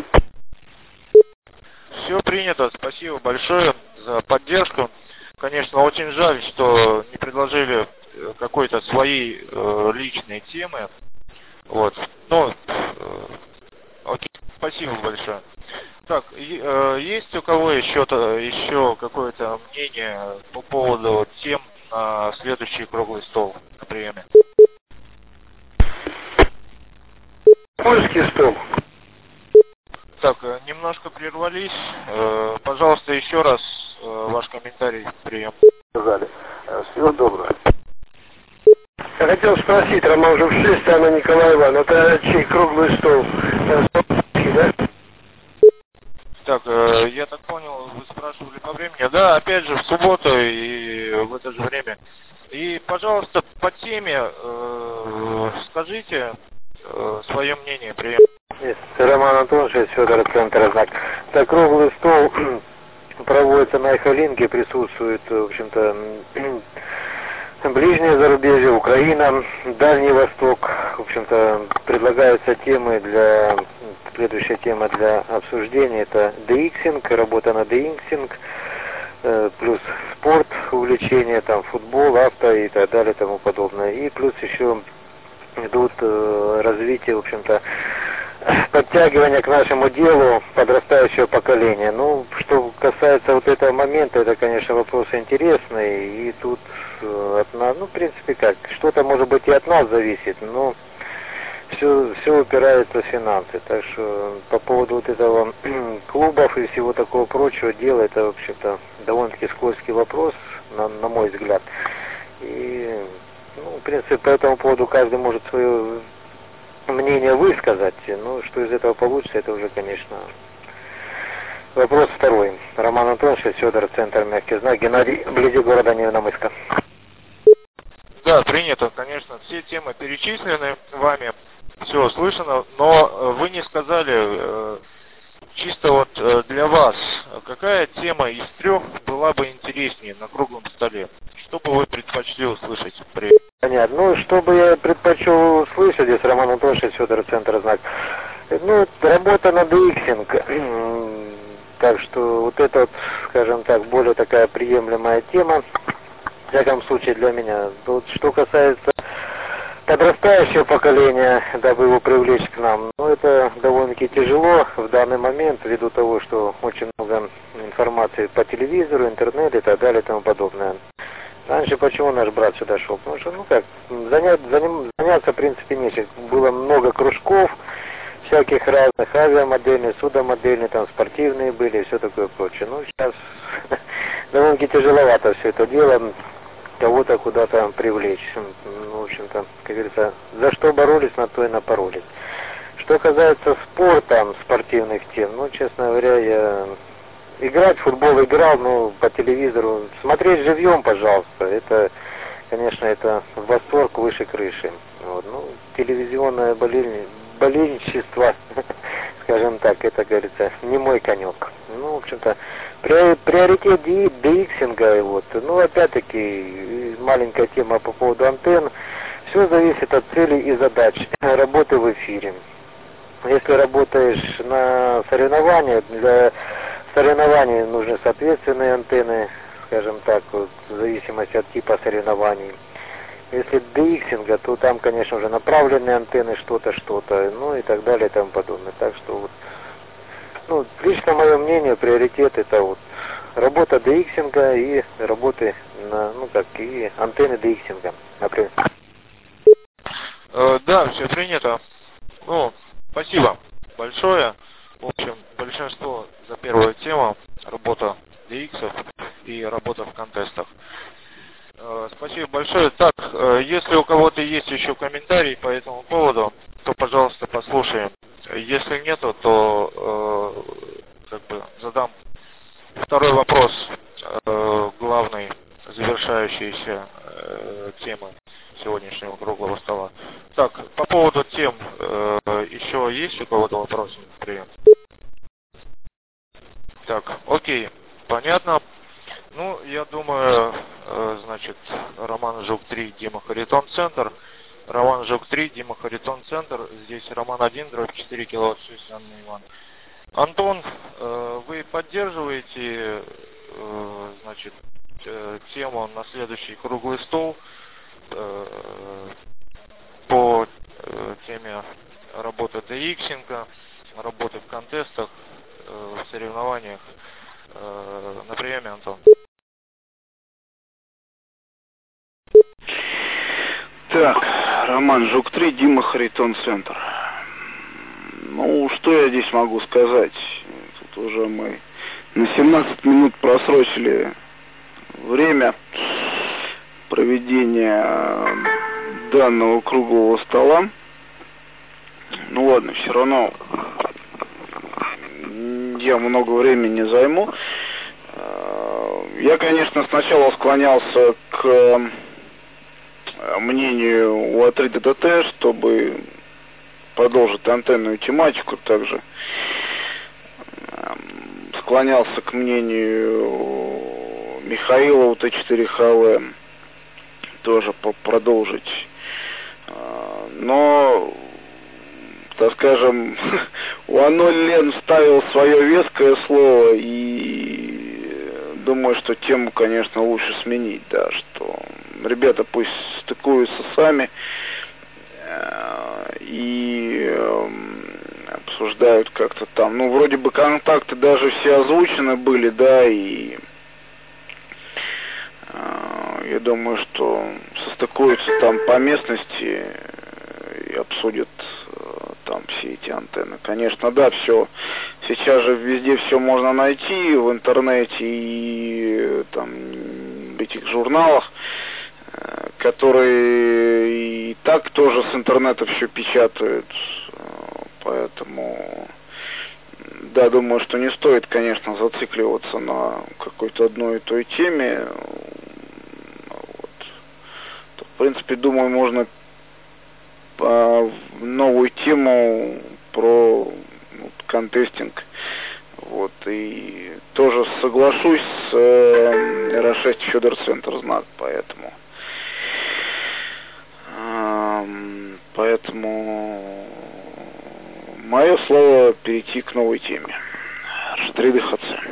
Все принято, спасибо большое за поддержку. Конечно, очень жаль, что не предложили какой-то свои э, личные темы. Вот. Но, э, окей, спасибо большое. Так, э, есть у кого еще-то еще какое-то мнение по поводу тем на следующий круглый стол на приеме? Польский стол. Так, немножко прервались. Э, пожалуйста, еще раз э, ваш комментарий в прием. Сказали. Всего доброго. Я хотел спросить, Роман Жукшист, Анна Николаева, это чей круглый стол? Да? Так, э, я так понял, вы спрашивали по времени. Да, опять же, в субботу и в это же время. И, пожалуйста, по теме э, скажите э, свое мнение. Прием. Роман Антонович, Федор, Центр «Знак». Так, круглый стол проводится на Эхолинке, присутствует, в общем-то, ближнее зарубежье, Украина, Дальний Восток. В общем-то, предлагаются темы для... Следующая тема для обсуждения — это ди иксинг, работа на ди иксинг, э, плюс спорт, увлечение, там, футбол, авто и так далее, и тому подобное. И плюс еще идут э, развитие, в общем-то, подтягивание к нашему делу подрастающего поколения. Ну, что касается вот этого момента, это, конечно, вопрос интересный, и тут э, от нас, ну, в принципе, как, что-то, может быть, и от нас зависит, но все, все упирается в финансы. Так что по поводу вот этого клубов и всего такого прочего дела, это, в общем-то, довольно-таки скользкий вопрос, на, на мой взгляд. И, ну, в принципе, по этому поводу каждый может свое мнение высказать, но что из этого получится, это уже, конечно, вопрос второй. Роман Антонович, Федор, Центр «Мягкий знак», Геннадий, вблизи города Невиномысска. Да, принято, конечно, все темы перечислены вами, все слышно, но вы не сказали, чисто вот для вас, какая тема из трех была бы интереснее на круглом столе? Что бы вы предпочли услышать при... Понятно. Ну, что бы я предпочел услышать, здесь Роман Антонович, Федор, Центр «Знак». Ну, работа на ди иксинг. Так что вот это вот, скажем так, более такая приемлемая тема. В всяком случае для меня. Вот что касается подрастающего поколения, дабы его привлечь к нам, ну это довольно-таки тяжело в данный момент, ввиду того, что очень много информации по телевизору, интернету и так далее и тому подобное. Раньше почему наш брат сюда шел? Потому что, ну как, занять, заним, заняться в принципе нечем. Было много кружков, всяких разных, авиамодельные, судомодельные, там спортивные были и все такое прочее. Ну сейчас довольно-таки тяжеловато все это дело, кого-то куда-то привлечь. Ну, в общем-то, как говорится, за что боролись, на то и напоролись. Что касается спорта, спортивных тем, ну, честно говоря, я играть в футбол играл, но по телевизору. Смотреть живьем, пожалуйста, это, конечно, это восторг выше крыши. Вот. Ну, телевизионное болельни... болельничество, скажем так, это, говорится, не мой конек. Ну, в общем-то, приоритет ди иксинга, вот. Ну, опять-таки, маленькая тема по поводу антенн. Все зависит от целей и задач работы в эфире. Если работаешь на соревнованиях, для соревнований нужны соответственные антенны, скажем так, вот, в зависимости от типа соревнований. Если ди иксинга, то там, конечно, уже направленные антенны, что-то, что-то, ну и так далее и тому подобное. Так что вот, ну, лично мое мнение, приоритет это вот работа дэ-иксинга и работы на, ну как, и антенны дэ-иксинга, например. Э, да, все принято. Ну, спасибо большое. В общем, большинство за первую тему, работа дэ иксов и работа в контестах. Э, спасибо большое. Так, э, если у кого-то есть еще комментарии по этому поводу, то, пожалуйста, послушаем. Если нету, то э, как бы задам второй вопрос, э, главной завершающейся э, темы сегодняшнего круглого стола. Так, по поводу тем, э, еще есть у кого-то вопросы? Привет. Так, окей, понятно. Ну, я думаю, э, значит, Роман Жук три, Дима Харитон, Центр. Роман Жук три, Дима Харитон, Центр. Здесь Роман один, дробь четыре, киловатт шесть, Анна Иван. Антон, э, вы поддерживаете, э, значит, э, тему на следующий круглый стол э, по э, теме работы дэ-иксинга, работы в контестах, э, в соревнованиях э, на приеме, Антон? Так, Роман Жук три, Дима Харитон, Центр. Ну, что я здесь могу сказать? Тут уже мы на семнадцать минут просрочили время проведения данного круглого стола. Ну ладно, все равно я много времени не займу. Я, конечно, сначала склонялся к мнению о три дэ дэ тэ, чтобы продолжить антенную тематику, также склонялся к мнению Михаила у тэ четыре ха вэ, тоже продолжить. Но, так скажем, Уаноль Лен вставил свое веское слово, и думаю, что тему, конечно, лучше сменить, да, что ребята пусть стыкуются сами и э, обсуждают как-то там. Ну, вроде бы контакты даже все озвучены были, да, и э, я думаю, что состыкуются там по местности и обсудят э, там все эти антенны. Конечно, да, все, сейчас же везде все можно найти в интернете и там в этих журналах, которые и так тоже с интернета все печатают, поэтому, да, думаю, что не стоит, конечно, зацикливаться на какой-то одной и той теме. Вот. То, в принципе, думаю, можно новую тему про вот, контестинг. Вот, и тоже соглашусь с э, эр шесть Федор Центр знак, поэтому Поэтому мое слово перейти к новой теме. три дэ ха цэ.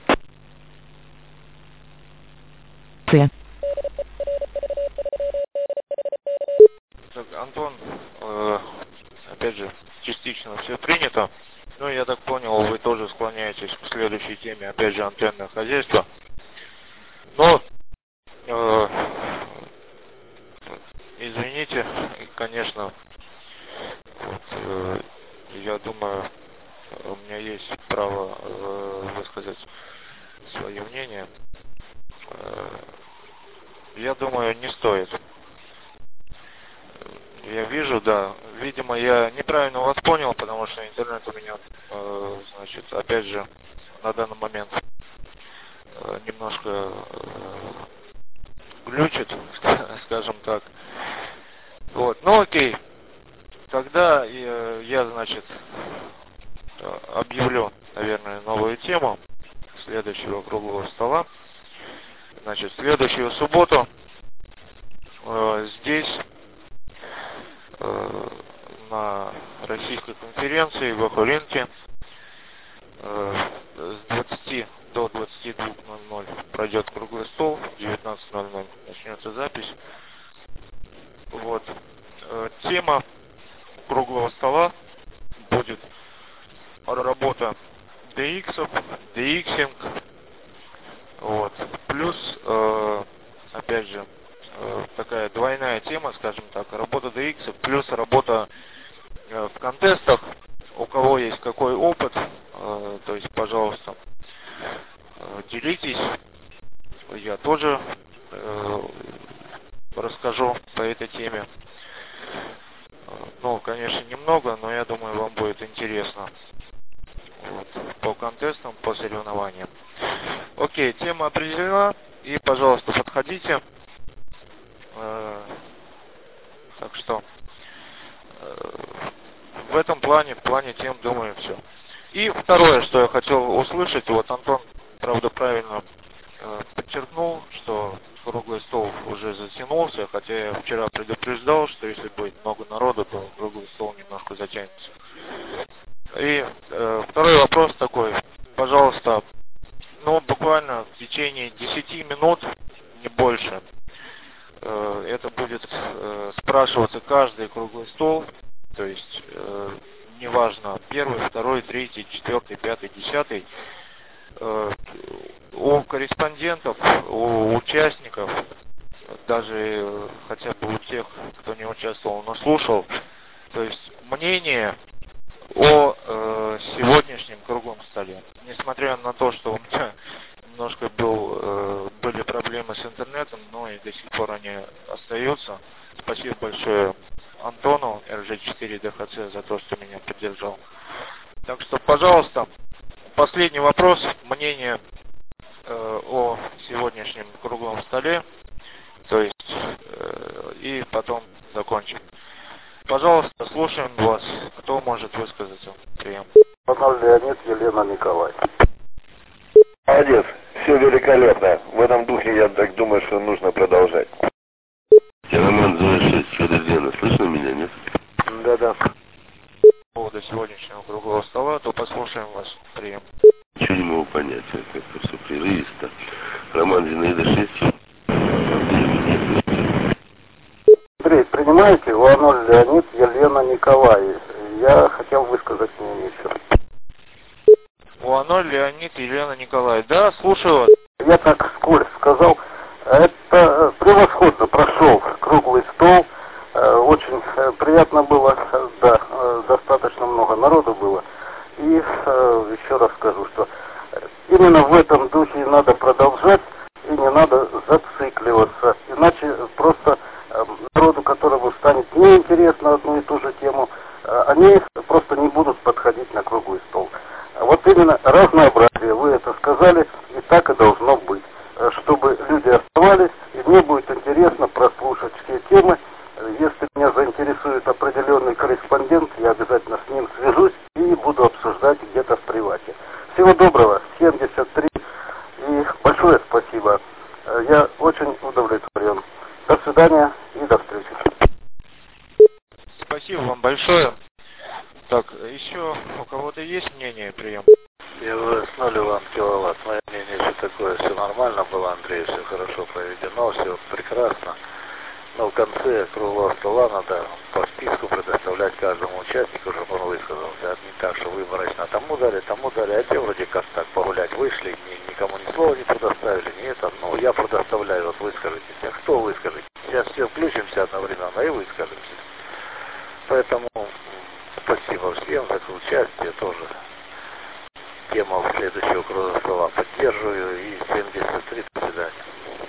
Так, Антон, э, опять же, частично все принято. Ну, я так понял, вы тоже склоняетесь к следующей теме, опять же, антенное хозяйство. Но, э, извините, конечно, вот, э, я думаю, у меня есть право э, высказать свое мнение. Э, я думаю, не стоит. Я вижу, да, видимо, я неправильно вас понял, потому что интернет у меня, э, значит, опять же, на данный момент э, немножко э, глючит, скажем так. Вот, ну окей. Тогда я, я, значит, объявлю, наверное, новую тему следующего круглого стола. Значит, следующую субботу э, здесь э, на российской конференции в Охулинке э, с двадцати до двадцати двух ноль ноль пройдет круглый стол, в девятнадцать ноль ноль начнется запись. Вот. Э, тема круглого стола будет работа дэ иксов, дэ-иксинг, соответственно, вот, по контестам, по соревнованиям. Окей, тема определена, и, пожалуйста, подходите. Э, так что э, в этом плане, в плане тем, думаю, все. И второе, что я хотел услышать, вот Антон, правда, правильно э, подчеркнул, что круглый стол уже затянулся, хотя я вчера предупреждал, что если будет много народу, то круглый стол немножко затянется. И э, второй вопрос такой, пожалуйста, ну буквально в течение десяти минут, не больше, э, это будет э, спрашиваться каждый круглый стол, то есть э, неважно, первый, второй, третий, четвертый, пятый, десятый, э, у корреспондентов, у участников, даже э, хотя бы у тех, кто не участвовал, но слушал, то есть мнение о э, сегодняшнем круглом столе. Несмотря на то, что у меня немножко был, э, были проблемы с интернетом, но и до сих пор они остаются. Спасибо большое Антону эр джи четыре дэ ха цэ за то, что меня поддержал. Так что, пожалуйста, последний вопрос, мнение э, о сегодняшнем круглом столе, то есть э, и потом закончим. Пожалуйста, слушаем вас. Кто может высказаться? Прием. Иванов Леонид, Елена Николай. Молодец, все великолепно. В этом духе я так думаю, что нужно продолжать. Я Роман шесть, Федор Лена, слышно меня, нет? Да-да. По поводу сегодняшнего круглого стола, то послушаем вас. Прием. Ничего не могу понять, как-то все прерывисто. Роман Зинаида шесть. Андрей, принимаете? Иванов Леонид, Елена Николай. Я хотел высказать мнение еще. Иванов Леонид, Елена Николай. Да, слушаю вас. Я так вскользь сказал, это превосходно прошел круглый стол. Очень приятно было, да, достаточно много народу было. И еще раз скажу, что именно в этом духе надо продолжать, и не надо зацикливаться. Иначе просто народу, которому станет неинтересно одну и ту же тему, они просто не будут подходить на круглый стол. Вот именно разнообразие, вы это сказали, и так и должно быть, чтобы люди оставались, и мне будет интересно прослушать все темы. Если меня заинтересует определенный корреспондент, я обязательно с ним свяжусь и буду обсуждать где-то в привате. Всего доброго, семьдесят три, и большое спасибо. Я очень удовлетворен. До свидания и до встречи. Спасибо вам большое. Так, еще у кого-то есть мнение, прием? Я восстановлю вам киловатт. Мое мнение все такое, все нормально было, Андрей, все хорошо проведено, все прекрасно. Но в конце круглого стола надо по списку предоставлять каждому участнику, чтобы он высказался. Не так, что выборочно тому дали, тому дали, а те вроде как так погулять вышли, ни, никому ни слова не предоставили, ни это. Но я предоставляю, вот выскажитесь. А кто выскажет? Сейчас все включимся одновременно и выскажемся. Поэтому спасибо всем за участие тоже. Тему следующего круглого стола поддерживаю и семьдесят три, до свидания.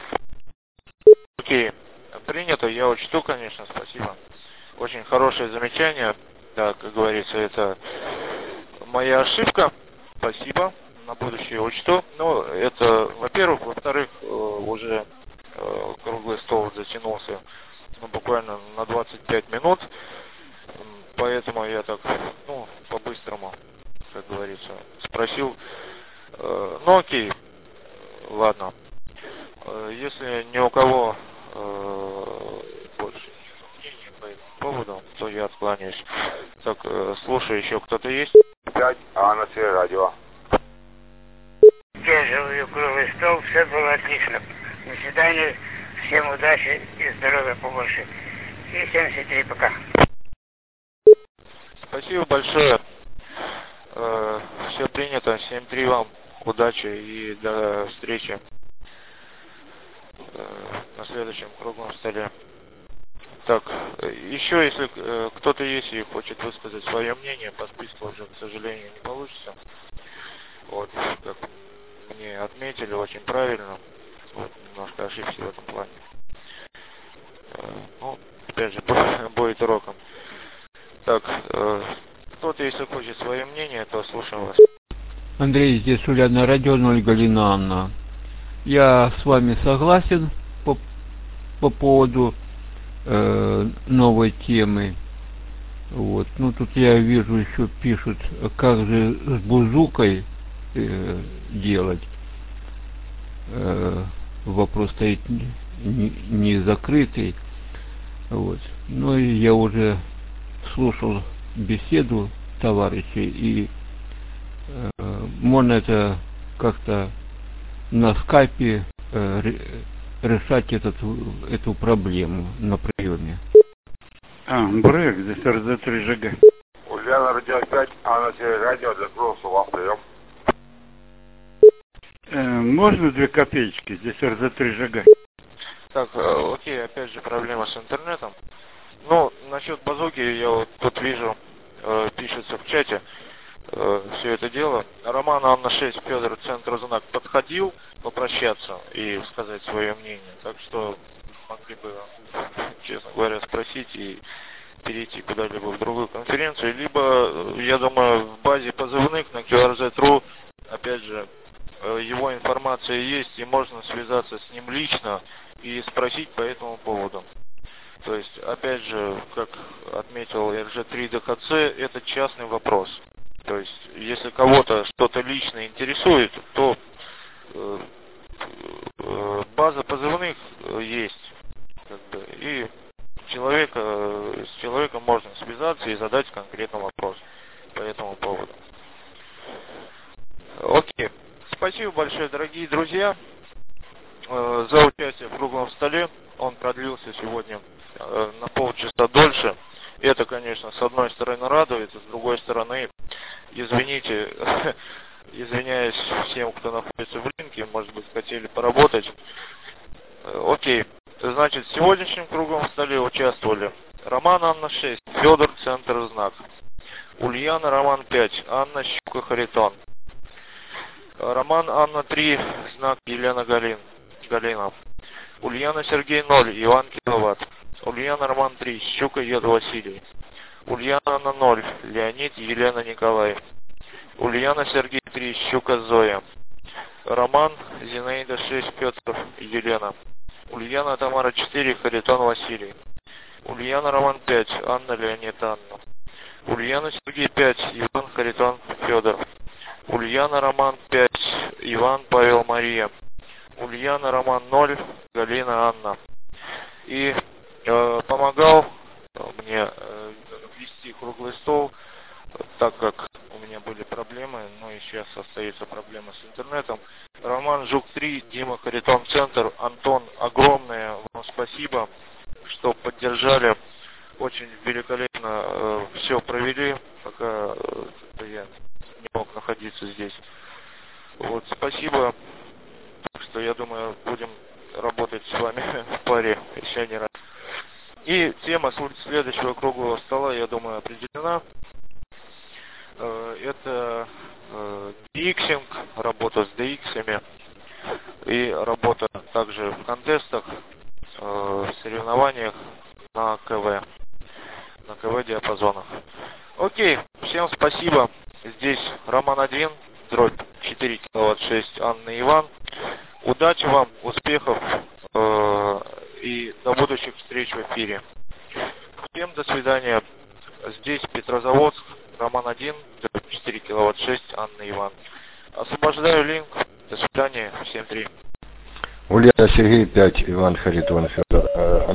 Окей. Принято, я учту, конечно, спасибо. Очень хорошее замечание. Да, как говорится, это моя ошибка. Спасибо. На будущее учту. Ну, это, во-первых. Во-вторых, уже круглый стол затянулся ну, буквально на двадцать пять минут. Поэтому я так, ну, по-быстрому, как говорится, спросил. Ну, окей. Ладно. Если ни у кого больше мнений по этому поводу, то я откланяюсь. Так, слушай, еще кто-то есть? пять, а на связи радио. Держу круглый стол, все было отлично. До свидания, всем удачи и здоровья побольше. И семьдесят три пока. Спасибо большое. Э, все принято. семь три вам. Удачи и до встречи на следующем круглом столе. Так, еще если э, кто-то есть и хочет высказать свое мнение, по списку уже, к сожалению, не получится. Вот, как мне отметили, очень правильно. Вот, немножко ошибся в этом плане. Э, ну, опять же, будет уроком. Так, э, кто-то, если хочет свое мнение, то слушаем вас. Андрей, здесь Ульяна, радио ноль, Галина Анна. Я с вами согласен по, по поводу э, новой темы. Вот. Ну, тут я вижу, еще пишут, как же с бузукой э, делать. Э, вопрос стоит не, не, не закрытый. Вот. Ну, и я уже слушал беседу товарищей, и э, можно это как-то на скайпе э, решать этот, эту проблему на приеме. А, брейк, здесь эр зэ три жэ гэ. Ульяна, радио пять, а на теле радио закрылся, вам прием. Э, можно две копеечки, здесь эр зэ три жэ гэ. Так, э, окей, опять же проблема с интернетом. Ну, насчет базуки, я вот тут вижу, э, пишется в чате, э, все это дело. Роман Анна шесть, Федор, центр знак, подходил попрощаться и сказать свое мнение. Так что могли бы, честно говоря, спросить и перейти куда-либо в другую конференцию. Либо, я думаю, в базе позывных на кью ар зет точка ру, опять же, э, его информация есть, и можно связаться с ним лично и спросить по этому поводу. То есть, опять же, как отметил эр жэ три дэ ха цэ, это частный вопрос. То есть, если кого-то что-то лично интересует, то э, э, база позывных есть. Как бы, и человека, с человеком можно связаться и задать конкретный вопрос по этому поводу. Окей. Спасибо большое, дорогие друзья, э, за участие в круглом столе. Он продлился сегодня э, на полчаса дольше. Это, конечно, с одной стороны радует, с другой стороны, извините, извиняюсь всем, кто находится в рынке, может быть, хотели поработать. Э, окей. Значит, в сегодняшнем круглом столе участвовали Роман Анна шесть, Федор, центр знак, Ульяна Роман пять, Анна Щука Харитон, Роман Анна три, знак Елена Галин, Галина, Ульяна Сергей ноль, Иван Киловатт, Ульяна Роман три, Щука Ед Василий, Ульяна Анна ноль, Леонид Елена Николай, Ульяна Сергей три, Щука Зоя, Роман Зинаида шесть, Петр Елена, Ульяна Тамара четыре, Харитон Василий, Ульяна Роман пять, Анна Леонид Анна, Ульяна Сергей пять, Иван Харитон Федор, Ульяна Роман пять, Иван Павел Мария, Ульяна Роман ноль, Галина Анна. И э, помогал мне э, вести круглый стол, так как у меня были проблемы, но и сейчас остается проблема с интернетом. Роман Жук три, Дима Харитон Центр, Антон, огромное вам спасибо, что поддержали, очень великолепно э, все провели, пока э, я не мог находиться здесь. Вот, спасибо, так что я думаю, будем работать с вами в паре еще не раз. И тема следующего круглого стола, я думаю, определена. Это ди иксинг, работа с ди иксами и работа также в контестах, в соревнованиях на КВ, на КВ диапазонах. Окей, всем спасибо. Здесь Роман один, дробь четыре киловатт шесть, Анна и Иван. Удачи вам, успехов э, и до будущих встреч в эфире. Всем до свидания. Здесь Петрозаводск, Роман один, четыре киловатт шесть, Анна и Иван. Освобождаю линк. До свидания. Всем три. Ульяна Сергей пять, Иван Харитон Федор.